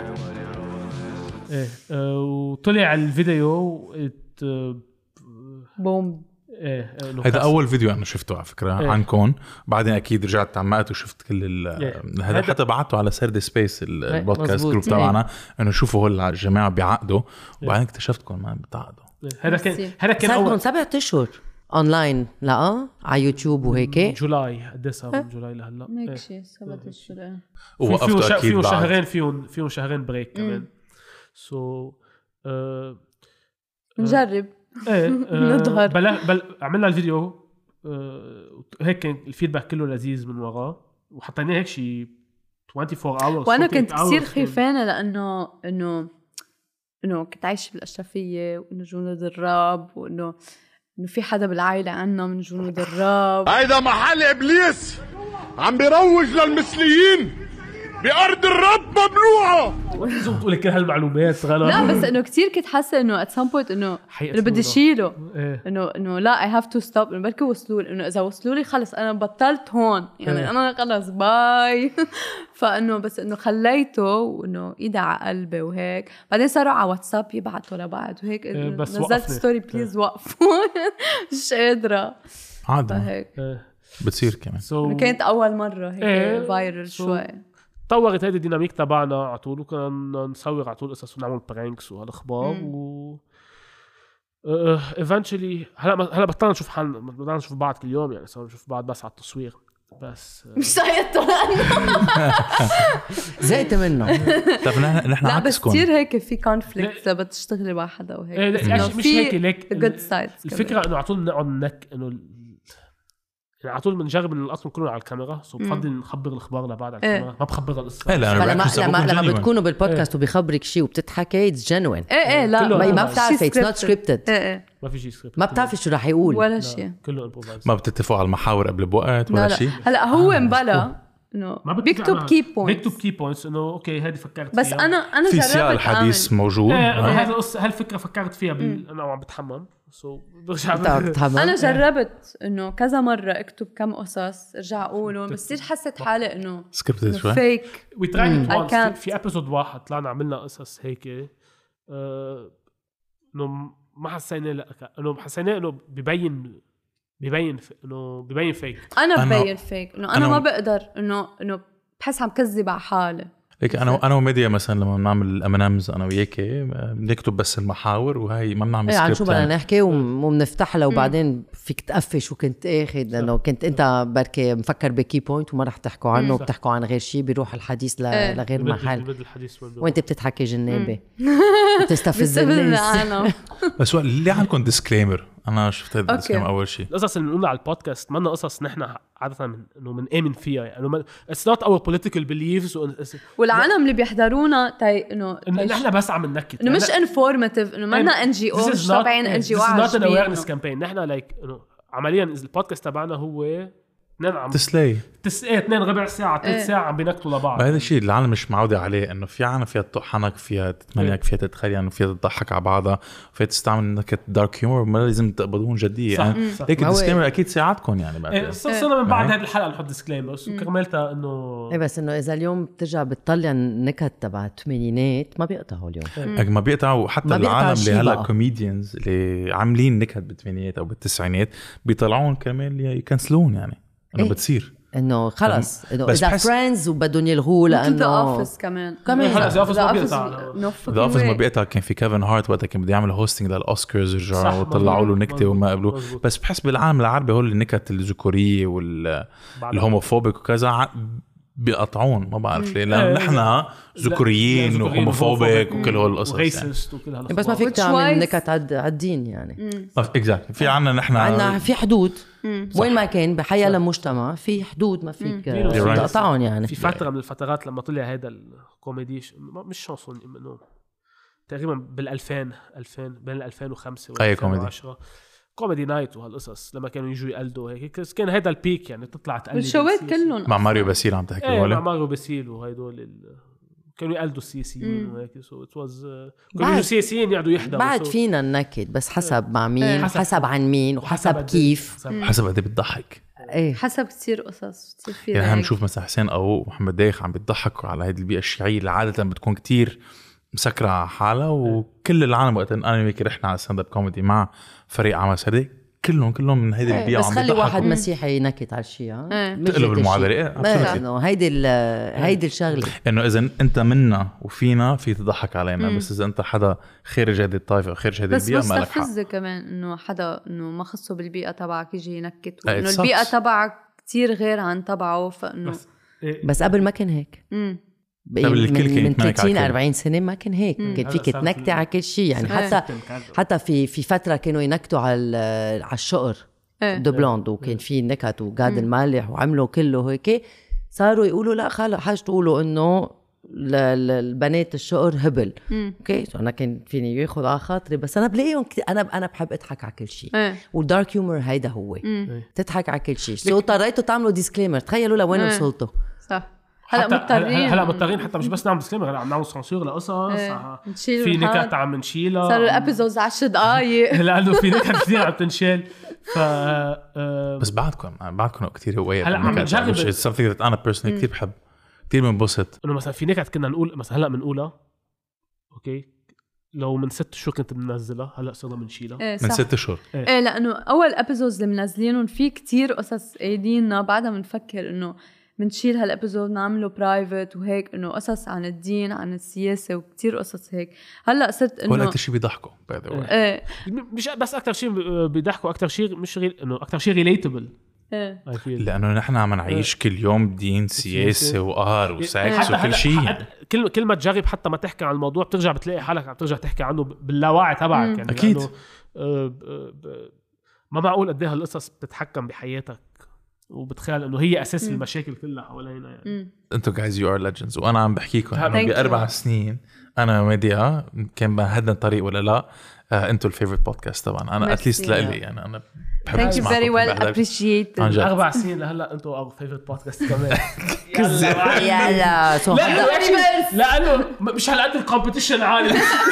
ايه آه وطلع الفيديو ات بوم. ايه هذا اول فيديو انا شفته على فكره إيه. عنكم. بعدين اكيد رجعت تعمقت وشفت كل ال إيه. هذا حتى بعته على سيرد سبيس البودكاست جروب مزبوط. تبعنا انه شوفوا هول الجماعه بيعقدوا. وبعدين اكتشفتكم ما بتعقدوا. هذا كان هذا كان صار لهم اول سبعة اشهر اونلاين لا على يوتيوب وهيك. جولاي قد صار من جولاي لهلا. هيك شيء سبعة اشهر. ووقفتوا اكيد فيهم بعد. شهرين فيهم فيهم شهرين بريك كمان. سو نجرب ايه نظهر. بل بل عملنا الفيديو آه هيك كان الفيدباك كله لذيذ من وراه وحطيناه هيك شيء أربعة وعشرين hours. وانا كنت كثير hours. خيفانه لانه انه انه كنت عايشه بالاشرفيه وانه جنود الرب وانه انه في حدا بالعائله عنا من جنود الرب. هيدا محل ابليس عم بيروج للمثليين بارض الرب ممنوعه. لازم تقولي كل هالمعلومات غلط. لا بس انه كثير كنت حاسه انه at some point انه انه بدي شيله إيه. انه انه لا I have to stop انه بركي وصلوا لي انه اذا وصلوا لي خلص انا بطلت هون يعني إيه. انا خلص باي. فانه بس انه خليته وانه ايدي على قلبي وهيك. بعدين صاروا على واتساب يبعتوا لبعض وهيك إيه بس نزلت وقفني. ستوري بليز وقفوا. مش قادره عادي فهيك. إيه. بتصير كمان. So كانت اول مره هيك إيه. فايرل So- شوي. طورت هيدي الديناميك تبعنا على طول وكنا نصور على طول قصص ونعمل برانكس وهالاخبار و ايفنتشلي هلا هلا بطلنا نشوف حالنا بطلنا نشوف بعض كل يوم يعني صار نشوف بعض بس على التصوير بس مش سايقته زهقت منه. طب نحن نحن لا بس عكسكم. كثير هيك في كونفليكت لما تشتغلي مع حدا وهيك. إيه، لا، إنه مش في هيك ليك good sides الفكره كمان. انه على طول نقعد نك انه ال- يعني على طول بنجرب ان الاصل كله على الكاميرا سو بفضل نخبر الاخبار لبعض على إيه. الكاميرا ما بخبر القصه إيه، لا، فلما reactions لما تبعكم لما genuine. بتكونوا بالبودكاست وبيخبرك شيء وبتضحكي اتس جينوين. ايه ايه لا كله ما, ما شي بتعرفي اتس نوت سكريبتد. ايه ايه ما في شيء سكريبت ما بتعرفي شو رح يقول ولا شيء. كله امبروفايز ما بتتفقوا على المحاور قبل بوقت ولا لا لا شيء. هلا هو مبلا انه ما بيكتب كي بوينت بيكتب كي بوينتس انه اوكي هذه فكرت بس فيها. انا انا في جربت سياق الحديث موجود. ايه ها؟ هذا القصه هالفكره فكرت فيها بال... انا عم بتحمم سو برجع انت بتتحمل. انا جربت انه كذا مره اكتب كم قصص ارجع اقولهم بس كثير حسيت حالي انه سكريبتد شوي. فيك. وي ترايد I وانس can't. في ابيسود واحد طلعنا عملنا قصص هيك آه، انه ما حسينا لا انه حسينا انه ببين ببين ف- انه ببين فيك انا أنا- ببين فيك انه انا أنا- ما بقدر انه انه بحس عم كذب على حالي. ليك انا انا وميديا مثلا لما بنعمل الامنامز انا وياكي بنكتب بس المحاور وهي ما بنعمل ايه عن شو سكريبت بدنا يعني. نحكي وم- وبنفتح لها وبعدين فيك تقفش وكنت اخذ لانه كنت انت بركي مفكر بكي بوينت وما رح تحكوا عنه صح. وبتحكوا عن غير شيء بيروح الحديث ل- إيه. لغير ببدل- محل ببدل الحديث من دون. وانت بتضحكي جنابه بتستفز بستفزني الناس. انا. بس هو اللي عندكم ديسكليمر انا شفت هذا أوكي. الديسكليمر اول شيء. القصص اللي بنقولها على البودكاست مالنا قصص نحن عاده من انه بنآمن فيها يعني انه اتس نوت اور بوليتيكال بيليفز والعالم اللي بيحضرونا تاي انه انه تاي- نحن بس عم ننكت انه مش انفورماتيف انه مالنا ان جي او مش تابعين ان جي او This is not an عاجبين awareness campaign نحن لايك انه عمليا إذا البودكاست تبعنا هو اثنين عم تسلي. تس ايه اثنين ربع ساعه ثلث إيه. ساعه عم بينكتوا لبعض وهذا الشيء اللي العالم مش معودة عليه انه في عالم فيها تطحنك فيها تتمنيك فيها تتخيل فيها تضحك على بعضها فيها تستعمل نكت دارك هيومر ما لازم تقبضون جدية صح. يعني. صح. ليك ما هو- الديسكليمر اكيد ساعدكم يعني بعد ايه كده. صرنا من بعد إيه. هذه الحلقه نحط ديسكليمرز وكرمالتها انه ايه بس انه اذا اليوم بترجع بتطلع النكت تبع الثمانينات ما بيقطعوا اليوم. لكن ما بيقطعوا حتى ما بيقطعوا العالم اللي شي هلا بقى. كوميديانز اللي عاملين نكت بالثمانينات او بالتسعينات بيطلعون كمان يكنسلون يعني انه إيه. بتصير انه خلص انه بس اذا بحس- فريندز وبدهم يلغوه ذا لانه اوفيس كمان كمان. هلا ذا اوفيس ما The بيقطع Office no ذا اوفيس fucking ما way. بيقطع. كان في كيفن هارت وقتها كان بده يعمل هوستنج للاوسكارز صح، رجعوا وطلعوا له مظبوط، نكته مظبوط، وما قبلوه. مظبوط. بس بحس بالعالم العربي هول النكت الذكوريه والهوموفوبيك وكذا ع- بيقطعون ما بعرف ليه لان إيه، نحن ذكوريين وهوموفوبيك وكل هول القصص يعني. وريسست وكل هالقصص بس ما فيك Which تعمل wise- نكت عد على الدين يعني. اكزاكتلي في عنا نحن عندنا في حدود وين ما كان بحيا مجتمع في حدود ما فيك You're right. تقطعهم يعني. في فتره من الفترات لما طلع هذا الكوميدي ش- مش شانسون انه تقريبا بالألفين ألفين بين ألفين وخمسة أي و2010 كوميدي نايت وهالقصص لما كانوا يجوا يقلدوا هيك كان هذا البيك يعني تطلع تقلد والشوات السياسة. كلهم مع ماريو باسيل عم تحكي ايه مع هول ماريو باسيل وهيدول ال... كانوا يقلدوا السياسيين وهيك سو ات واز كانوا السياسيين يقعدوا يحضروا بعد فينا ننكد بس حسب مع مين حسب, حسب عن مين وحسب وحسب كيف حسب, حسب قد ايه بتضحك. ايه حسب كتير قصص كتير في يعني احنا هيك. بنشوف مثلا حسين او محمد دايخ عم بيضحكوا على هيدي البيئه الشيعيه اللي عاده بتكون كتير مسكره على حالها، وكل العالم وقت انا وياك رحنا على ستاند اب كوميدي مع فريق عمل سردي كلهم كلهم من هيدي البيئه بس عم خلي بيضحكوا. واحد مسيحي ينكت على الشيء ها تقلب المعادله. ايه انه هيدي هيدي الشغله انه اذا انت منا وفينا في تضحك علينا، بس اذا انت حدا خارج هذه الطائفه وخارج هذه البيئه ما لك حق. بس مستفز كمان انه حدا انه ما خصه بالبيئه تبعك يجي ينكت، إيه، وانه it البيئه sucks. تبعك كتير غير عن تبعه، فانه بس, إيه بس قبل ما كان هيك. امم قبل الكل من, كان من يتنكت على ثلاثين الكل. أربعين سنه ما كان هيك، كان هذا فيك صار تنكتي في- على كل شيء يعني. إيه. حتى حتى في في فتره كانوا ينكتوا على على الشقر إيه. دو بلوند، وكان في نكت وقاد المالح وعملوا كله هيك. صاروا يقولوا لا خلص حاجه تقولوا انه ل- ل- البنات الشقر هبل. مم. اوكي انا كان فيني ياخذ على خاطري، بس انا بلاقيهم كتير. انا انا بحب اضحك على كل شيء، إيه. والدارك هيومر هيدا هو مم. تضحك على كل شيء. سو اضطريتوا تعملوا ديسكليمر. تخيلوا لوين إيه. وصلتوا. صح. هلا حتى مضطرين هلا مضطرين حتى مش بس نعمل ديسكليمر، هلا عم نعمل سانسور لقصص. إيه. ع- نشيل في الحلقة. نكت عم نشيلها. صاروا الابيزودز عشر دقايق. لانه في نكت كثير عم تنشال. ف آه، بس بعدكم بعدكم كثير هوايه هلا عم بالنكت. نجرب- مش something that انا personally كثير بحب، كثير بنبسط. انه مثلا في نكت كنا نقول مثلا هلا بنقولها اوكي لو من ست شهور كنت بننزلها، هلا صرنا بنشيلها. إيه من صح. ست اشهر ايه لانه اول ابيزودز اللي منزلينهم في كتير قصص قايديننا، بعدها بنفكر انه بنشيل هالابيزود نعمله برايفت وهيك، انه قصص عن الدين عن السياسه وكتير قصص هيك. هلا صرت ولا انه اكثر شيء بيضحكوا باي ذا واي. ايه مش بس اكثر شيء بيضحكوا، اكثر شيء مش غير انه اكثر شيء ريليتبل. ايه لانه نحن عم نعيش كل يوم دين سياسه وقهر وسكس وكل شيء. كل كل ما تجرب حتى ما تحكي عن الموضوع بترجع بتلاقي حالك عم ترجع تحكي عنه باللاوعي تبعك يعني. أكيد. لأنه، آه، ب- ب- ما معقول قد ايه هالقصص بتتحكم بحياتك وبتخيل انه هي اساس المشاكل كلها حوالينا يعني. مم. انتم جايز يو ار ليجندز، وانا عم بحكيكم Thank انه you. باربع سنين انا وميديا كان بهدنا الطريق ولا لا. آه انتم الفيفورت بودكاست طبعا. انا Merci. اتليست لإلي يعني انا بحب ثانك يو اسمعكم فيري ويل بحضر. ابريشيت. عن جد. اربع سنين لهلا انتم اور فيفورت بودكاست كمان. يلا سو لا لانه مش هالقد الكومبيتيشن عالي.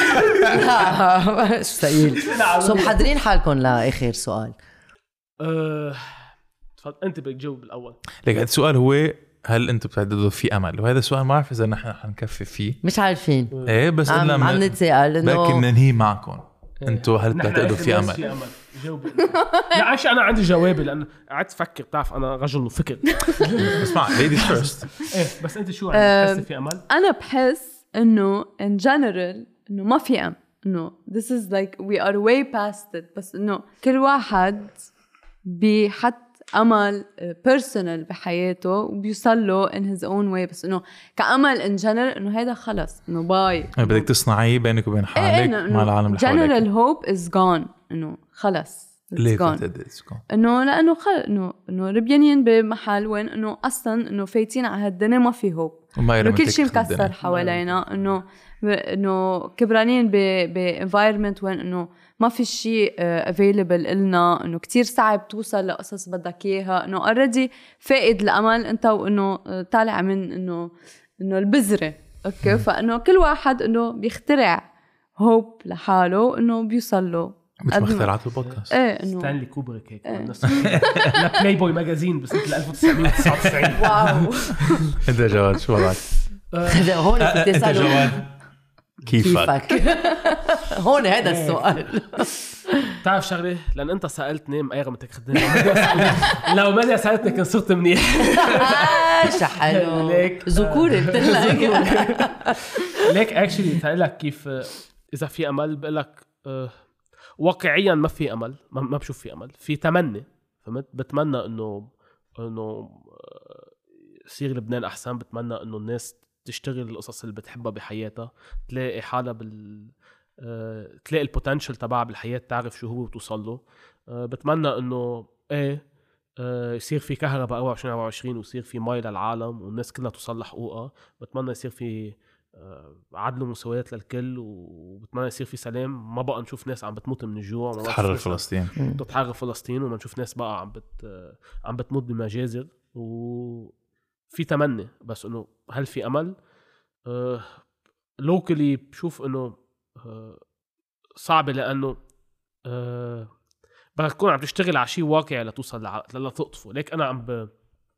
ثقيل. سو محضرين حالكم لاخر سؤال. آه، تفضل انت بدك تجاوب الاول. لك السؤال هو هل انتم بتعتقدوا في امل؟ وهذا السؤال ما بعرف اذا نحن حنكفي فيه. مش عارفين، ايه بس عم قلنا عم من- نتساءل لكن انه ننهي معكم. انتم هل نحن بتعتقدوا آخر في ناس امل؟ في امل جاوبي. لا عشان انا عندي جوابي، لان قعدت افكر. بتعرف انا رجل فكر. اسمع ليديز فيرست. ايه بس انت شو عم تحس في امل؟ انا بحس انه in general انه ما في امل، انه this is like we are way past it. بس انه كل واحد بيحط امل بيرسونال بحياته وبيوصل له in his own way. بس انه كامل in general انه هذا خلص انه باي. بدك تصنعيه بينك وبين حالك مع العالم اللي general حواليك. hope is gone. انه خلص it's ليه gone. بتعتقد it's gone؟ انه لانه خل انه انه ربيانين بمحل وين انه اصلا انه فايتين على هالدنيا ما في هوب. وما انه يرمي كل شيء تكت الدنيا. مكسر حوالينا، انه انه كبرانين ب بانفايرمنت وين انه ما في شيء افيلبل إلنا، انه كتير صعب توصل لقصص بدك اياها، انه اوريدي فائد الامل انت، وانه طالع من انه انه البذره. اوكي فانه كل واحد انه بيخترع هوب لحاله انه بيوصل له مثل ما قد ما- اخترعت البودكاست. ايه انه ستانلي كوبريك هيك الناس. لا بلاي بوي ماجازين بس مثل ألف وتسعمية وتسعة وتسعين. واو. انت جواد شو وضعك؟ هون انت بتسالوا جواد كيفك؟ كيفك. هون هذا السؤال. بتعرف شغله، لان انت سالتني مقيره متك خدني. لو ما سالتني كان صرت منيح. شو حلو ليك. ذكوري بتلاقي. ليك اكشلي بقول لك كيف آه، اذا في امل بقول لك آه، واقعيا ما في امل، ما ما بشوف في امل، في تمني. فهمت؟ بتمنى انه انه آه، يصير لبنان احسن. بتمنى انه الناس تشتغل القصص اللي بتحبها بحياتها، تلاقي حالها بال آه، تلاقي البوتنشل تبعها بالحياه، تعرف شو هو وتوصل له. آه، بتمنى انه ايه آه، يصير في كهرباء أربعة وعشرين أربعة وعشرين ويصير في مي للعالم والناس كلها توصل لحقوقها. بتمنى يصير في آه، عدل ومساواة للكل، وبتمنى يصير في سلام. ما بقى نشوف ناس عم بتموت من الجوع، ما بقى تحرر نشوف ناس فلسطين. عم تتحرر فلسطين، وما نشوف ناس بقى عم بت آه، عم بتموت بمجازر. وفي تمني، بس انه هل في امل؟ لوكالي بشوف انه صعبه لانه بدك تكون عم تشتغل على شيء واقعي لتوصل للا تقطفه. ليك انا عم ب...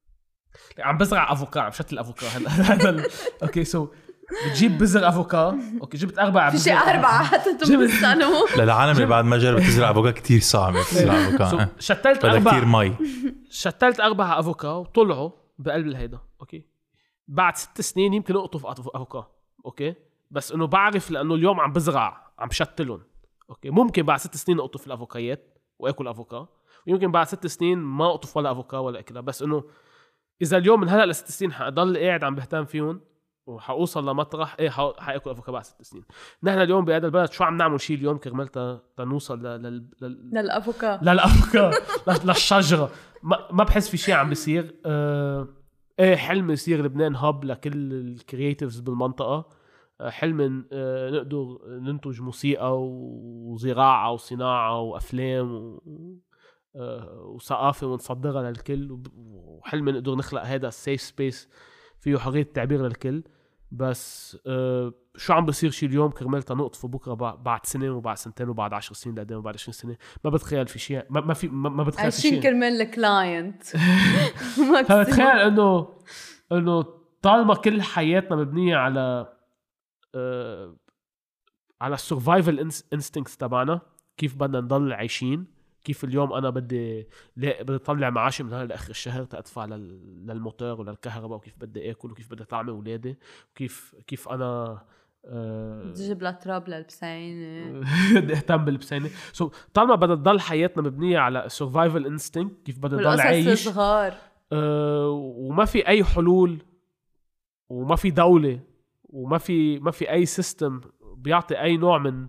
عم بزرع افوكا، عم شتل افوكا هذا اوكي سو بتجيب بذر افوكا. اوكي جبت اربعه في شيء اربعه حطيتهم بالصنو. للعالم اللي بعد ما جربت تزرع افوكا كتير صعبه تزرع افوكا. شتلت اربعه كتير مي شتلت اربعه افوكا وطلعوا بقلب الهيدا. اوكي بعد ست سنين يمكن اقطف افوكا. اوكي بس انه بعرف لانه اليوم عم بزرع عم شتلهم. اوكي ممكن بعد ست سنين اقطف الافوكايات واكل افوكا، ويمكن بعد ست سنين ما اقطف ولا افوكا ولا اكلها. بس انه اذا اليوم من هلا لست سنين حاضل قاعد عم بهتم فيهم وحوصل لمطرح ايه حاكل افوكا بعد ست سنين. نحن اليوم بهذا البلد شو عم نعمل شيء اليوم كرمال تنوصل لل للافوكا للافوكا للشجره. ما ما بحس في شيء عم بيصير. أه... ايه حلم يصير لبنان هاب لكل الكرياتيفز بالمنطقه. حلم أه... نقدر ننتج موسيقى وزراعه وصناعه وافلام و... أه... وثقافه ونصدرها للكل. وحلم نقدر نخلق هذا السيف سبيس فيه حرية التعبير للكل. بس أه شو عم بصير شي اليوم كرمال تنقطفه بكرة بعد سنة وبعد سنتين وبعد عشر سنين لقدام وبعد عشرين سنة. ما بتخيل في شيء. ما, ما في ما, ما بتخيل في شيء. عايشين كرمال الكلاينت. بتخيل انه انه طالما كل حياتنا مبنية على أه على السرفايفل انستينكتس تبعنا، كيف بدنا نضل عايشين، كيف اليوم انا بدي بدي اطلع معاشي من هلا لاخر الشهر تدفع للموتور وللكهرباء، وكيف بدي اكل، وكيف بدي اطعم اولادي، وكيف كيف انا بدي اجيب لتراب للبسينه بدي اهتم بالبسينه. سو so, طالما بدها تضل حياتنا مبنيه على سرفايفل انستينكت، كيف بدي اضل عايش صغار أه وما في اي حلول وما في دوله وما في ما في اي سيستم بيعطي اي نوع من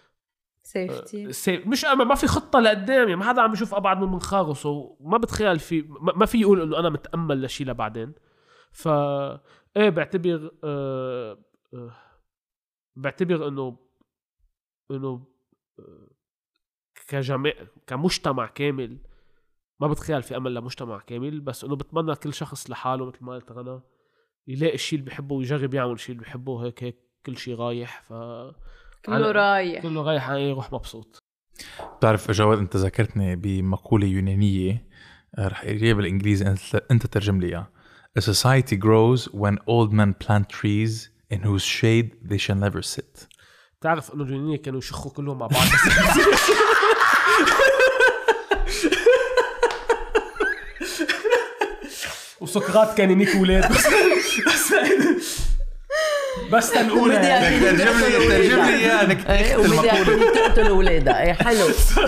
سيفتي. سيف مش ما في خطه لقدام. ما حدا عم يشوف ابعد من منخاره. سو ما بتخيل في ما في يقول انه انا متامل لشيء لبعدين. ف ايه بعتبر أه أه بعتبر انه انه كجماعه كمجتمع كامل ما بتخيل في امل لمجتمع كامل. بس انه بتمنى كل شخص لحاله مثل ما قلت انا يلاقي الشيء اللي بيحبه ويجرب يعمل الشيء اللي بيحبه. هيك هيك كل شيء رايح. ف كله رايح كله رايح يروح مبسوط. بتعرف جواد انت ذكرتني بمقولة يونانية رح اقريها بالانجليزي انت ترجم لي اياها. A society grows when old men plant trees in whose shade they shall never sit. تعرف انه اليونانيين كانوا يشخوا كلهم مع بعض. وسقراط كان ينيك ولاد. بس تنقولها ترجم لي ترجم لي اياها انك وبدي تقتل ولادها. اي حلو.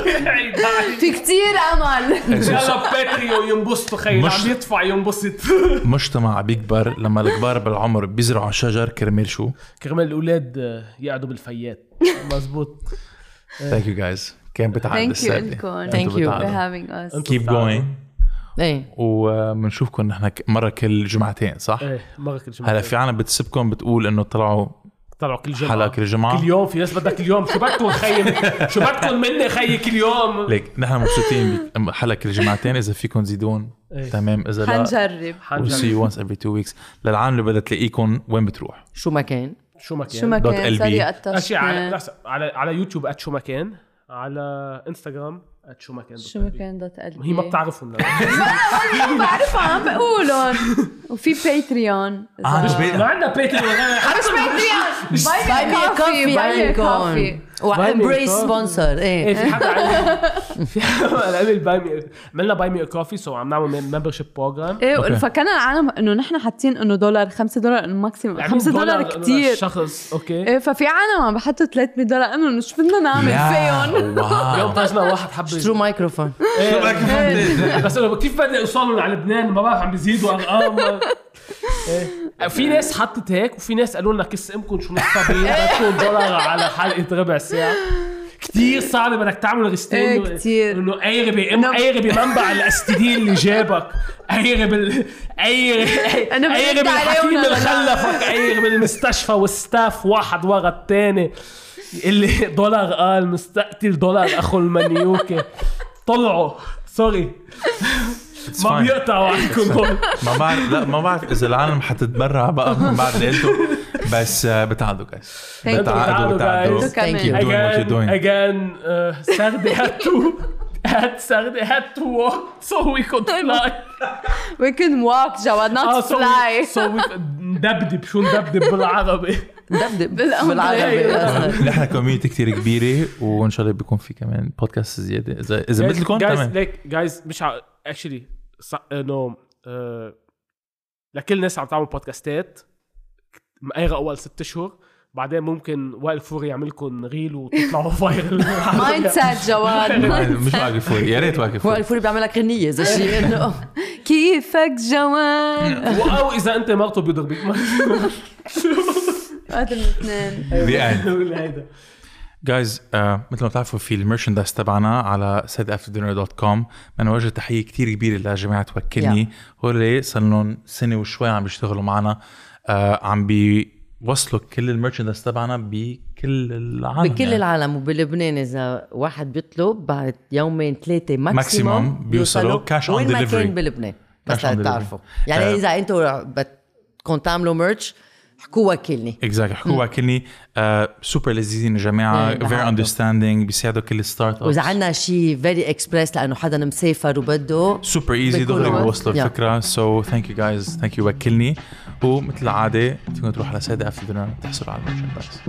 في كتير امل. يلا باتريو ينبسطوا خير عم يدفع ينبسط. مجتمع بيكبر لما الكبار بالعمر بيزرعوا شجر كرمال شو؟ كرمال الاولاد يقعدوا بالفيات. مزبوط. Thank you guys. كان بتعال السادة. Thank you for having us. Keep going. ايه وبنشوفكم نحن مرة كل جمعتين صح؟ ايه مرة كل جمعتين. هلا في عالم بتسبكم بتقول انه طلعوا طلعوا كل جمعة حلقة كل جمعة كل يوم. في ناس بدها كل يوم. شو بدكم خيي شو بدكم مني خيي كل يوم. ليك نحن مبسوطين حلقة كل جمعتين. إذا فيكم تزيدون ايه. تمام. إذا لا حنجرب we'll see you once every two weeks. للعالم اللي بدها تلاقيكم وين بتروح؟ شو مكان شو مكان شو مكان سريع أشياء على على على يوتيوب ات شو مكان، على انستغرام ات شو مكان شو مكان دوت قلبي. هي ما بتعرفهم. ما بعرفها عم بقولهم. وفي باتريون. ما عندنا باتريون. مش باتريون. باي مي كوفي. باي مي كوفي. وامبريس سبونسر. ايه في حدا عمل في حدا عمل باي مي عملنا باي مي كوفي. سو عم نعمل ممبرشيب بروجرام. ايه فكنا العالم انه نحن حاطين انه دولار خمسة دولار الماكسيموم. خمسة دولار كتير شخص. اوكي ايه ففي عالم عم بحطوا ثلاثمية دولار انه شو بدنا نعمل فيهم. واو. طجنا واحد حب اشتروا مايكروفون. بس انه كيف بدي اوصلوا على لبنان ما بعرف عم بيزيدوا ارقام. في ناس حطت هيك وفي ناس قالوا لنا كس امكم شو نصطبين بدكم دولار على حلقه ربع ساعه. كتير صعب بدك تعمل غستين انه ايربي ام ايربي منبع الاستديل اللي جابك ايربي ال... ايربي ايربي الحكيم اللي خلفك ايربي المستشفى والستاف واحد ورا الثاني اللي دولار قال مستقتل دولار اخو المنيوكي طلعوا سوري ما بيقطعوا عليكم دول. ما بعرف لا ما بعرف اذا العالم حتتبرع بقى من بعد انتم بس uh, بتعادوا guys. Thank you. بتعادوا بتعادوا. Thank you. Doing what you're doing. Again, uh, Sardi had to had Sardi had to walk so we could fly. We can walk جواد not آه, so fly. we, so we ندبدب شو ندبدب بالعربي. دبدب بالعربي. نحن كوميونتي كتير كبيرة وإن شاء الله بيكون في كمان بودكاست زيادة إذا إذا مثلكم guys تمام. like guys مش ع... actually انه uh, لكل الناس عم تعمل بودكاستات مقايرة أول ست أشهر بعدين ممكن وائل فوري يعملكم ريل وتطلعوا فايرل. مايند سيت جواد. مش واقف فوري يا ريت واقف هو فوري. الفوري بيعمل لك غنية إذا شيء إنه كيفك جواد. أو إذا أنت مرته بيضربك. هذا الاثنين. هيدا جايز uh, مثل ما بتعرفوا في الميرشندايز تبعنا على سيد افتر دينر دوت كوم. بدنا نوجه تحيه كتير كبيره لجماعه توكلني. yeah. هول صار لهم سنه وشوي عم بيشتغلوا معنا uh, عم بيوصلوا كل الميرشندايز تبعنا بكل العالم بكل يعني. العالم وبلبنان إذا واحد بيطلب بعد يومين ثلاثة ماكسيموم ماكسيموم بيوصلوا كاش اون وين ما ديليفري كان بلبنان بس Cash on تعرفوا delivery. يعني آه. إذا أنتوا بدكم تعملوا ميرش حكوا وكلني. اكزاكتلي حكوا وكلني. سوبر لذيذين يا جماعه فيري اندرستاندينج بيساعدوا كل ستارت ابس. وإذا عنا شيء فيري اكسبريس لأنه حدا مسافر وبده سوبر ايزي دغري بوصلوا الفكره. سو ثانك يو جايز ثانك يو وكلني. ومثل العاده فيكم تروحوا على سيد افتر دينر تحصلوا على الميرشندايز.